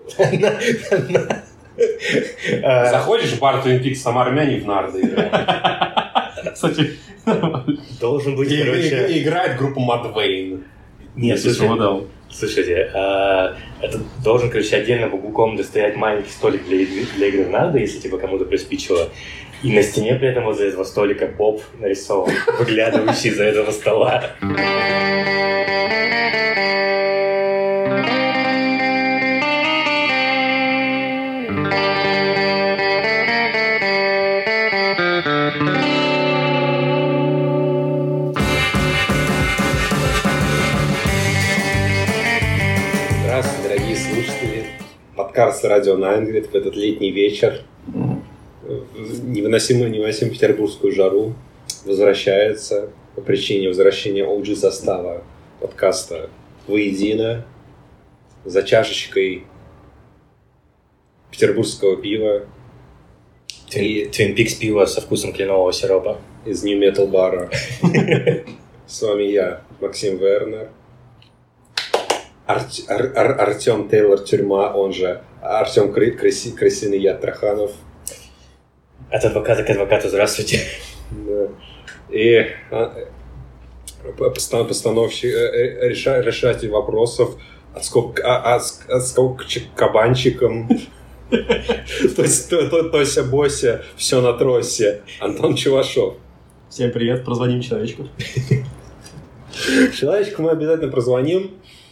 Заходишь в бар Twin Peaks, сам армяне в нарды играют. Кстати, должен быть, короче... Играет группа Mudvayne. Нет, слушайте, это должен, короче, отдельно бабуком достоять маленький столик для игры в нарды, если типа кому-то приспичило. И на стене при этом возле этого столика Боб нарисован, выглядывающий из-за этого стола. Здравствуйте, дорогие слушатели. Подкаст «Радио Найнгрид» в этот летний вечер в невыносимую петербургскую жару возвращается по причине возвращения OG состава подкаста воедино за чашечкой петербургского пива Twin Peaks пиво со вкусом кленового сиропа из New Metal бара. С вами я, Максим Вернер, Артем Тейлор Тюрьма, он же Артем Крысиный Яд Траханов. От адвоката к адвокату, здравствуйте. Да. И постановщик, решатель вопросов от сколько кабанчиком, Тося Бося, все на тросе, Антон Чувашов. Всем привет, прозвоним человечку. Человечку мы обязательно прозвоним.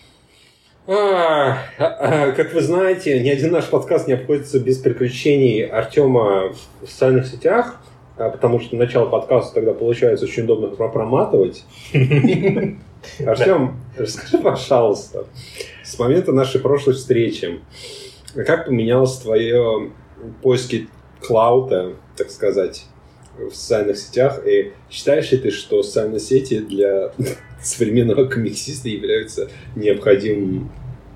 Как вы знаете, ни один наш подкаст не обходится без приключений Артема в социальных сетях, потому что начало подкаста тогда получается очень удобно проматывать. Артем, расскажи, пожалуйста, с момента нашей прошлой встречи, как поменялось твое поиски клаута, так сказать, в социальных сетях, и считаешь ли ты, что социальные сети для современного комиксиста являются необходимой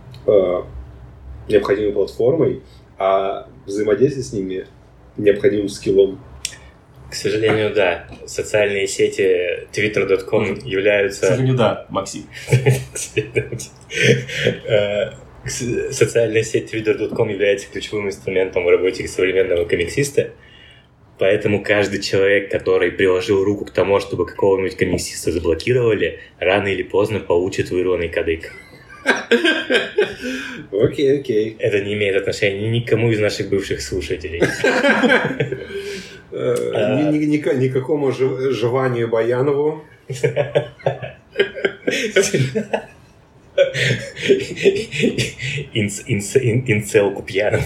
платформой, а взаимодействие с ними необходимым скиллом? К сожалению, да. Социальные сети twitter.com являются... К сожалению, да, Максим. Социальная сеть twitter.com является ключевым инструментом в работе современного комиксиста. Поэтому каждый человек, который приложил руку к тому, чтобы какого-нибудь комиксиста заблокировали, рано или поздно получит вырванный кадык. Окей. Это не имеет отношения ни к кому из наших бывших слушателей. Никакому Жеванию Баянову. Инцел Купьянов.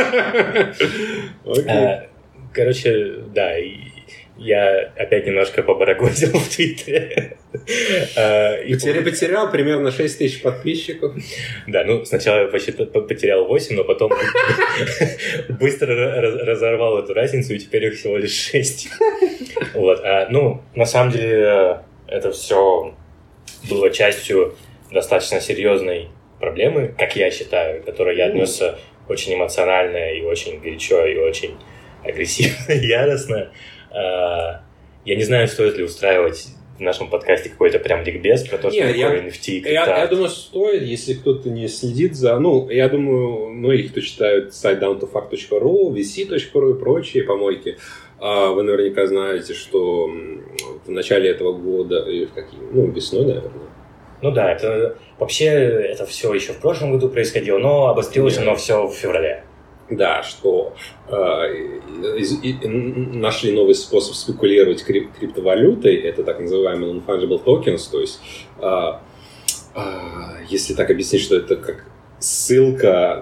Короче, да, я опять немножко побарагозил в Твиттере. Потерял примерно 6 тысяч подписчиков. Да, сначала я потерял 8, но потом быстро разорвал эту разницу, и теперь их всего лишь 6. Вот. На самом деле, это все было частью достаточно серьезной проблемы, как я считаю, к которой я отнесся очень эмоционально и очень горячо, и очень агрессивно, яростно. Я не знаю, стоит ли устраивать в нашем подкасте какой-то прям ликбез про то, что такое NFT. Я думаю, стоит, если кто-то не следит за... я думаю, многие, кто читают сайт downtofact.ru, vc.ru и прочие помойки, вы наверняка знаете, что в начале этого года, весной, наверное. Это все еще в прошлом году происходило, но обострилось оно все в феврале. Да, что нашли новый способ спекулировать криптовалютой, это так называемые non-fungible tokens, то есть, если так объяснить, что это как ссылка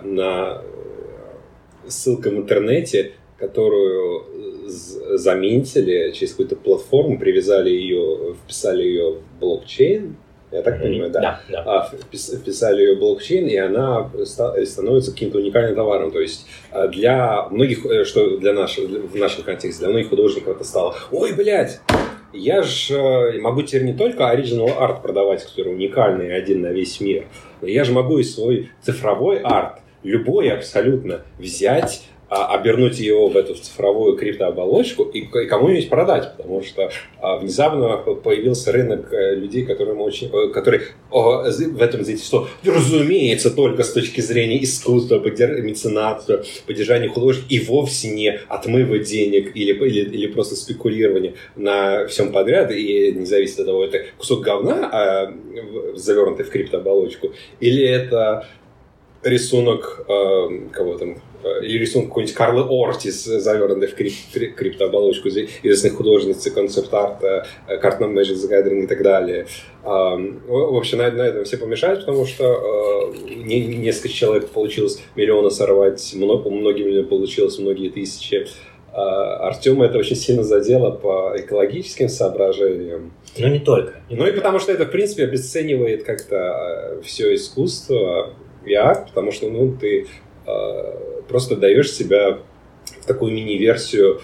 в интернете, которую заминтили через какую-то платформу, вписали ее в блокчейн. Я так понимаю, да? Да. Вписали ее в блокчейн, и она становится каким-то уникальным товаром. То есть для многих, что в нашем контексте, для многих художников это стало: ой, блядь, я же могу теперь не только original арт продавать, который уникальный и один на весь мир, но я же могу и свой цифровой арт, любой абсолютно, взять, обернуть его в эту цифровую криптооболочку и кому-нибудь продать, потому что внезапно появился рынок людей, которые в этом заинтересованы, разумеется, только с точки зрения искусства, меценатства, поддержания художников и вовсе не отмыва денег или просто спекулирования на всем подряд, и не зависит от того, это кусок говна, завернутый в криптоболочку, или это рисунок или рисунок какой-нибудь Карлы Ортис, завернутый в криптоболочку известной художницы, концепт-арта, Cartoon Magic the Gathering и так далее. В общем, на этом все помешают, потому что несколько человек получилось миллиона сорвать, многим получилось многие тысячи. Артема это очень сильно задело по экологическим соображениям. Но не только. И потому что это, в принципе, обесценивает как-то все искусство и арт, потому что ты просто даешь себя в такую мини-версию,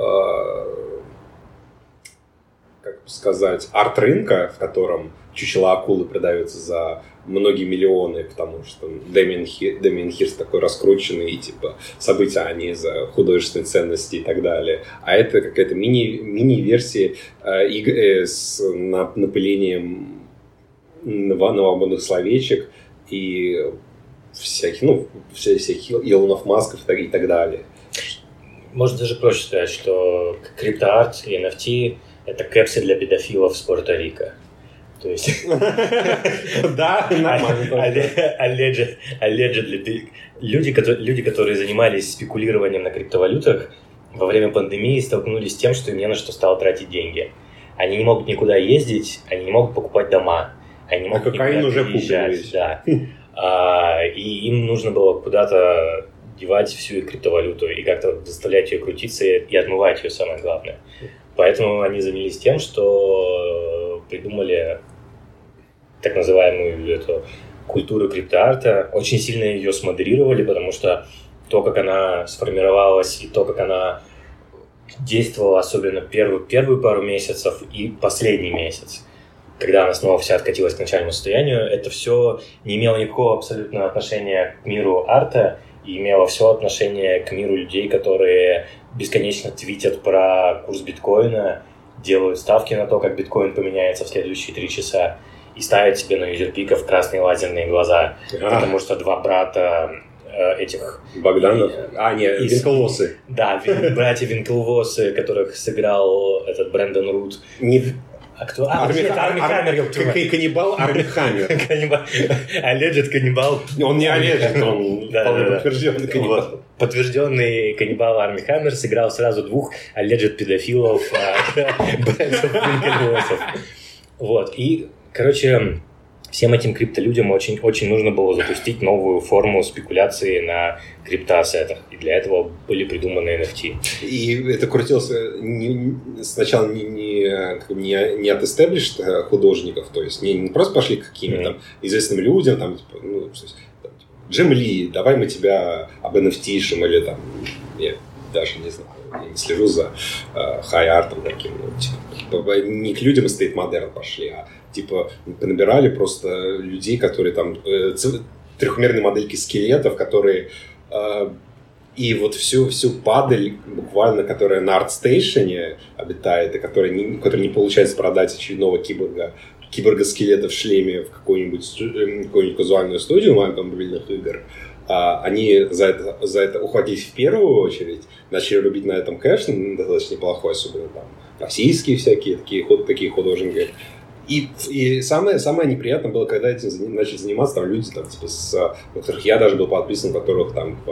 как сказать, арт-рынка, в котором чучела акулы продаются за многие миллионы, потому что Дэмиан Хирст такой раскрученный, и события, они за художественные ценности и так далее. А это какая-то мини-версия с напылением новомодных словечек и всяких Илонов, Масков и так далее. Можно даже проще сказать, что криптоарт и NFT — это кэпсы для педофилов с Пуэрто-Рико. То есть... Да, нормально. Allegedly. Люди, которые занимались спекулированием на криптовалютах, во время пандемии столкнулись с тем, что им не на что стало тратить деньги. Они не могут никуда ездить, они не могут покупать дома, они не могут никуда переезжать. Да. И им нужно было куда-то девать всю их криптовалюту и как-то заставлять ее крутиться и отмывать ее, самое главное. Поэтому они занялись тем, что придумали так называемую эту культуру криптоарта, очень сильно ее смоделировали, потому что то, как она сформировалась и то, как она действовала, особенно первую пару месяцев и последний месяц, когда она снова вся откатилась к начальному состоянию, это все не имело никакого абсолютного отношения к миру арта и имело все отношение к миру людей, которые бесконечно твитят про курс биткоина, делают ставки на то, как биткоин поменяется в следующие 3 часа и ставят себе на юзерпиков красные лазерные глаза, потому что два брата этих... Богданов? Винклвосы. Да, братья Винклвосы, которых сыграл этот Брэндон Рут. А кто? Арми Хаммер. Каннибал Арми Хаммер. Alleged каннибал. Он не alleged, он вполне подтвержденный каннибал. Подтвержденный каннибал Арми Хаммер сыграл сразу 2 alleged педофилов братьев Винклвосов. Вот. И, короче, всем этим криптолюдям очень, очень нужно было запустить новую форму спекуляции на криптоассетах. И для этого были придуманы NFT. И это крутилось сначала не от established художников, то есть не просто пошли к каким-то известным людям, Джим Ли, давай мы тебя об NFT-шим, или я даже не знаю, я не слежу за хай-артом таким, не к людям из State Modern пошли, а понабирали просто людей, которые трехмерные модельки скелетов, которые и вот всю падаль, буквально, которая на ArtStation обитает, и которая не получается продать очередного киборга-скелета в шлеме в какую-нибудь казуальную студию мобильных игр, они за это ухватились в первую очередь, начали рубить на этом кэш, достаточно неплохой, особенно российские всякие такие художники. И самое неприятное было, когда этим начали заниматься люди, на которых я даже был подписан, у которых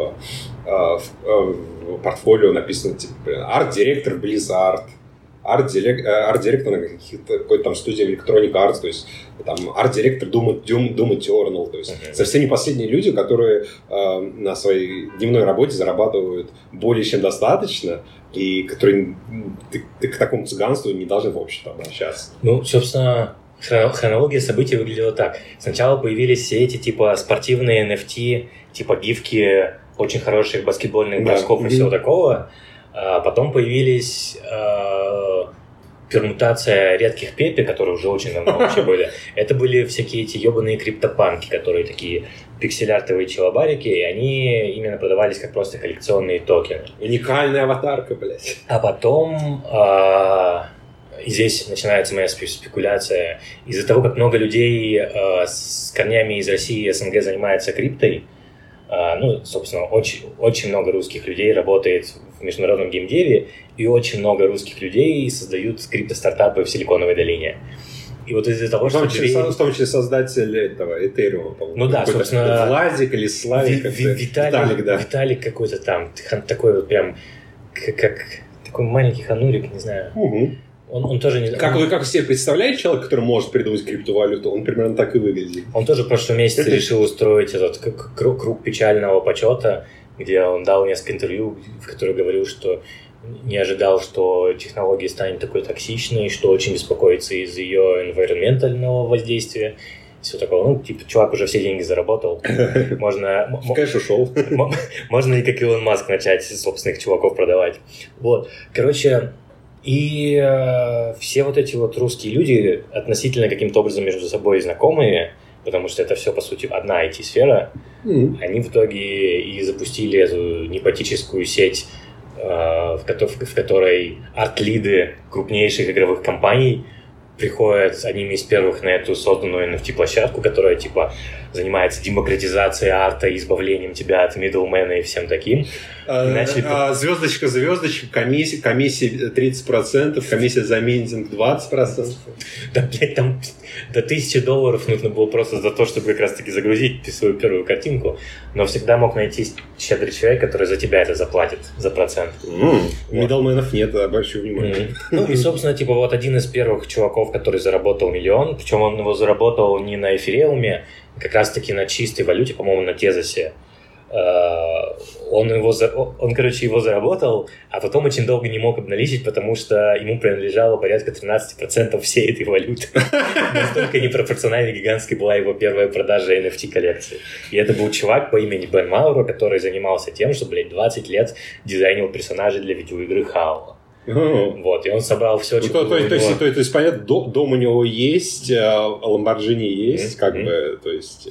в портфолио написано, арт-директор Blizzard, арт-директор на какой-то студии Electronic Arts, то есть арт-директор Doom Eternal, то есть совсем не последние люди, которые на своей дневной работе зарабатывают более чем достаточно, и которые к такому цыганству не должны, в общем-то, обращаться. Собственно, хронология событий выглядела так. Сначала появились все эти спортивные NFT, гифки очень хороших баскетбольных бросков и всего такого. Потом появились пермутация редких Пепе, которые уже очень давно вообще были. Это были всякие эти ебаные криптопанки, которые такие пиксель-артовые челобарики, и они именно продавались как просто коллекционные токены. Уникальная аватарка, блядь. А потом... И здесь начинается моя спекуляция. Из-за того, как много людей с корнями из России и СНГ занимается криптой, собственно, очень много русских людей работает в международном геймдеве, и очень много русских людей создают крипто-стартапы в Силиконовой долине. И вот из-за того, что... В том числе создатель этого, Этериума, по-моему. Ну да, собственно... Владик или Славик. Виталик, да. Виталик какой-то там, такой вот прям, как такой маленький ханурик, не знаю. Угу. Он тоже не... Как себе представляет человек, который может придумать криптовалюту? Он примерно так и выглядит. Он тоже в прошлом месяце решил устроить этот круг печального почета, где он дал несколько интервью, в которых говорил, что не ожидал, что технология станет такой токсичной, что очень беспокоится из-за ее environmentalного воздействия. Все такое. Чувак уже все деньги заработал. Можно... Конечно, ушел. Можно и как Илон Маск начать собственных чуваков продавать. Вот. Короче... И все вот эти вот русские люди относительно каким-то образом между собой знакомые, потому что это все, по сути, одна IT-сфера, они в итоге и запустили эту непотическую сеть, в которой арт-лиды крупнейших игровых компаний приходят одними из первых на эту созданную NFT-площадку, которая, занимается демократизацией арта, избавлением тебя от middlemana и всем таким. Звездочка, комиссия 30%, комиссия за минтинг 20%. Да, блядь, там до $1000 нужно было просто за то, чтобы как раз-таки загрузить свою первую картинку, но всегда мог найти щедрый человек, который за тебя это заплатит, за процент. Миддлменов нет, большое внимание. И, собственно, вот один из первых чуваков, который заработал $1 миллион, причем он его заработал не на эфиреуме, как раз-таки на чистой валюте, по-моему, на Тезосе. Он его заработал, а потом очень долго не мог обналичить, потому что ему принадлежало порядка 13% всей этой валюты. Настолько непропорционально гигантской была его первая продажа NFT-коллекции. И это был чувак по имени Бен Мауро, который занимался тем, что, 20 лет дизайнил персонажей для видеоигры Halo. Вот, и он собрал все, что было. То есть, понятно, дом у него есть, Ламборджини есть, то есть...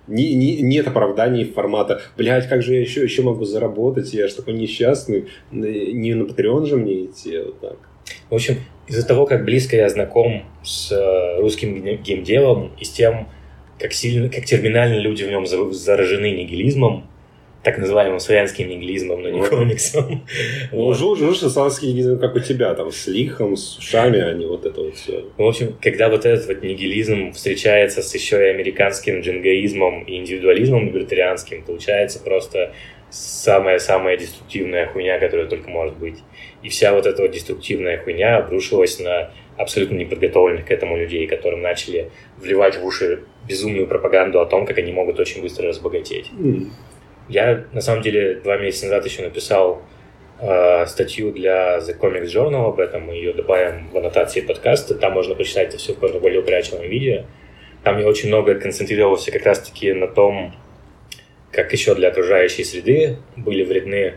Нет оправданий формата, блядь, как же я еще могу заработать, я же такой несчастный, не на Patreon же мне идти, вот так. В общем, из-за того, как близко я знаком с русским геймдевом и с тем, как терминально люди в нем заражены нигилизмом, так называемым славянским нигилизмом, но не комиксом. Жужжи славянский нигилизм, как у тебя, там, с лихом, с ушами, а не вот это вот все. В общем, когда вот этот вот нигилизм встречается с еще и американским джингаизмом и индивидуализмом либертарианским, получается просто самая-самая деструктивная хуйня, которая только может быть. И вся вот эта вот деструктивная хуйня обрушилась на абсолютно неподготовленных к этому людей, которым начали вливать в уши безумную пропаганду о том, как они могут очень быстро разбогатеть. Я, на самом деле, 2 месяца назад еще написал статью для The Comics Journal об этом, мы ее добавим в аннотации подкаста, там можно почитать это все в куда более упорядоченном виде. Там я очень много концентрировался как раз-таки на том, как еще для окружающей среды были вредны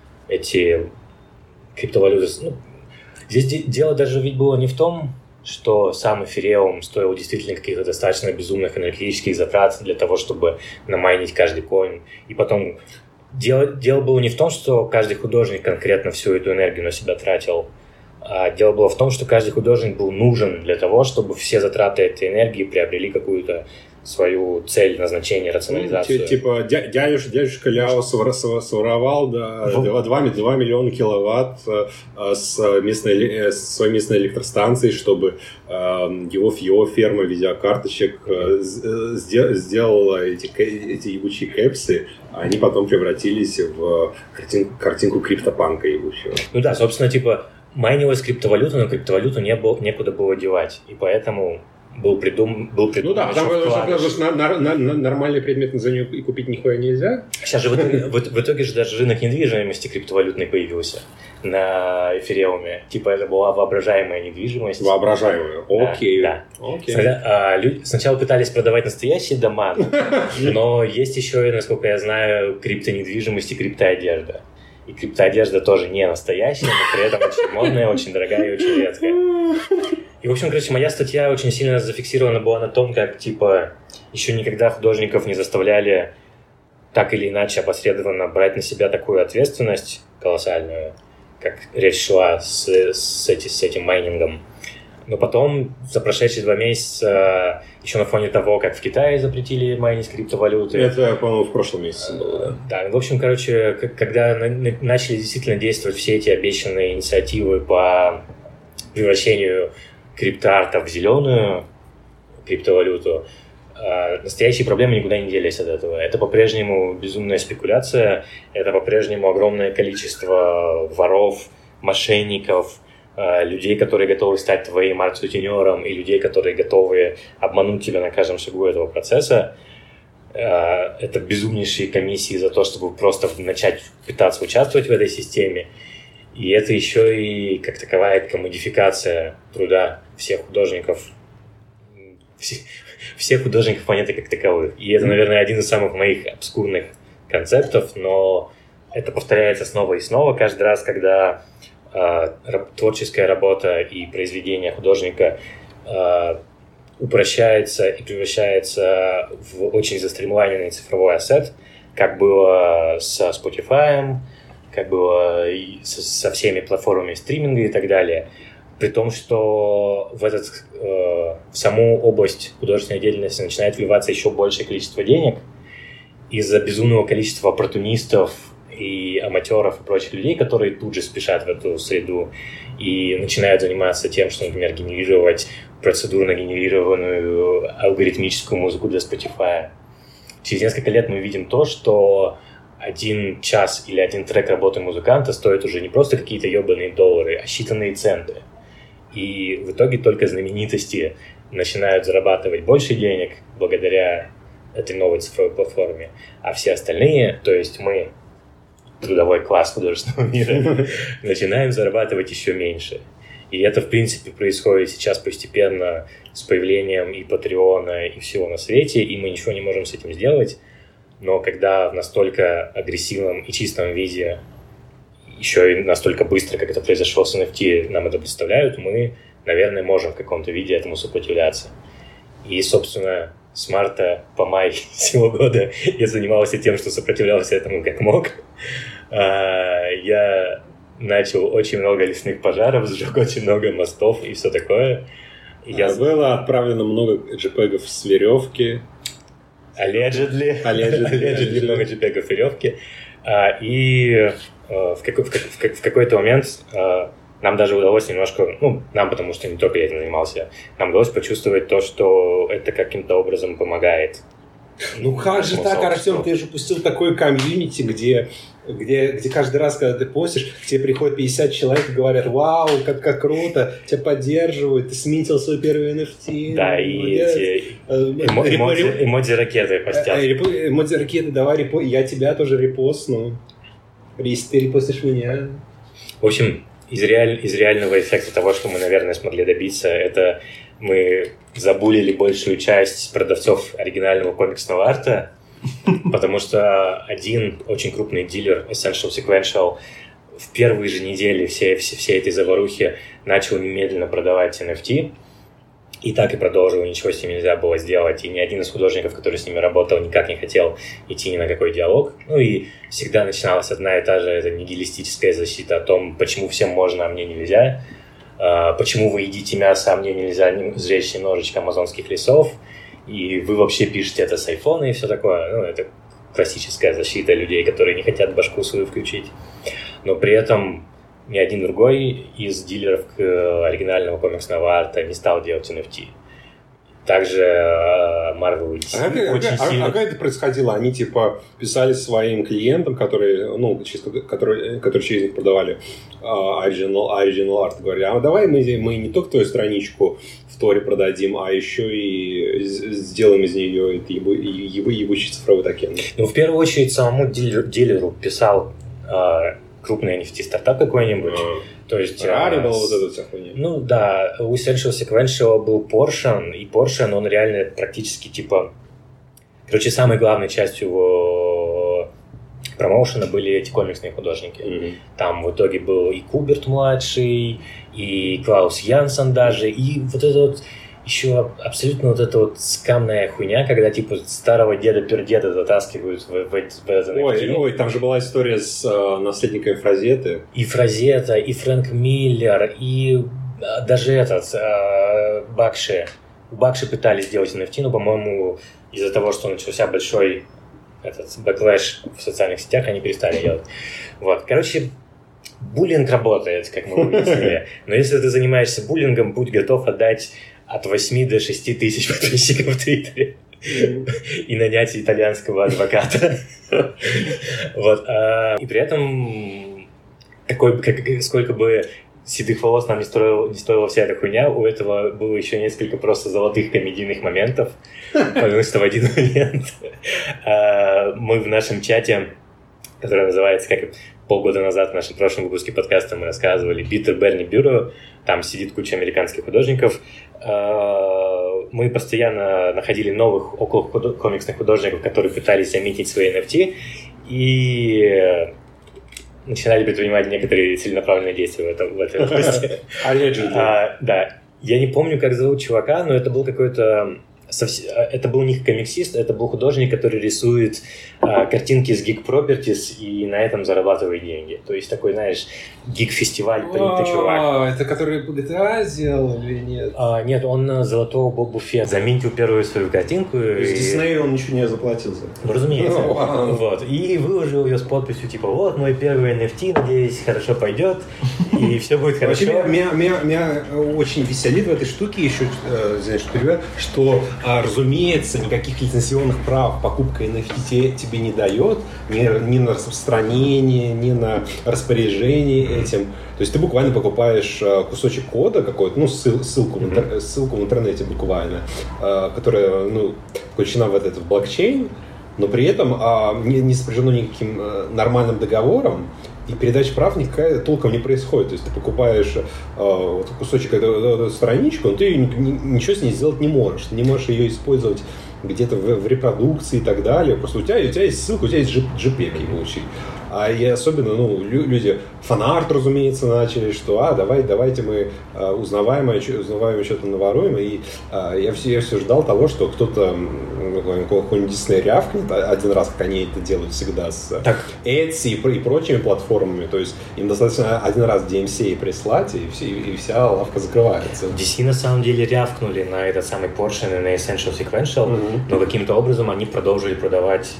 эти криптовалюты. Здесь дело даже ведь было не в том, что сам эфиреум стоил действительно каких-то достаточно безумных энергетических затрат для того, чтобы намайнить каждый коин. И потом дело было не в том, что каждый художник конкретно всю эту энергию на себя тратил, а дело было в том, что каждый художник был нужен для того, чтобы все затраты этой энергии приобрели какую-то свою цель, назначение, рационализацию. Типа дядюшка Ляо своровал 2 миллиона киловатт с своей местной электростанции, чтобы его ферма видеокарточек сделала эти ебучие кэпсы, а они потом превратились в картинку криптопанка ебучего. Ну да, собственно, майнилась криптовалюта, но криптовалюту некуда было девать, и поэтому был придуман. Ну да, потому что нормальный предмет за нее и купить нихуя нельзя. Сейчас же в итоге же даже рынок недвижимости криптовалютный появился на эфиреуме. Это была воображаемая недвижимость. Воображаемая, окей. Да. Люди сначала пытались продавать настоящие дома, но есть еще, насколько я знаю, криптонедвижимость и криптоодежда. И криптоодежда тоже не настоящая, но при этом очень модная, очень дорогая и очень редкая. И, в общем, моя статья очень сильно зафиксирована была на том, как, еще никогда художников не заставляли так или иначе опосредованно брать на себя такую ответственность колоссальную, как речь шла с этим майнингом. Но потом, за прошедшие 2 месяца, еще на фоне того, как в Китае запретили майнить криптовалюты. Это, по-моему, в прошлом месяце было, да? Да, в общем, короче, когда начали действительно действовать все эти обещанные инициативы по превращению криптоарта в зеленую криптовалюту, настоящие проблемы никуда не делись от этого. Это по-прежнему безумная спекуляция, это по-прежнему огромное количество воров, мошенников, людей, которые готовы стать твоим арт-сутенером, и людей, которые готовы обмануть тебя на каждом шагу этого процесса. Это безумнейшие комиссии за то, чтобы просто начать пытаться участвовать в этой системе. И это еще и как таковая комодификация труда всех художников. Всех художников планеты как таковых. И это, наверное, один из самых моих обскурных концептов, но это повторяется снова и снова каждый раз, когда творческая работа и произведение художника упрощается и превращается в очень застримлайненный цифровой ассет, как было со Spotify, как было и со всеми платформами стриминга и так далее. При том, что в саму область художественной деятельности начинает вливаться еще большее количество денег из-за безумного количества оппортунистов и аматеров и прочих людей, которые тут же спешат в эту среду и начинают заниматься тем, что, например, генерировать процедурно генерированную алгоритмическую музыку для Spotify. Через несколько лет мы видим то, что 1 час или 1 трек работы музыканта стоит уже не просто какие-то ебаные доллары, а считанные центы. И в итоге только знаменитости начинают зарабатывать больше денег благодаря этой новой цифровой платформе, а все остальные, то есть мы, трудовой класс художественного мира, начинаем зарабатывать еще меньше. И это, в принципе, происходит сейчас постепенно с появлением и Патреона, и всего на свете, и мы ничего не можем с этим сделать. Но когда в настолько агрессивном и чистом виде, еще и настолько быстро, как это произошло с NFT, нам это представляют, мы, наверное, можем в каком-то виде этому сопротивляться. И, собственно, с марта по май сего года я занимался тем, что сопротивлялся этому как мог. Я начал очень много лесных пожаров, сжег очень много мостов и все такое. Было отправлено много JPEG-ов с веревки. Allegedly много JPEG-ов веревки. И в какой-то момент нам даже удалось немножко, нам, потому что не только я этим занимался, нам удалось почувствовать то, что это каким-то образом помогает. Как же так, Артем, ты же пустил такой комьюнити, где каждый раз, когда ты постишь, к тебе приходит 50 человек и говорят: вау, как круто, тебя поддерживают, ты сminтил свой первый NFT. Да, и эти эмодзи-ракеты постят. Эмодзи-ракеты, давай, я тебя тоже репостну, если ты репостишь меня. В общем, из реального эффекта того, что мы, наверное, смогли добиться, это мы забулили большую часть продавцов оригинального комиксного арта, потому что один очень крупный дилер, Essential Sequential, в первые же недели всей этой заварухи начал немедленно продавать NFT, и так и продолжил, ничего с ним нельзя было сделать, и ни один из художников, который с ними работал, никак не хотел идти ни на какой диалог. И всегда начиналась одна и та же эта нигилистическая защита о том, почему всем можно, а мне нельзя, почему вы едите мясо, а мне нельзя сжечь немножечко амазонских лесов, и вы вообще пишете это с айфона и все такое. Это классическая защита людей, которые не хотят башку свою включить. Но при этом ни один другой из дилеров оригинального комиксного арта не стал делать NFT. Также Marvel и DC очень сильно... А как это происходило? Они писали своим клиентам, которые через них продавали original art, говорили: а давай мы не только твою страничку в Торе продадим, а еще и сделаем из нее ебучий цифровой токен. В первую очередь самому дилеру писал крупный NFT-стартап какой-нибудь. То есть... Ferrari была вот эта вся хуйня. Да, у Essential Sequential был Porsche, и Porsche, он реально практически самой главной частью его промоушена были эти комиксные художники. Mm-hmm. Там в итоге был и Куберт младший, и Клаус Янсен даже, и вот этот еще абсолютно вот эта вот скамная хуйня, когда типа старого деда-пердеда затаскивают в это NFT. Ой, там же была история с наследниками Фразеты. И Фразета, и Фрэнк Миллер, и даже Бакши. У Бакши пытались сделать NFT, но, по-моему, из-за того, что начался большой бэклэш в социальных сетях, они перестали делать. Вот. Короче, буллинг работает, как мы выяснили. Но если ты занимаешься буллингом, будь готов отдать от 8 до 6 тысяч подписчиков в Твиттере и нанять итальянского адвоката. Вот. И при этом, сколько бы седых волос нам не стоила вся эта хуйня, у этого было еще несколько просто золотых комедийных моментов, потому что в один момент мы в нашем чате, который называется, как полгода назад в нашем прошлом выпуске подкаста мы рассказывали, Питер Берни Бюро, там сидит куча американских художников, мы постоянно находили новых около комиксных художников, которые пытались заметить свои NFT, и начинали предпринимать некоторые целенаправленные действия в этой области. Да. Я не помню, как зовут чувака, но это был какой-то... Это был не комиксист, это был художник, который рисует картинки с Geek Properties и на этом зарабатывает деньги. То есть такой, знаешь, гик-фестиваль принятый чувак. Это который GTA сделал или нет? Нет, он золотого Бобу Фетта заминтил первую свою картинку. С Диснею он ничего не заплатил за это. Ну, разумеется. Вот. И выложил ее с подписью, типа, вот мой первый NFT, надеюсь, хорошо пойдет, и все будет хорошо. Меня очень веселит в этой штуке еще, знаешь, что, разумеется, никаких лицензионных прав покупка NFT тебе не дает, ни на распространение, ни на распоряжение этим. То есть ты буквально покупаешь кусочек кода какой-то, ссылку в интернете буквально, которая включена в этот блокчейн, но при этом не сопряжено никаким нормальным договором, и передача прав никакая толком не происходит. То есть ты покупаешь кусочек эту страничку, но ты ничего с ней сделать не можешь. Ты не можешь ее использовать где-то в репродукции и так далее. Просто у тебя есть ссылка, у тебя есть JPEG получить. И особенно, люди фанарт, разумеется, начали, что давайте мы узнаваемое что-то наворуем. И я все ждал того, что кто-то какой-нибудь Disney рявкнет один раз, как они это делают всегда с Etsy и прочими платформами. То есть им достаточно один раз DMCA прислать, и вся лавка закрывается. DC на самом деле рявкнули на этот самый Portion и на Essential Sequential, но каким-то образом они продолжили продавать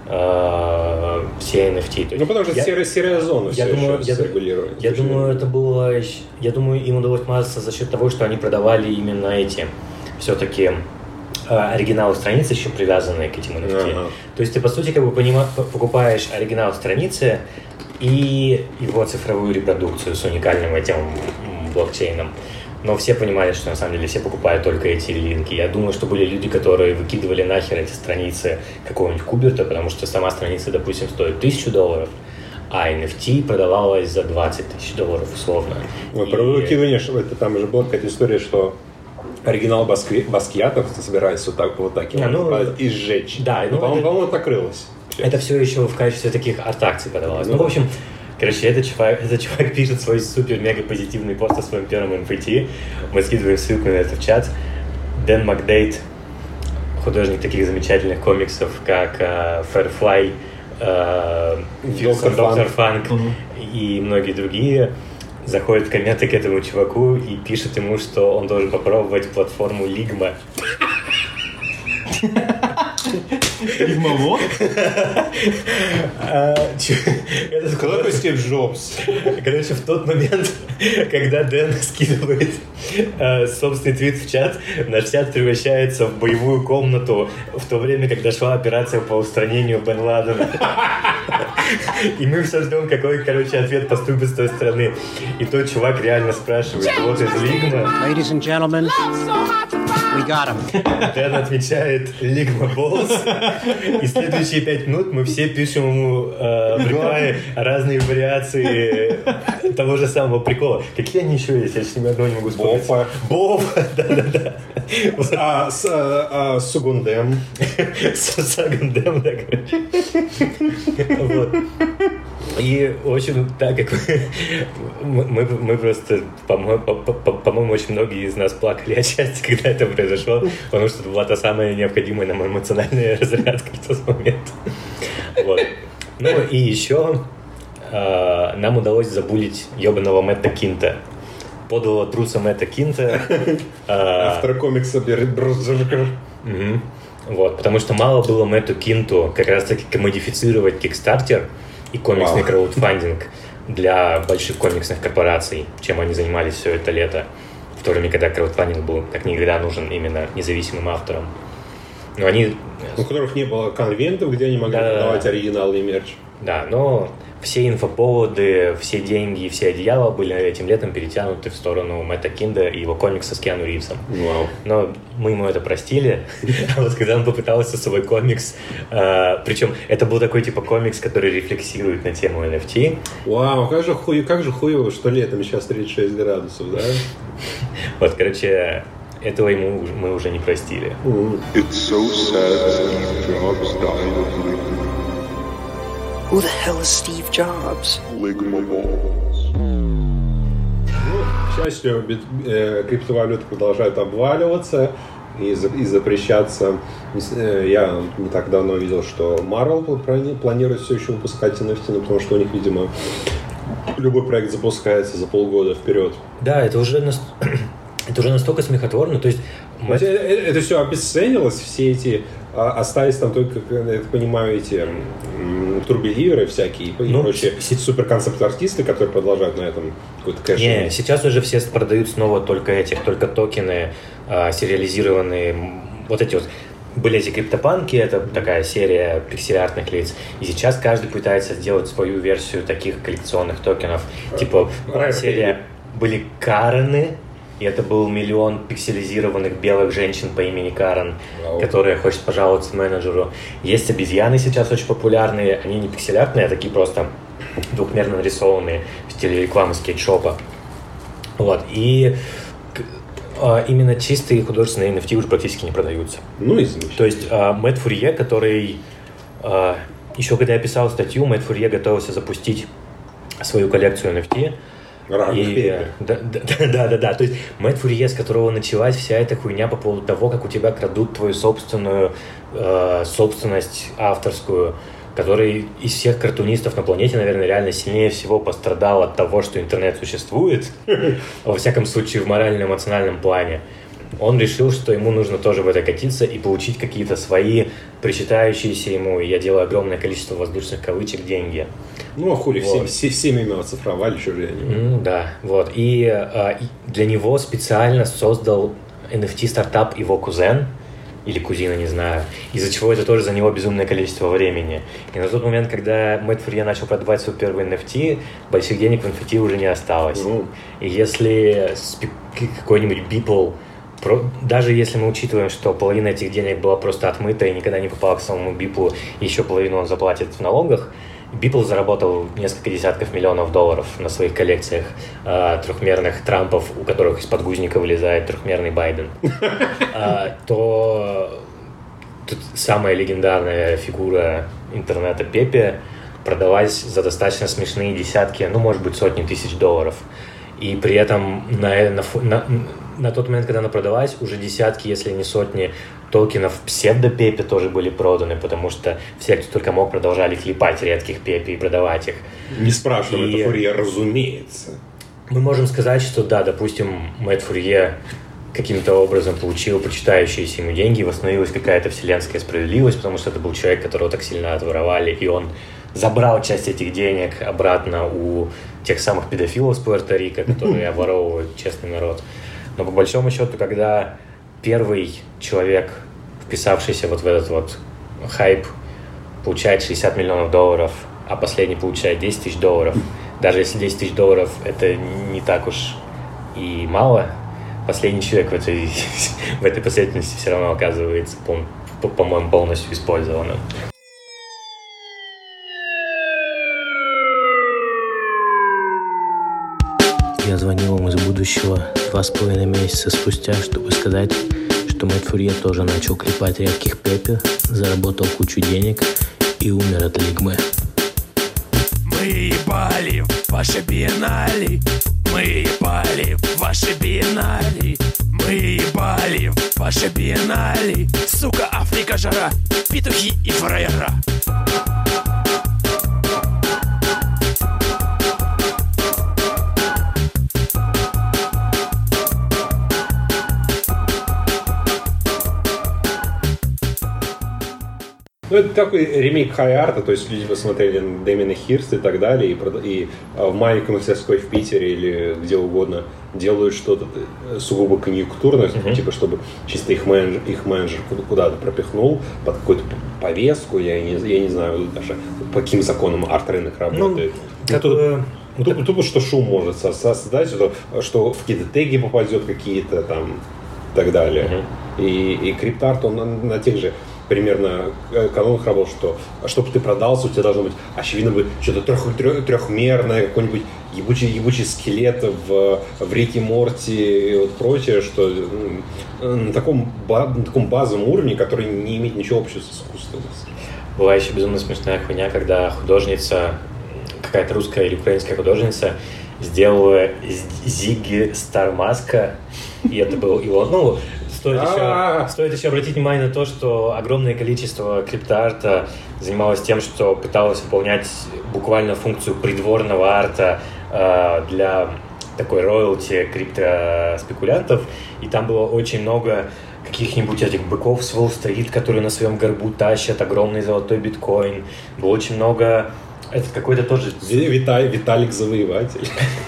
все NFT. Потому что серая зона все еще регулирует. Я думаю, им удалось мазаться за счет того, что они продавали именно эти все-таки оригиналы страницы, еще привязанные к этим NFT. То есть ты, по сути, покупаешь оригинал страницы и его цифровую репродукцию с уникальным этим блокчейном. Но все понимали, что на самом деле все покупают только эти линки. Я думаю, что были люди, которые выкидывали нахер эти страницы какого-нибудь Куберта, потому что сама страница, допустим, стоит $1000, а NFT продавалась за $20 000 условно. Про выкидывание, там же была какая-то история, что оригинал Баскиатов собирается вот так и сжечь. Да, по-моему, это накрылось. Это все еще в качестве таких арт-акций подавалось. В общем, короче, этот чувак пишет свой супер-мега-позитивный пост о своем первом NFT. Мы скидываем ссылку на это в чат. Дэн Макдейт, художник таких замечательных комиксов, как Firefly, Доктор Фанк и многие другие, заходит в комменты к этому чуваку и пишет ему, что он должен попробовать платформу Ligma. Ligma. Кто такой Стив Джобс? Короче, в тот момент, когда Дэн скидывает собственный твит в чат, наш чат превращается в боевую комнату в то время, когда шла операция по устранению Бен Ладена. И мы все ждем, какой, ответ поступит с той стороны. И тот чувак реально спрашивает, вот из Ligma. Ladies and gentlemen, we got him. Дэн отвечает Ligma Balls. И следующие 5 минут мы все пишем ему в рекламе разные вариации того же самого прикола. Какие они еще есть? Я сейчас ни одного не могу вспомнить. Бофа, да. Сугундем. Сагундем, да, короче. Вот. И, в общем, так как мы просто, по-моему, очень многие из нас плакали от счастья, когда это произошло, потому что это была та самая необходимая нам эмоциональная разрядка в тот момент. Вот. Ну и еще нам удалось забулить ебаного Мэтта Кинта. Подлого труса Мэтта Кинта. Автор комикса Берзеркер. Вот, потому что мало было Мэтту Кинту как раз-таки комодифицировать Kickstarter и комиксный краудфандинг для больших комиксных корпораций, чем они занимались все это лето, в то время, когда краудфандинг был как никогда нужен именно независимым авторам. Но они... У которых не было конвентов, где они могли продавать оригинальный мерч. Да, но все инфоповоды, все деньги, все одеяла были этим летом перетянуты в сторону Мэтта Кинта и его комикса с Киану Ривзом. Вау. Но мы ему это простили. А вот когда он попытался свой комикс, причем это был такой типа комикс, который рефлексирует на тему NFT. Вау, как же хуево, что летом сейчас 36 градусов, да? Вот, короче, этого ему мы уже не простили. It's so sad Steve Jobs died of Ligma. Who the hell is Steve Jobs? Ligma balls. К счастью, криптовалюты продолжают обваливаться и запрещаться. Я не так давно видел, что Marvel планирует все еще выпускать NFT, потому что у них, видимо, любой проект запускается за полгода вперед. Да, это уже настолько смехотворно, то есть... Это все обесценилось, все эти... Остались там только, я так понимаю, эти турбеливеры всякие и прочие суперконцепт-артисты, которые продолжают на этом какой-то кэш. Не, сейчас уже все продают снова только токены сериализированные. Вот эти вот были эти криптопанки, это такая серия пиксель-артных лиц. И сейчас каждый пытается сделать свою версию таких коллекционных токенов. Типа серия были Карены, и это был 1 миллион пикселизированных белых женщин по имени Карен, которая хочет пожаловаться менеджеру. Есть обезьяны сейчас очень популярные, они не пикселярные, а такие просто двухмерно нарисованные в стиле рекламы скейтшопа. Вот. И именно чистые художественные NFT уже практически не продаются. Ну и замечательно. То есть Мэтт Фурье, который... Еще когда я писал статью, Мэтт Фурье готовился запустить свою коллекцию NFT. Да. То есть Мэтт Фурье, с которого началась вся эта хуйня по поводу того, как у тебя крадут твою собственную собственность авторскую, который из всех картунистов на планете, наверное, реально сильнее всего пострадал от того, что интернет существует, во всяком случае в морально-эмоциональном плане. Он решил, что ему нужно тоже в это катиться и получить какие-то свои причитающиеся ему, и я делаю огромное количество воздушных кавычек, деньги. Ну, а хули, вот. все имя оцифровали, что же они. Ну, да, вот. И для него специально создал NFT-стартап его кузен, или кузина, не знаю, из-за чего это тоже заняло безумное количество времени. И на тот момент, когда Мэтт Фурье начал продавать свой первый NFT, больших денег в NFT уже не осталось. И если какой-нибудь Beeple, даже если мы учитываем, что половина этих денег была просто отмыта и никогда не попала к самому Beeple, и еще половину он заплатит в налогах, Beeple заработал несколько десятков миллионов долларов на своих коллекциях трехмерных Трампов, у которых из подгузника вылезает трехмерный Байден. То тут самая легендарная фигура интернета Пепе продалась за достаточно смешные десятки, ну, может быть, сотни тысяч долларов. И при этом на тот момент, когда она продалась, уже десятки, если не сотни токенов псевдо-Пепе тоже были проданы, потому что все, кто только мог, продолжали клепать редких Пепе и продавать их. Не спрашиваем, это Фурье, разумеется. Мы можем сказать, что да, допустим, Мэтт Фурье каким-то образом получил причитающиеся ему деньги, восстановилась какая-то вселенская справедливость, потому что это был человек, которого так сильно отворовали, и он забрал часть этих денег обратно у тех самых педофилов с Пуэрто-Рико, которые обворовывают честный народ. Но по большому счету, когда первый человек, вписавшийся вот в этот вот хайп, получает 60 миллионов долларов, а последний получает 10 тысяч долларов, даже если 10 тысяч долларов это не так уж и мало, последний человек в этой последовательности все равно оказывается, по-моему, полностью использованным. Я звонил им из будущего 2,5 месяца спустя, чтобы сказать, что Мэтт Фурье тоже начал клепать редких Пепе, заработал кучу денег и умер от лигмы. Мы ваши биеннале. Мы ебали ваши биеннале. Мы ебали ваши биеннале. Сука, Африка, жара, петухи и фраера. Ну, это такой ремейк хай-арта, то есть люди посмотрели на Дэмиана Хирста и так далее, и в маленькой мастерской в Питере или где угодно делают что-то сугубо конъюнктурное, типа, чтобы чисто их менеджер куда-то пропихнул под какую-то повестку, я не знаю даже, по каким законам арт-рынок работает. Тупо, что шум может создать, что в какие-то теги попадет какие-то там и так далее. И крипт-арт, он на тех же примерно канонах работал, что чтобы ты продался, у тебя должно быть, очевидно, что-то трехмерное, какой-нибудь ебучий скелет в Рике Морти и вот прочее, что на таком базовом уровне, который не имеет ничего общего с искусством. Была еще безумно смешная хуйня, когда художница, какая-то русская или украинская художница, сделала Зигги Стармаска, и это был его, Стоит еще обратить внимание на то, что огромное количество криптоарта занималось тем, что пыталось выполнять буквально функцию придворного арта для такой роялти криптоспекулянтов. И там было очень много каких-нибудь этих быков с Уолл-стрит, которые на своем горбу тащат огромный золотой биткоин. Было очень много... Это какой-то тоже... Виталик Завоеватель.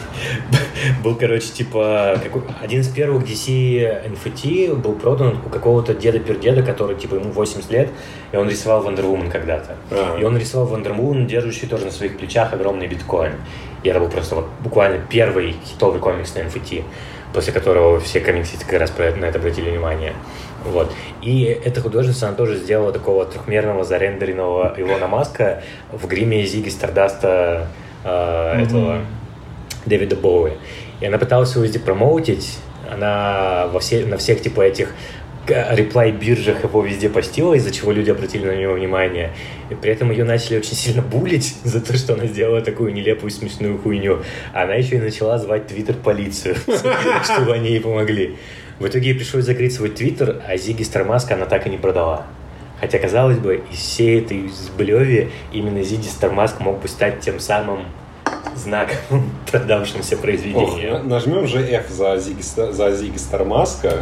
Был, короче, типа... Один из первых DC NFT был продан у какого-то деда-пердеда, который, типа, ему 80 лет, и он рисовал Wonder Woman когда-то. И он рисовал Wonder Woman, держащий тоже на своих плечах огромный биткоин. И это был просто вот буквально первый хитовый комикс на NFT, после которого все комиксы как раз на это обратили внимание. Вот. И эта художница, она тоже сделала такого трехмерного зарендеренного Илона Маска в гриме Зигги Стардаста этого Дэвида Боуи. И она пыталась его везде промоутить. Она на всех типа этих реплай-биржах его везде постила, из-за чего люди обратили на него внимание. И при этом ее начали очень сильно булить за то, что она сделала такую нелепую смешную хуйню. А она еще и начала звать Твиттер-полицию, чтобы они ей помогли. В итоге ей пришлось закрыть свой твиттер, а Зигги Стармаска она так и не продала. Хотя, казалось бы, из всей этой сблёви именно Зигги Стармаск мог бы стать тем самым знаковым продавшимся произведением. Нажмем же F за Зигги Стармаска.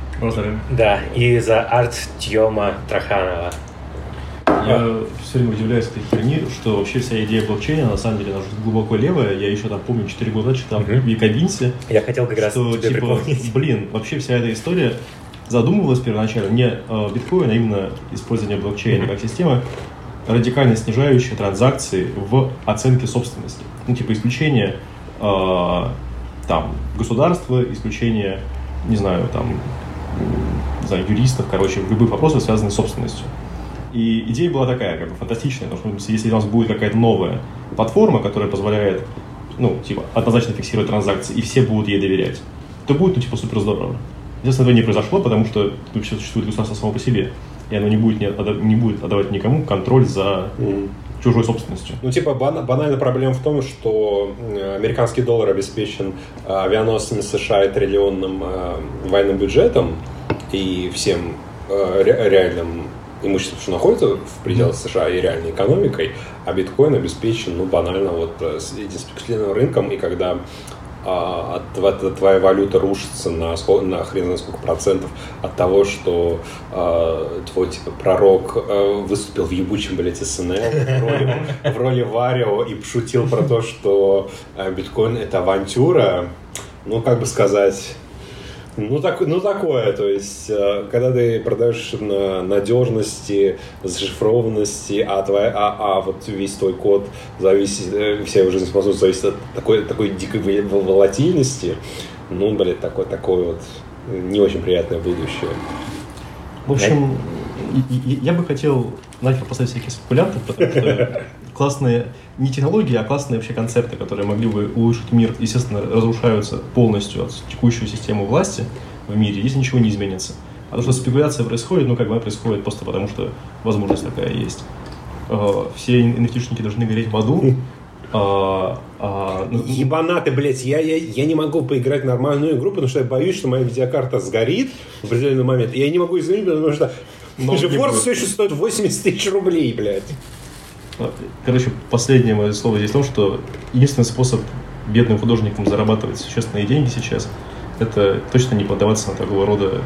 Да, и за арт Тьома Траханова. Я все время удивляюсь этой херни, что вообще вся идея блокчейна, на самом деле, она уже глубоко левая. Я еще там помню, 4 года читал в Якобинсе. Я хотел как раз что, тебе припомнить. Вообще вся эта история задумывалась первоначально не биткоин, а именно использование блокчейна как системы, радикально снижающая транзакции в оценке собственности. Ну, типа исключение там государства, исключение, не знаю, юристов, короче, в любых вопросах, связанных с собственностью. И идея была такая, как бы фантастичная, потому что если у нас будет какая-то новая платформа, которая позволяет, однозначно фиксировать транзакции, и все будут ей доверять, то будет, супер здорово. Естественно, этого не произошло, потому что вообще существует государство само по себе, и оно не будет отдавать никому контроль за чужой собственностью. Банальная проблема в том, что американский доллар обеспечен авианосцами США и триллионным военным бюджетом и всем реальным имуществом, что находится в пределах США и реальной экономикой, а биткоин обеспечен, банально этим спекулятивным рынком, и когда твоя валюта рушится на хрен на сколько процентов от того, что твой пророк выступил в ебучем, СНЛ в роли Варио и пошутил про то, что биткоин — это авантюра, как бы сказать... такое, то есть, когда ты продаешь на надежности, зашифрованности, вот весь твой код зависит, вся его жизнеспособность зависит от такой дикой волатильности, такое вот не очень приятное будущее. В общем, я бы хотел поставить всяких спекулянтов, потому что классные не технологии, а классные вообще концепты, которые могли бы улучшить мир, естественно, разрушаются полностью от текущую систему власти в мире, если ничего не изменится. А то, что спекуляция происходит, она происходит просто потому, что возможность такая есть. Все NFT-шники должны гореть в аду, Ебанаты, блядь, я не могу поиграть в нормальную игру, потому что я боюсь, что моя видеокарта сгорит в определенный момент. И я не могу изменить, потому что GeForce все еще стоит 80 тысяч рублей, блядь. Короче, последнее мое слово здесь в том, что единственный способ бедным художникам зарабатывать существенные деньги сейчас — это точно не поддаваться на такого рода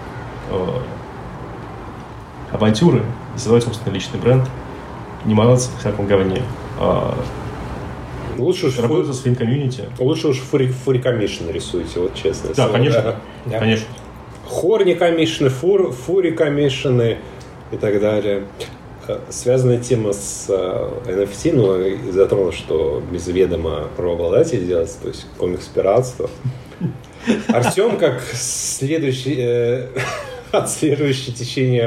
авантюры, создавать собственный личный бренд, не мотаться в всяком говне. Лучше уж работать со своим комьюнити. Лучше уж фури-коммишн нарисуйте, вот честно. Да, конечно. Да. Конечно. Хорни-коммишны, фури-коммишны и так далее. Связанная тема с NFT, ну, затронула, что без ведома правообладателей делается, то есть комикс-пиратство. Артем, как отслеживающий течение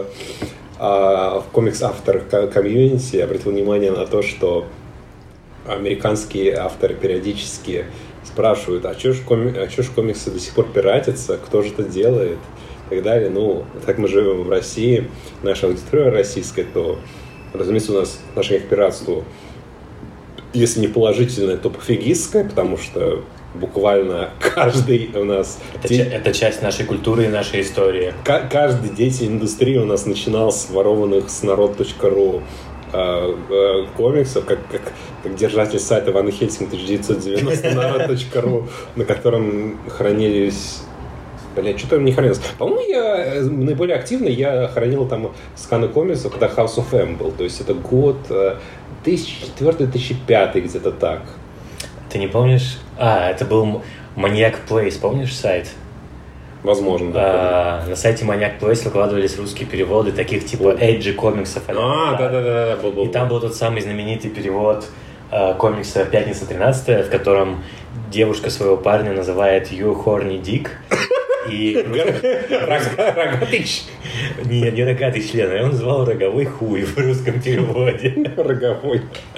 в комикс-автор комьюнити, обратил внимание на то, что американские авторы периодически спрашивают, а чё ж комиксы до сих пор пиратятся, кто же это делает? И так далее. Ну, так мы живем в России, наша аудитория российская, то, разумеется, у нас отношение к пиратству, если не положительное, то пофигистское, потому что буквально каждый у нас... Это часть нашей культуры и нашей истории. Каждый деятель индустрии у нас начинал с ворованных с народ.ру комиксов, как держатель сайта Ван Хельсинг 1990 народ.ру, на котором хранились... Блять, что-то не хранилось. По-моему, я наиболее активно хранил там сканы комиксов, когда House of M был. То есть это год 2004-2005, где-то так. Ты не помнишь? Это был Maniac Place, помнишь сайт? Возможно, да. На сайте Maniac Place выкладывались русские переводы таких типа Эйджи комиксов. Да. И там был тот самый знаменитый перевод комикса «Пятница 13», в котором девушка своего парня называет «You horny dick». И рогатый не рогатый член, а он называл роговой хуй в русском переводе. Роговой.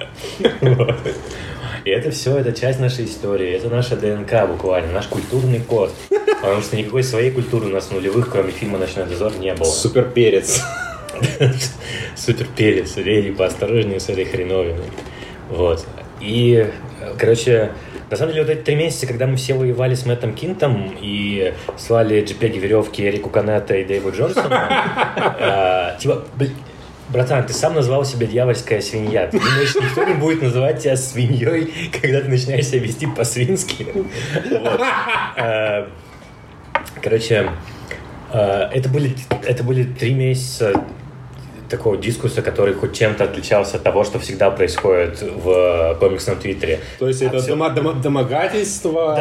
И это все, это часть нашей истории, это наша ДНК буквально, наш культурный код. Потому что никакой своей культуры у нас нулевых, кроме фильма «Ночной дозор», не было. Суперперец. Суперперец. Рей, поосторожнее с этой хреновиной. Вот. И, короче... На самом деле, вот эти 3 месяца, когда мы все воевали с Мэттом Кинтом и слали JPEG-веревки Эрику Канетто и Дэйву Джонсону, типа, братан, ты сам назвал себя дьявольская свинья. Ты думаешь, никто не будет называть тебя свиньей, когда ты начинаешь себя вести по-свински? Короче, это были 3 месяца такого дискурса, который хоть чем-то отличался от того, что всегда происходит в комиксном твиттере. То есть это домогательство,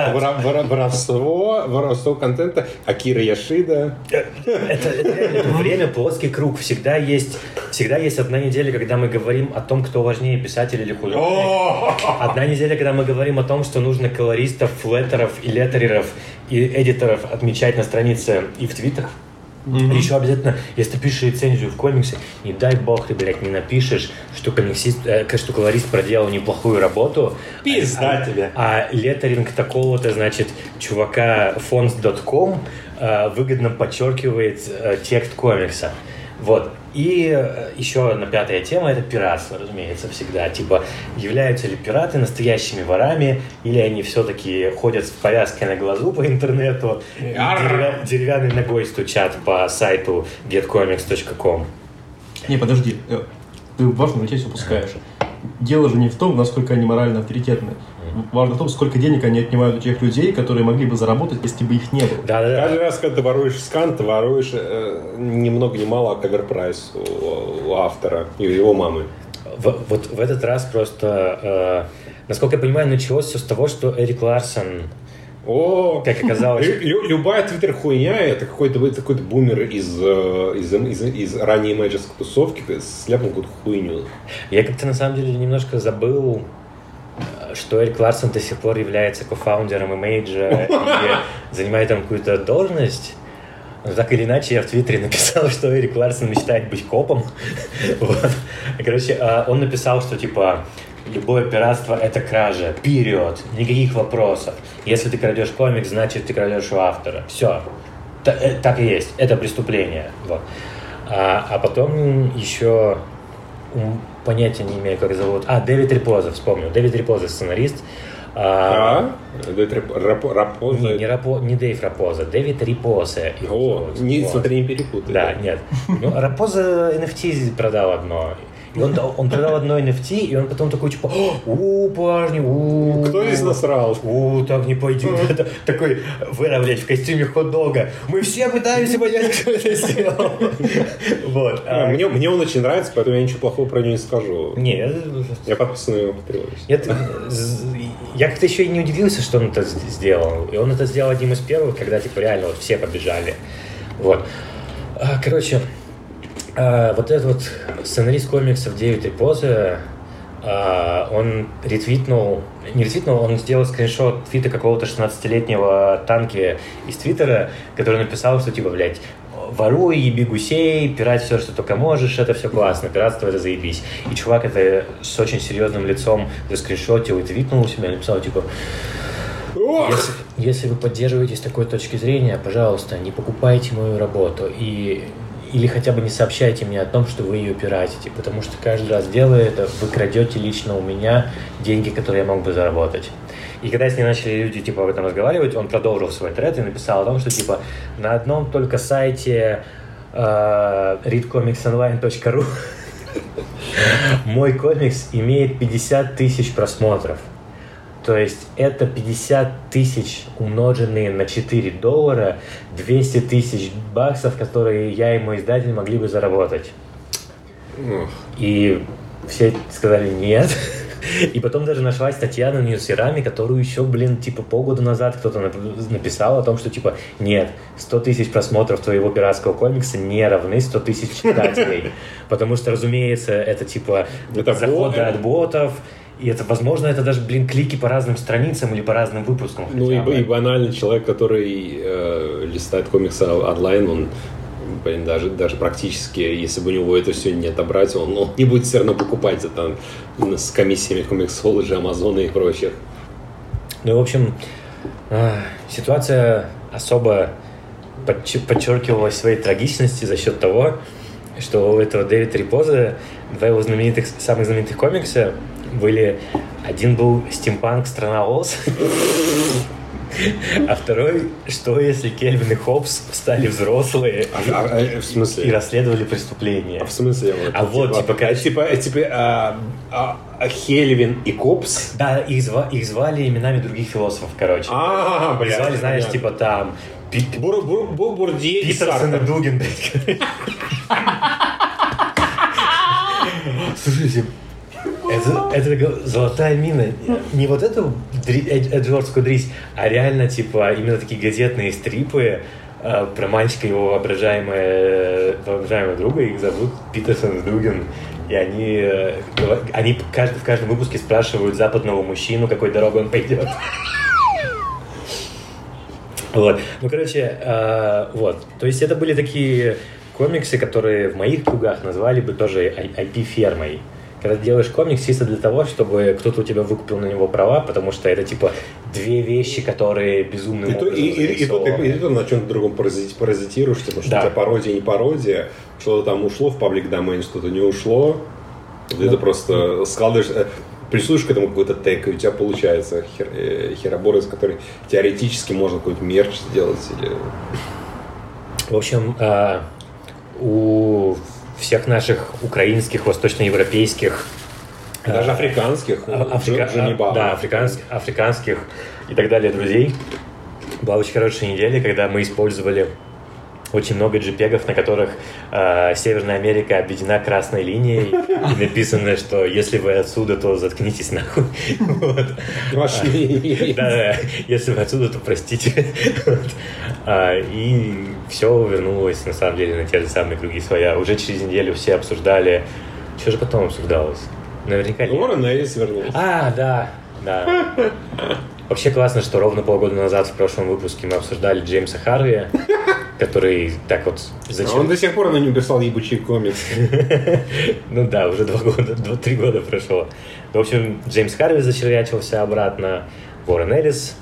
воровство контента, Акира Яшида. Это время, плоский круг. Всегда есть одна неделя, когда мы говорим о том, кто важнее, писатель или художник. Одна неделя, когда мы говорим о том, что нужно колористов, флеттеров и леттереров и эдиторов отмечать на странице и в твиттерах. Mm-hmm. Еще обязательно, если ты пишешь рецензию в комиксе, не дай бог ты, блядь, не напишешь, что что колорист проделал неплохую работу. Пизда тебе. А леттеринг такого-то, значит, чувака fonts.com выгодно подчеркивает текст комикса. Вот. И еще одна 5-я тема — это пиратство, разумеется, всегда. Типа, являются ли пираты настоящими ворами, или они все-таки ходят с повязкой на глазу по интернету, деревянной ногой стучат по сайту getcomics.com. Не, подожди, ты важную часть упускаешь. Дело же не в том, насколько они морально авторитетны. Важно в том, сколько денег они отнимают у тех людей, которые могли бы заработать, если бы их не было. Да. Каждый раз, когда ты воруешь скан, ты воруешь ни много ни мало кавер-прайс у автора и его мамы. Вот в этот раз просто, насколько я понимаю, началось все с того, что Эрик Ларсон, как оказалось... Любая твиттер-хуйня — это какой-то бумер из ранней имейджерской тусовки сляпнул какую-то хуйню. Я как-то на самом деле немножко забыл, что Эрик Ларсон до сих пор является кофаундером Image и занимает там какую-то должность. Но так или иначе, я в Твиттере написал, что Эрик Ларсон мечтает быть копом. Вот. Короче, он написал, что типа любое пиратство — это кража. Период. Никаких вопросов. Если ты крадешь комикс, значит ты крадешь у автора. Все. Так и есть. Это преступление. Вот. А потом еще понятия не имею, как зовут. Дэвид Репоза, вспомнил. Дэвид Репоза, сценарист. Дэвид Рапоза? Не Дэйв Рапоза, Дэвид Репоза. Смотри, не перепутай. Да, нет. Рапоза NFT продал одно. И он продал одно NFT, и он потом такой, типа, парни, кто здесь насрал? Так не пойдет. Это такой, блядь, в костюме хот-дога. Мы все пытаемся понять, кто это сделал. Вот. Мне он очень нравится, поэтому я ничего плохого про него не скажу. Нет. Я подписан на его патриотность. Нет, я как-то еще и не удивился, что он это сделал. И он это сделал одним из первых, когда, типа, реально вот все побежали. Вот. Короче, вот этот вот сценарист комиксов Дэвид Репоза, он он сделал скриншот твита какого-то 16-летнего танки из Твиттера, который написал, что типа, блядь, воруй, еби гусей, пирать все, что только можешь, это все классно, пиратство это заебись. И чувак это с очень серьезным лицом заскриншотил и твитнул у себя, написал типа: если вы поддерживаетесь такой точки зрения, пожалуйста, не покупайте мою работу или хотя бы не сообщайте мне о том, что вы ее пиратите, потому что каждый раз делая это, вы крадете лично у меня деньги, которые я мог бы заработать. И когда с ним начали люди типа об этом разговаривать, он продолжил свой тред и написал о том, что типа на одном только сайте readcomicsonline.ru мой комикс имеет 50 тысяч просмотров. То есть это 50 тысяч умноженные на $4, 200 тысяч баксов, которые я и мой издатель могли бы заработать. И все сказали нет. И потом даже нашлась статья на Ньюсераме, которую еще, типа полгода назад кто-то написал о том, что типа нет, 100 тысяч просмотров твоего пиратского комикса не равны 100 тысяч читателей. Потому что, разумеется, это типа заходы от ботов. И это, возможно, это даже, клики по разным страницам или по разным выпускам. И банально человек, который листает комиксы онлайн, он, даже практически, если бы у него это все не отобрать, он не будет все равно покупать это с комиссиями комиксологи, Амазона и прочих. В общем, ситуация особо подчеркивалась своей трагичности за счет того, что у этого Дэвида Репоза два его самых знаменитых комикса были. Один был «Стимпанк. Страна Оз», а второй «Что, если Кельвин и Хоббс стали взрослые в смысле? И расследовали преступления?» В смысле? Хельвин и Хоббс? Да, их звали именами других философов, короче. Их звали, знаешь, типа там Бурдье и Питерсон и Дугин. Слушайте, это золотая мина. Не вот эту эдвардскую дрись, а реально, типа, именно такие газетные стрипы про мальчика, его воображаемого друга, их зовут Питерсон и Дугин. И они в каждом выпуске спрашивают западного мужчину, какой дорогой он пойдет. Вот. Вот. То есть это были такие комиксы, которые в моих кругах назвали бы тоже IP-фермой. Когда ты делаешь комикс чисто для того, чтобы кто-то у тебя выкупил на него права, потому что это типа две вещи, которые безумным образом и ты на чем-то другом паразитируешь, типа, что у тебя пародия, не пародия, что-то там ушло в паблик домен, что-то не ушло. Ты просто складываешь, присутствуешь к этому какой-то тег, и у тебя получается херобор, из которой теоретически можно какой-то мерч сделать. В общем, у всех наших украинских, восточноевропейских, даже африканских, африканских и так далее друзей была очень хорошая неделя, когда мы использовали очень много джипегов, на которых Северная Америка обведена красной линией и написано, что если вы отсюда, то заткнитесь нахуй. Да, если вы отсюда, то простите. И все вернулось, на самом деле, на те же самые круги своя. Уже через неделю все обсуждали. Что же потом обсуждалось? Наверняка... Уоррен Эллис вернулся. Да. Вообще классно, что ровно полгода назад в прошлом выпуске мы обсуждали Джеймса Харви, который так вот... Он до сих пор на нем писал ебучий комикс. Ну да, уже 3 года прошло. В общем, Джеймс Харви зачерячился обратно, Уоррен Эллис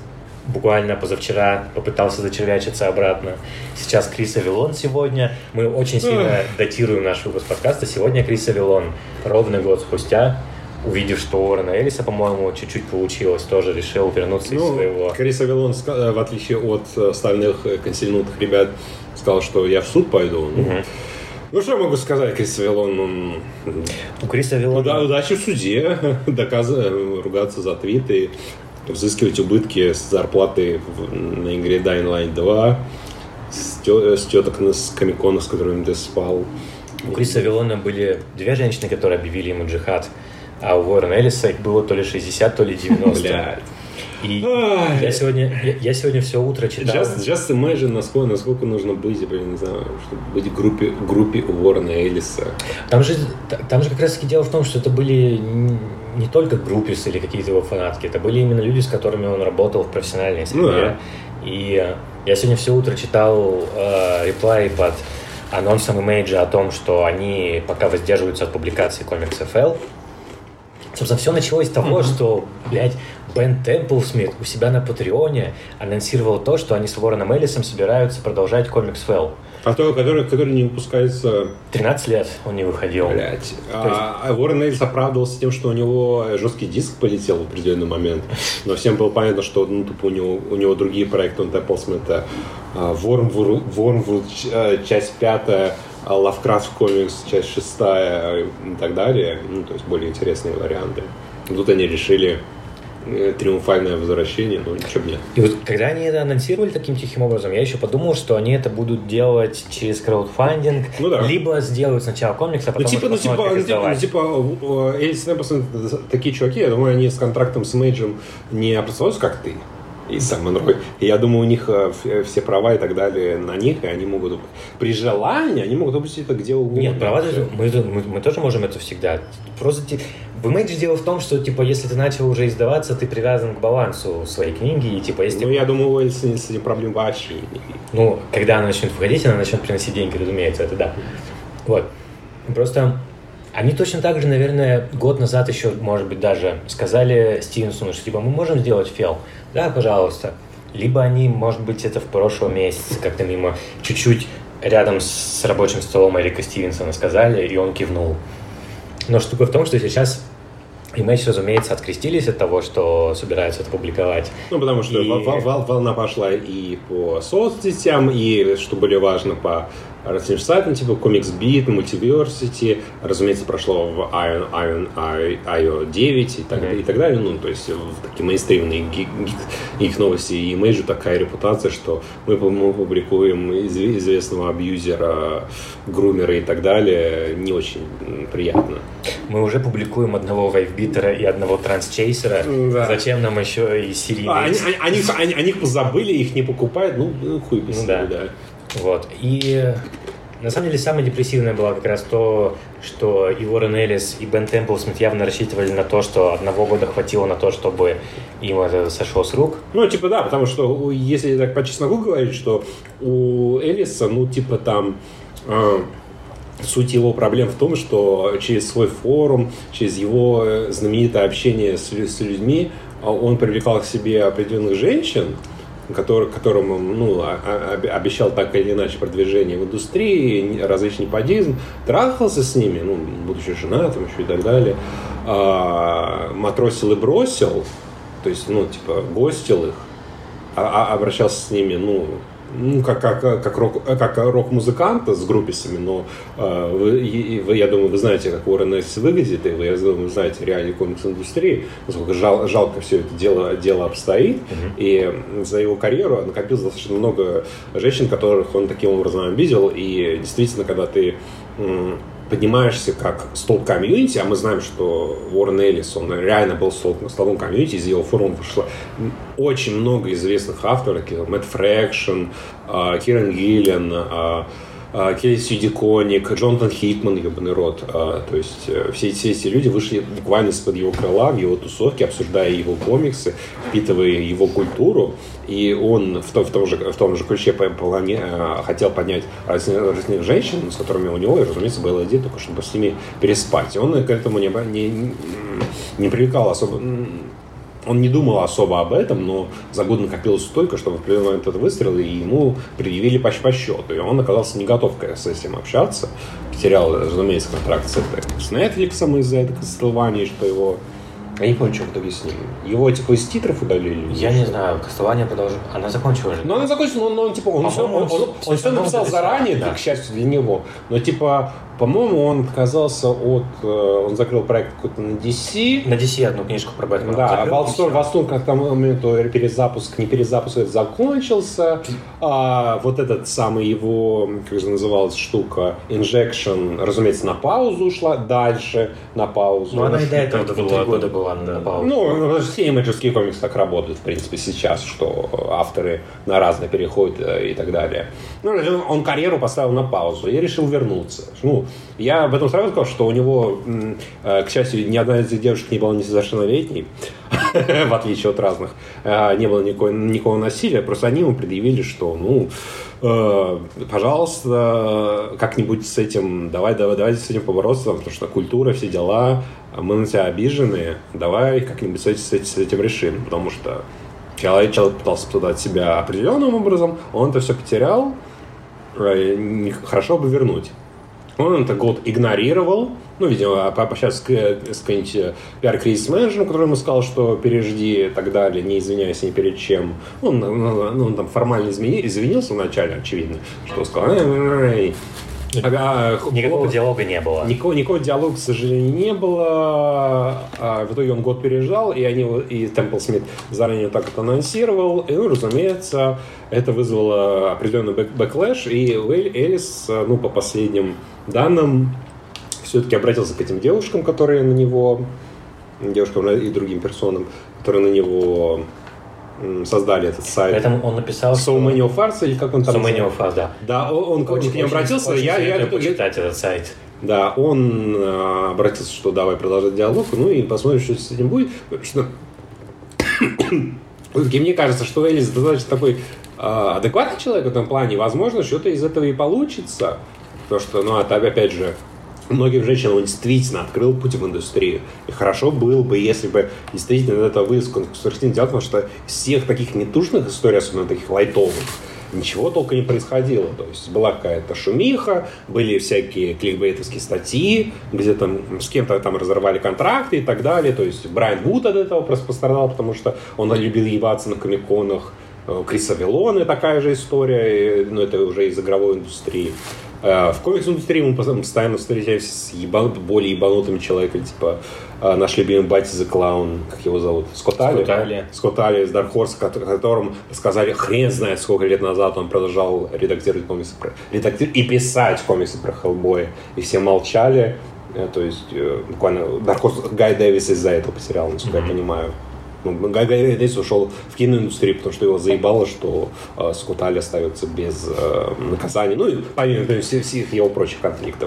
буквально позавчера попытался зачервячиться обратно. Сейчас Крис Авилон сегодня. Мы очень сильно датируем наш выпуск подкаста. Сегодня Крис Авилон, ровно год спустя, увидев, что у Уоррена Эллиса, по-моему, чуть-чуть получилось, тоже решил вернуться из своего... Крис Авилон, в отличие от остальных консильнутых ребят, сказал, что я в суд пойду. Ну, что я могу сказать, Крис Авилон? У Криса Авилона... Удачи в суде, ругаться за твиты, взыскивать убытки с зарплаты на игре Dying Light 2, с теток с Комик-Кона, с которыми ты спал. У Криса Авилона были 2 женщины, которые объявили ему джихад, а у Уоррена Эллиса их было то ли 60, то ли 90. Блядь. И я сегодня все утро читал... Just imagine, насколько нужно быть, я не знаю, чтобы быть в группе Уоррена Эллиса. Там же как раз таки дело в том, что это были не только групписы или какие-то его фанатки, это были именно люди, с которыми он работал в профессиональной среде. И я сегодня все утро читал реплай под анонсом Image о том, что они пока воздерживаются от публикации комикс FL. Собственно, все началось с того, что, блядь, Бен Темплсмит у себя на Патреоне анонсировал то, что они с Уорреном Эллисом собираются продолжать комикс FL. Который не выпускается... 13 лет он не выходил. Блять. Уоррен Эллис оправдывался тем, что у него жесткий диск полетел в определенный момент. Но всем было понятно, что у него другие проекты. Он Темплсмита, Вормвуд, часть 5, Lovecraft комикс, часть 6 и так далее. То есть более интересные варианты. Тут они решили триумфальное возвращение, но ничего нет. И вот когда они это анонсировали таким тихим образом, я еще подумал, что они это будут делать через краудфандинг, либо сделают сначала комикс, а потом Эллис Темплсмит, такие чуваки, я думаю, они с контрактом с Имейджем не определяются, как ты. И сам Монрой. И я думаю, у них все права и так далее на них, и они могут при желании, они могут выпустить это где угодно. Нет, права мы тоже можем это всегда. Просто в Image дело в том, что если ты начал уже издаваться, ты привязан к балансу своей книги, и если... я думаю, у Эллиса с этим проблем вообще нет. Когда она начнет выходить, она начнет приносить деньги, разумеется, это да. Вот. Просто они точно так же, наверное, год назад еще, может быть, даже сказали Стивенсону, что мы можем сделать фел. Да, пожалуйста. Либо они, может быть, это в прошлом месяце как-то мимо, чуть-чуть рядом с рабочим столом Эрика Стивенсона сказали, и он кивнул. Но штука в том, что сейчас Image, разумеется, открестились от того, что собираются это публиковать. Потому что волна пошла и по соцсетям, и, что более важно, по различным сайтам, типа Comics Beat, Multiversity, разумеется, прошло в IO 9 и так далее. То есть такие мейнстримные их новости. И Image такая репутация, что мы публикуем известного абьюзера, грумера и так далее. Не очень приятно. Мы уже публикуем одного вайфбитера и одного трансчейсера. Да. Зачем нам еще и серийные? О них позабыли, их не покупают. Хуй без себя, да. Вот. И на самом деле самое депрессивное было как раз то, что и Уоррен Эллис, и Бен Темплсмит явно рассчитывали на то, что 1 года хватило на то, чтобы им это сошло с рук. Да, потому что, если так по чесноку говорить, что у Эллиса, суть его проблем в том, что через свой форум, через его знаменитое общение с людьми, он привлекал к себе определенных женщин, которым обещал так или иначе продвижение в индустрии, различный подизм, трахался с ними, будучи женатым еще и так далее, матросил и бросил, то есть, гостил их, обращался с ними, как рок-музыканта с групписами, но я думаю, вы знаете, как Уоррен Эллис выглядит, и я думаю, вы знаете реалии комикс-индустрии, насколько жалко все это дело обстоит, и за его карьеру накопилось достаточно много женщин, которых он таким образом обидел, и действительно, когда ты поднимаешься как столб комьюнити, а мы знаем, что Уоррен Эллис, он реально был столбом комьюнити, из его форума вышло очень много известных авторов, Мэтт Фрэкшн, Киран Гиллен, Кейси Диконик, Джонатан Хитман, ебаный рот. То есть все эти люди вышли буквально из-под его крыла, в его тусовке, обсуждая его комиксы, впитывая его культуру. И он в том же ключе хотел поднять разных женщин, с которыми у него, разумеется, была идея только чтобы с ними переспать. И он к этому не привлекал особо он не думал особо об этом, но за год накопилось столько, что в определенный момент это выстрел, и ему предъявили по счету. И он оказался не готов с этим общаться. Потерял, разумеется, контракт с Netflix из-за этой Castlevania, что его... Я не помню, что в итоге с ним. Его, типа, из титров удалили? Я не знаю, Castlevania продолжит. Она закончилась же. Ну, она закончилась, но он все написал заранее, к счастью для него. Но, типа, по-моему, он отказался от... Он закрыл проект какой-то на DC. На DC одну книжку про Бэтмена. Да, Волстон к тому моменту не перезапуск это закончился. Вот этот самый его, как же называлась штука, Injection, разумеется, на паузу ушла, дальше на паузу. Ну, она и до этого 3 года была на паузу. Ну, все имиджерские комиксы так работают, в принципе, сейчас, что авторы на разные переходят и так далее. Ну, он карьеру поставил на паузу и решил вернуться. Ну, я об этом сразу сказал, что у него, к счастью, ни одна из этих девушек не была несовершеннолетней, в отличие от разных. Не было никакого насилия, просто они ему предъявили, что, пожалуйста, как-нибудь с этим, давайте с этим побороться, потому что культура, все дела, мы на тебя обижены, давай как-нибудь с этим решим, потому что человек пытался подать себя определенным образом, он это все потерял, хорошо бы вернуть. Он это год игнорировал, видимо, пообщаться с каким-нибудь пиар-кризис-менеджером, который ему сказал, что пережди и так далее, не извиняясь ни перед чем. Он там формально извинился вначале, очевидно, что сказал... Никакого диалога не было. Никакого диалога, к сожалению, не было. В итоге он год переждал, и Темпл Смит заранее так это анонсировал. И, разумеется, это вызвало определенный бэклэш. И Элис, по последним данным, все-таки обратился к этим девушкам, которые на него... Девушкам и другим персонам, которые на него... создали этот сайт. Поэтому он написал... So Many of Us, или как он там... So Many of Us, да. Да, он к ним обратился. Я почитать этот сайт. Да, он обратился, что давай продолжать диалог, и посмотрим, что с этим будет. И мне кажется, что Элис достаточно такой адекватный человек в этом плане. Возможно, что-то из этого и получится. Потому что, опять же, многим женщинам он действительно открыл путь в индустрию. И хорошо было бы, если бы действительно это вывез конструктивный диалог, потому что из всех таких нетушных историй, особенно таких лайтовых, ничего толком не происходило. То есть была какая-то шумиха, были всякие кликбейтовские статьи, где там с кем-то там разорвали контракты и так далее. То есть Брайан Вуд от этого просто пострадал, потому что он любил ебаться на комик-конах. Криса Виллоне такая же история, но это уже из игровой индустрии. В комикс-индустрии мы постоянно встречаемся с более ебанутыми человеками, типа наш любимый Батти the Clown, как его зовут? Скотт Али из Dark Horse, которому сказали, хрен знает, сколько лет назад он продолжал редактировать и писать комиксы про Хеллбоя, и все молчали. То есть, буквально, Dark Horse Гай Дэвис из-за этого потерял, насколько я понимаю. Гай Дэвис ушел в киноиндустрию, потому что его заебало, что Скотт Али остается без наказания. И помимо всех его прочих конфликтов.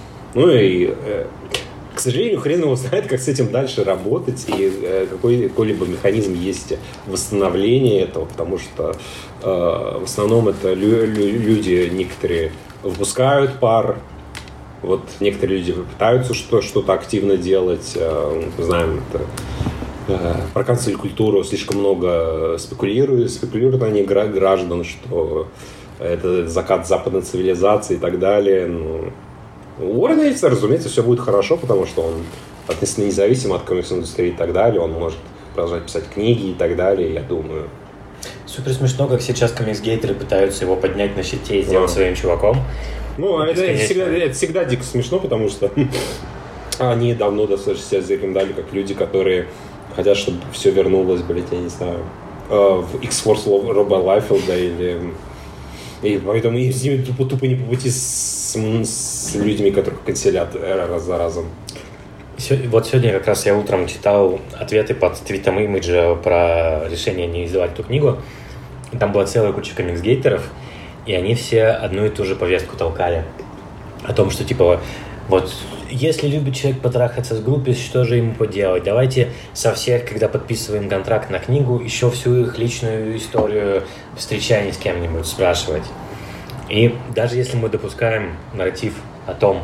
К сожалению, хрен его знает, как с этим дальше работать и какой-либо механизм есть восстановления этого, потому что в основном это люди некоторые выпускают пар, некоторые люди пытаются что-то активно делать, знаем это. Про канцель-культуру слишком много спекулируют они граждан, что это закат западной цивилизации и так далее. У Уоррена, разумеется, все будет хорошо, потому что он относительно независим от комикс-индустрии и так далее. Он может продолжать писать книги и так далее, я думаю. Супер смешно, как сейчас комикс-гейтеры пытаются его поднять на щите и сделать своим чуваком. Это всегда дико смешно, потому что они давно достаточно себя зарекомендовали как люди, которые хотят, чтобы все вернулось, я не знаю, в X-Force Роба Лайфилда и поэтому им с ними тупо не по пути с людьми, которых канцелят раз за разом. Сегодня как раз я утром читал ответы под твитом Имиджа про решение не издавать эту книгу. Там была целая куча комикс-гейтеров, и они все одну и ту же повестку толкали. О том, что если любит человек потрахаться с группой, что же ему поделать? Давайте со всех, когда подписываем контракт на книгу, еще всю их личную историю встречания с кем-нибудь спрашивать. И даже если мы допускаем нарратив о том,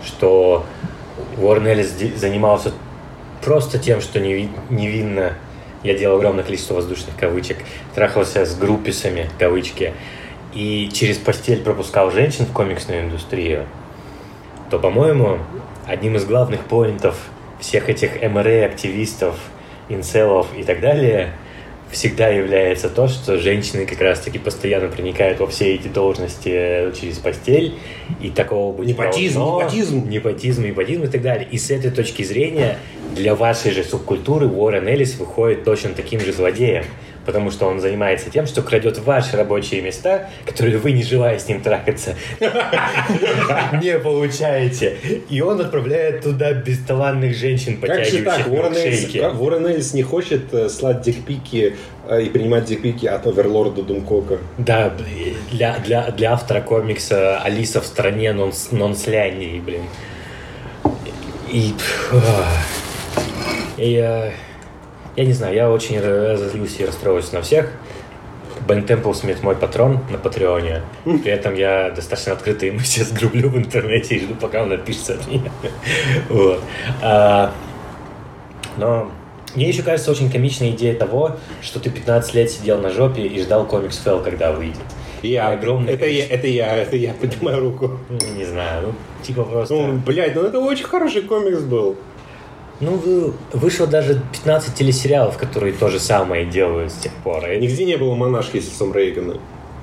что Уоррен Эллис занимался просто тем, что невинно я делал огромное количество воздушных кавычек, трахался с групписами, кавычки, и через постель пропускал женщин в комиксную индустрию, то, по-моему, одним из главных поинтов всех этих МРА-активистов, инцелов и так далее всегда является то, что женщины как раз-таки постоянно проникают во все эти должности через постель, и такого быть непотизм и так далее. И с этой точки зрения для вашей же субкультуры Уоррен Эллис выходит точно таким же злодеем, потому что он занимается тем, что крадет ваши рабочие места, которые вы, не желая с ним трахаться, не получаете. И он отправляет туда бесталанных женщин, потягивающих милкшейки. Уоррен Эллис не хочет слать дикпики и принимать дикпики от Оверлорда Думкока. Да, для автора комикса «Алиса в стране нонсляний», блин. Я не знаю, я очень разозлился и расстроился на всех. Бен Темплсмит мой патрон на Патреоне. При этом я достаточно открыто ему сейчас грублю в интернете и жду, пока он отпишется от меня. Вот. Но мне еще кажется очень комичной идея того, что ты 15 лет сидел на жопе и ждал комикс Фэл, когда выйдет. Это я поднимаю руку. Не знаю, типа просто... это очень хороший комикс был. Вышло даже 15 телесериалов, которые то же самое делают с тех пор. Нигде не было монашки с лицом Рейгана.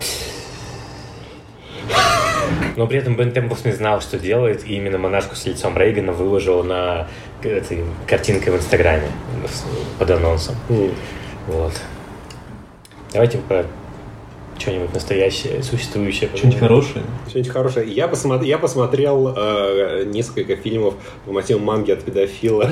Но при этом Бен Темплсмит знал, что делает, и именно монашку с лицом Рейгана выложил на этой картинкой в Инстаграме под анонсом. Вот. Давайте про что-нибудь настоящее, существующее. Что-нибудь хорошее? Я посмотрел несколько фильмов по мотивам манги от педофила.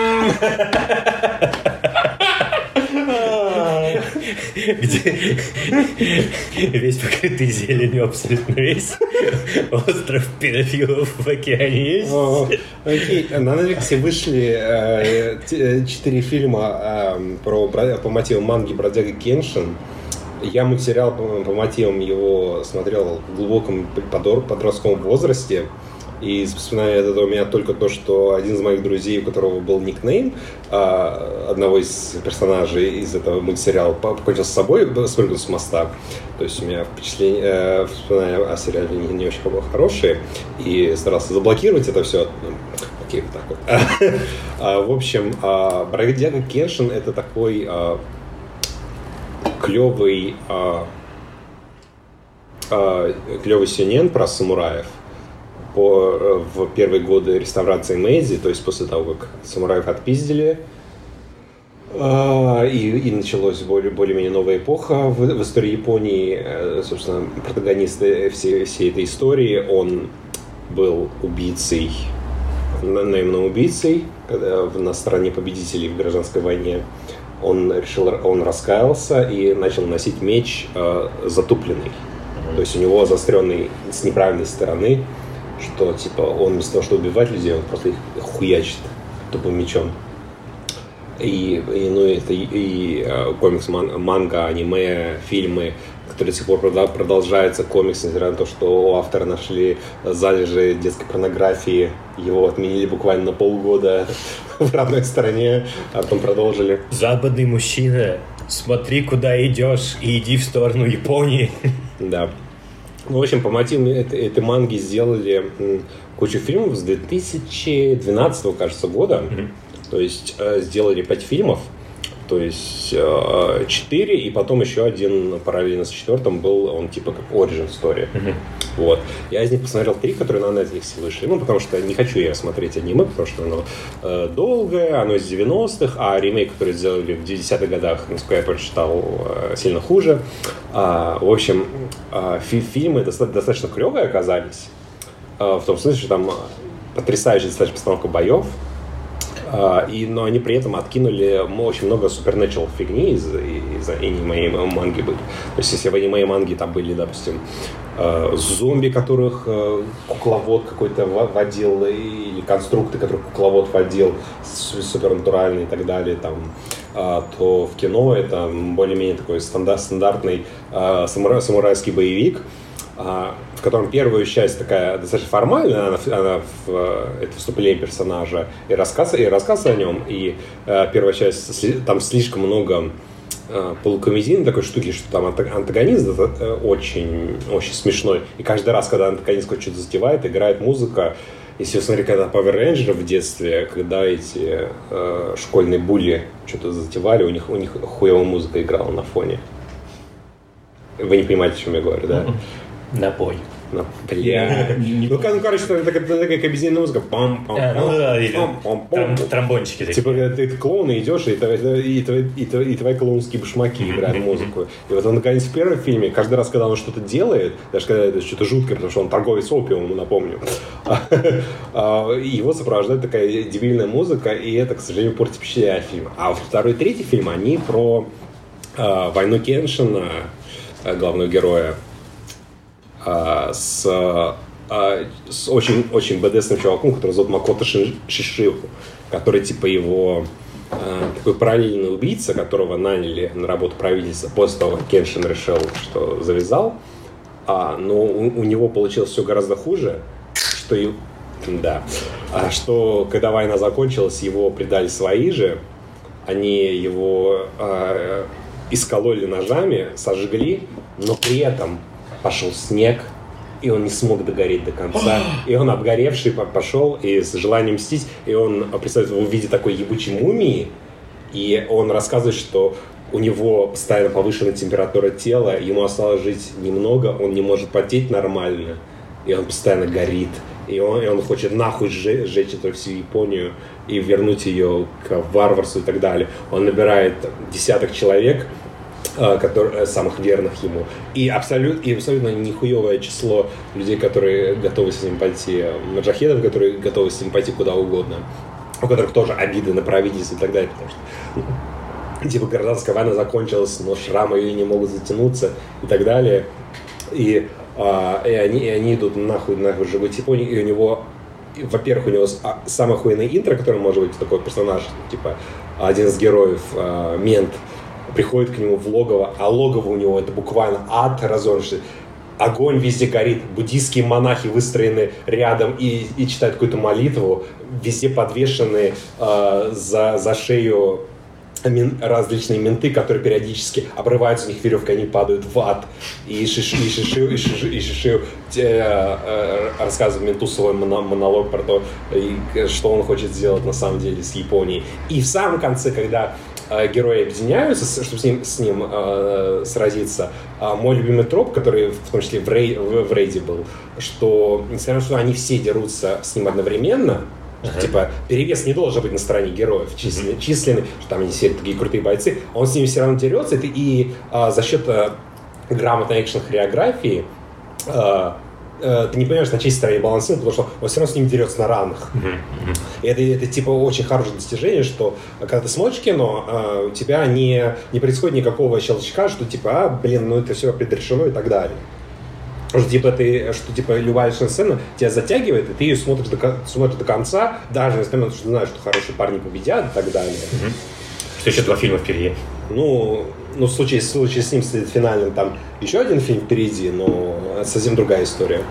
Где весь покрытый зеленью, абсолютно весь остров педофилов в океане есть. Окей, на Netflix вышли 4 фильма по мотивам манги «Бродяга Кеншин». Я мультсериал по мотивам его смотрел в глубоком подростковом возрасте. И из воспоминаний от этого у меня только то, что один из моих друзей, у которого был никнейм одного из персонажей из этого мультсериала, покончил с собой, спрыгнул с моста. То есть у меня воспоминания о сериале не очень хорошие. И старался заблокировать это все. Окей, вот так вот. В общем, «Бродяга Кеншин» — это такой... клевый сюнен про самураев в первые годы реставрации Мэйдзи, то есть после того, как самураев отпиздили, и началась более-менее новая эпоха в истории Японии. Собственно, протагонист всей этой истории, он был убийцей, наемным убийцей на стороне победителей в гражданской войне. Он раскаялся и начал носить меч затупленный. То есть у него заостренный с неправильной стороны, что типа он вместо того, чтобы убивать людей, он просто их хуячит тупым мечом. И комикс, манга, аниме, фильмы, которые до сих пор продолжаются, комиксы, несмотря на то, что у автора нашли залежи детской порнографии, его отменили буквально на полгода в родной стране, а потом продолжили. Западный мужчина, смотри, куда идешь, и иди в сторону Японии. Да. В общем, по мотивам этой манги сделали кучу фильмов с 2012, кажется, года. То есть сделали 5 фильмов, то есть 4, и потом еще один параллельно с 4 был, он типа как origin story. Вот. Я из них посмотрел 3, которые на Netflix вышли, потому что не хочу я смотреть аниме, потому что оно долгое, оно из 90-х, а ремейк, который сделали в 90-х годах, насколько я прочитал, сильно хуже. В общем, фильмы достаточно клевые оказались, в том смысле, что там потрясающая достаточно постановка боев, но они при этом откинули очень много supernatural фигни из аниме и манги были. То есть, если в аниме и манге там были, допустим, зомби, которых кукловод какой-то водил, или конструкты, которых кукловод водил, супернатуральные и так далее, там, то в кино это более-менее такой стандартный самурайский боевик. в котором первую часть такая достаточно формальная, это вступление персонажа и рассказ о нем, и первая часть, там слишком много полукомедийной такой штуки, что там антагонист очень, очень смешной, и каждый раз, когда антагонист что-то затевает, играет музыка. Если вы смотрели, когда Power Rangers в детстве, когда эти школьные булли что-то затевали, у них хуевая музыка играла на фоне. Вы не понимаете, о чем я говорю, да? Напой. Бля. Ну, короче, такая комедийная музыка. Тромбончики такие. Типа, ты клоун, и идешь, и твои клоунские башмаки играют музыку. И вот он, наконец, в первом фильме, каждый раз, когда он что-то делает, даже когда это что-то жуткое, потому что он торговец опиумом, напомню, его сопровождает такая дебильная музыка, и это, к сожалению, портит впечатление от фильма. А второй и третий фильм, они про войну Кеншина, главного героя, с очень бэдэсным чуваком, который зовут Макото Шишиху, который типа его такой параллельный убийца, которого наняли на работу правительства после того, как Кеншин решил, что завязал, но у него получилось все гораздо хуже, что когда война закончилась, его предали свои же, они его искололи ножами, сожгли, но при этом пошел снег, и он не смог догореть до конца. И он обгоревший пошел, и с желанием мстить, и он представляет его в виде такой ебучей мумии, и он рассказывает, что у него постоянно повышенная температура тела, ему осталось жить немного, он не может потеть нормально, и он постоянно горит. И он хочет нахуй сжечь эту всю Японию и вернуть ее к варварству и так далее. Он набирает десяток человек, самых верных ему. И абсолютно нихуевое число людей, которые готовы с ним пойти, маджахедов, которые готовы с ним пойти куда угодно, у которых тоже обиды на правительство и так далее, потому что типа гражданская война закончилась, но шрамы ее не могут затянуться и так далее. И они идут нахуй живут в Японии, и у него, во-первых, у него самое хуйное интро, которое может быть такой персонаж, типа один из героев, мент, приходит к нему в логово, а логово у него это буквально ад разорванный. Огонь везде горит, буддийские монахи выстроены рядом и читают какую-то молитву, везде подвешены за шею различные менты, которые периодически обрываются, у них веревка, они падают в ад. И Шишиу рассказывает менту свой монолог про то, что он хочет сделать на самом деле с Японией. И в самом конце, когда герои объединяются, чтобы с ним сразиться, мой любимый троп, который в том числе в рейде был, что несмотря на то, что они все дерутся с ним одновременно, типа, перевес не должен быть на стороне героев численный, что там они все такие крутые бойцы, он с ними все равно дерется, и за счет грамотной экшн-хореографии ты не понимаешь, на чьей стороне балансирует, потому что он все равно с ним дерется на равных. И это типа очень хорошее достижение, что когда ты смотришь кино, у тебя не происходит никакого щелчка, что типа, это все предрешено и так далее. Что типа любая сцена тебя затягивает, и ты ее смотришь до конца, даже несмотря на то, что ты знаешь, что хорошие парни победят и так далее. Что еще 2 фильма впереди? В случае с ним, с финальным, там еще один фильм впереди, но это совсем другая история.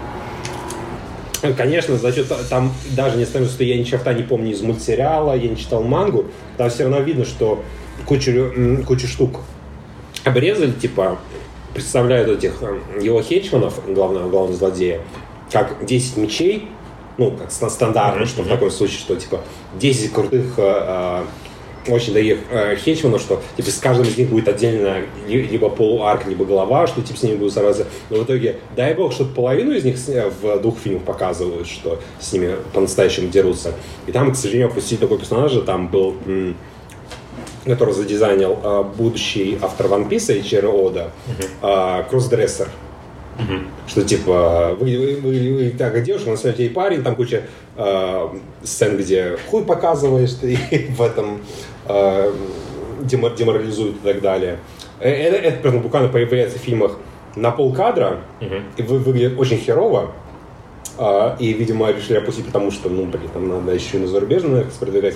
Конечно, за счет там, даже несмотря на то, что я ни черта не помню из мультсериала, я не читал мангу, там все равно видно, что кучу штук обрезали, типа, представляют этих его хетчманов, главного злодея, как 10 мечей, как стандартно, что в таком случае, что типа 10 крутых очень дорогих хетчманов, что типа с каждым из них будет отдельно либо полуарк, либо голова, что типа с ними будут сразу. Но в итоге, дай бог, что половину из них в 2 фильмах показывают, что с ними по-настоящему дерутся. И там, к сожалению, опустили такой персонажа, там был, который задизайнил будущий автор One Piece, Эйчиро Ода, кроссдрессер. Что типа вы так девушка, на самом деле парень, там куча сцен, где хуй показываешь, и в этом деморализуют и так далее. Это буквально появляется в фильмах на полкадра, и выглядит очень херово. И, видимо, решили опустить, потому что, там надо еще и на зарубежную продвигать.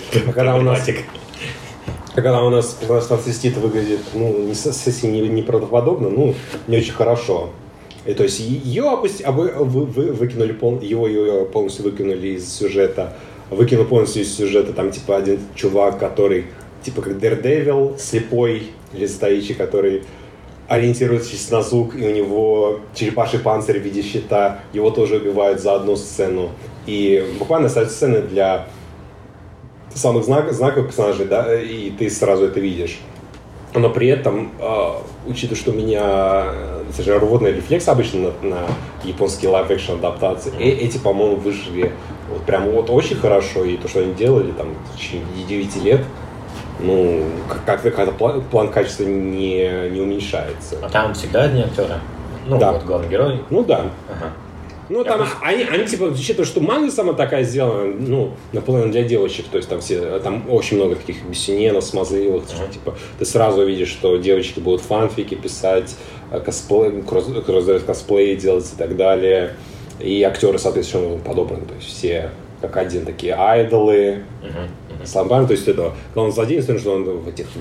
Когда у нас трансвестит выглядит совсем неправдоподобно, не очень хорошо. И то есть ее выкинули, его полностью выкинули из сюжета. Выкинул полностью из сюжета там типа один чувак, который типа как Daredevil, слепой или стоячий, который ориентируется на звук, и у него черепаший панцирь в виде щита. Его тоже убивают за одну сцену. И буквально остаются сцены для самых знаковых персонажей, да, и ты сразу это видишь. Но при этом, учитывая, что у меня рвотный рефлекс обычно на японские live-action адаптации, эти, по-моему, вышли вот прям вот очень хорошо, и то, что они делали там в течение 9 лет, ну, как-то план качества не уменьшается. А там всегда одни актеры? Ну, да. Вот главный герой? Ну, да. Ага. Ну, там, они типа, учитывая, что манга сама такая сделана, ну, наполовину для девочек, то есть там очень много таких бессиненов, смазливых, типа, ты сразу видишь, что девочки будут фанфики писать, косплей делать и так далее, и актеры, соответственно, подобраны, то есть все как один такие айдолы, сламбан, то есть это главный злодей, что он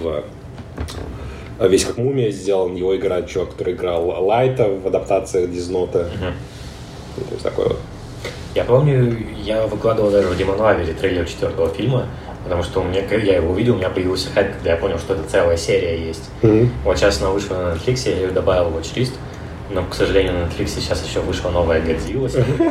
весь как мумия сделан, его играет чувак, который играл Лайта в адаптациях Дизнота. То есть такой вот. Я помню, я выкладывал даже в Demon Lover трейлер 4-го фильма, потому что я его увидел, у меня появился хайп, когда я понял, что это целая серия есть. Вот сейчас она вышла на Netflix, я ее добавил в watch-list, но, к сожалению, на Netflix сейчас еще вышла новая Godzilla,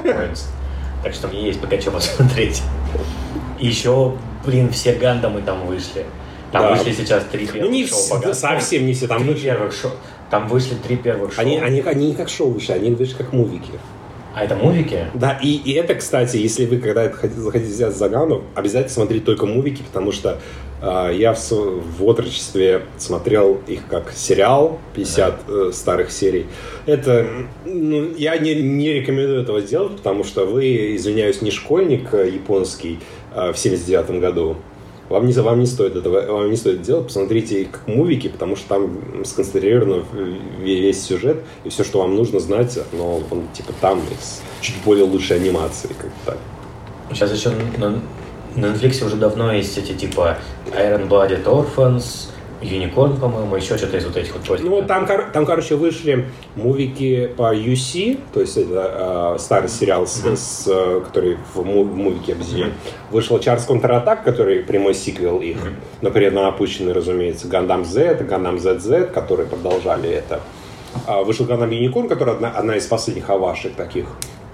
так что мне есть пока что посмотреть. И еще, все Гандамы там вышли. Там вышли сейчас 3 первых шоу. Совсем не все там вышли. Там вышли 3 первых шоу. Они не как шоу вышли, они вышли как мувики. А это мувики? Да, и это, кстати, если вы когда захотите взять за Ганду, обязательно смотрите только мувики, потому что я в отрочестве смотрел их как сериал, 50 старых серий. Это, я не рекомендую этого делать, потому что вы, извиняюсь, не школьник японский в 79 году. Вам не стоит это делать, посмотрите как мувики, потому что там сконцентрирован весь сюжет, и все, что вам нужно знать, но он типа там с чуть более лучшей анимацией, как так. Сейчас еще на Netflix уже давно есть эти типа Iron-Blooded Orphans, Unicorn, по-моему, еще что-то из вот этих вот постиков. Ну, там, короче, вышли мувики по UC, то есть это старый сериал, который в мувике объединен. Вышел Char's Counter-Attack, который прямой сиквел их, но при этом опущенный, разумеется, Gundam Z, Gundam ZZ, которые продолжали это. Вышел Gundam Unicorn, который одна из последних овашек таких.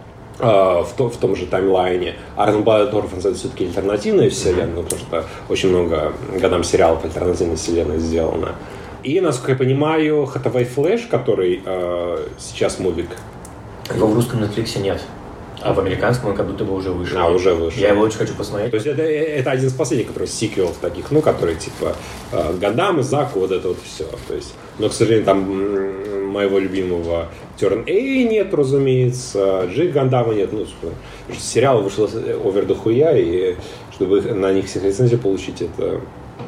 В том же таймлайне. Iron-Blooded Orphans это все-таки альтернативная вселенная, потому что очень много годам сериалов альтернативной вселенной сделано. И, насколько я понимаю, Hathaway Flash, который сейчас мувик. Его в русском Netflix нет. А в американском он как будто бы уже вышел. Уже вышел. Я его очень хочу посмотреть. То есть это один из последних, который сиквелов таких, которые типа Гандам, Заку, вот это вот все. То есть, но, к сожалению, там моего любимого Turn A нет, разумеется, G Гандама нет. Сериал вышел овер до хуя, и чтобы на них всех лицензию получить, это...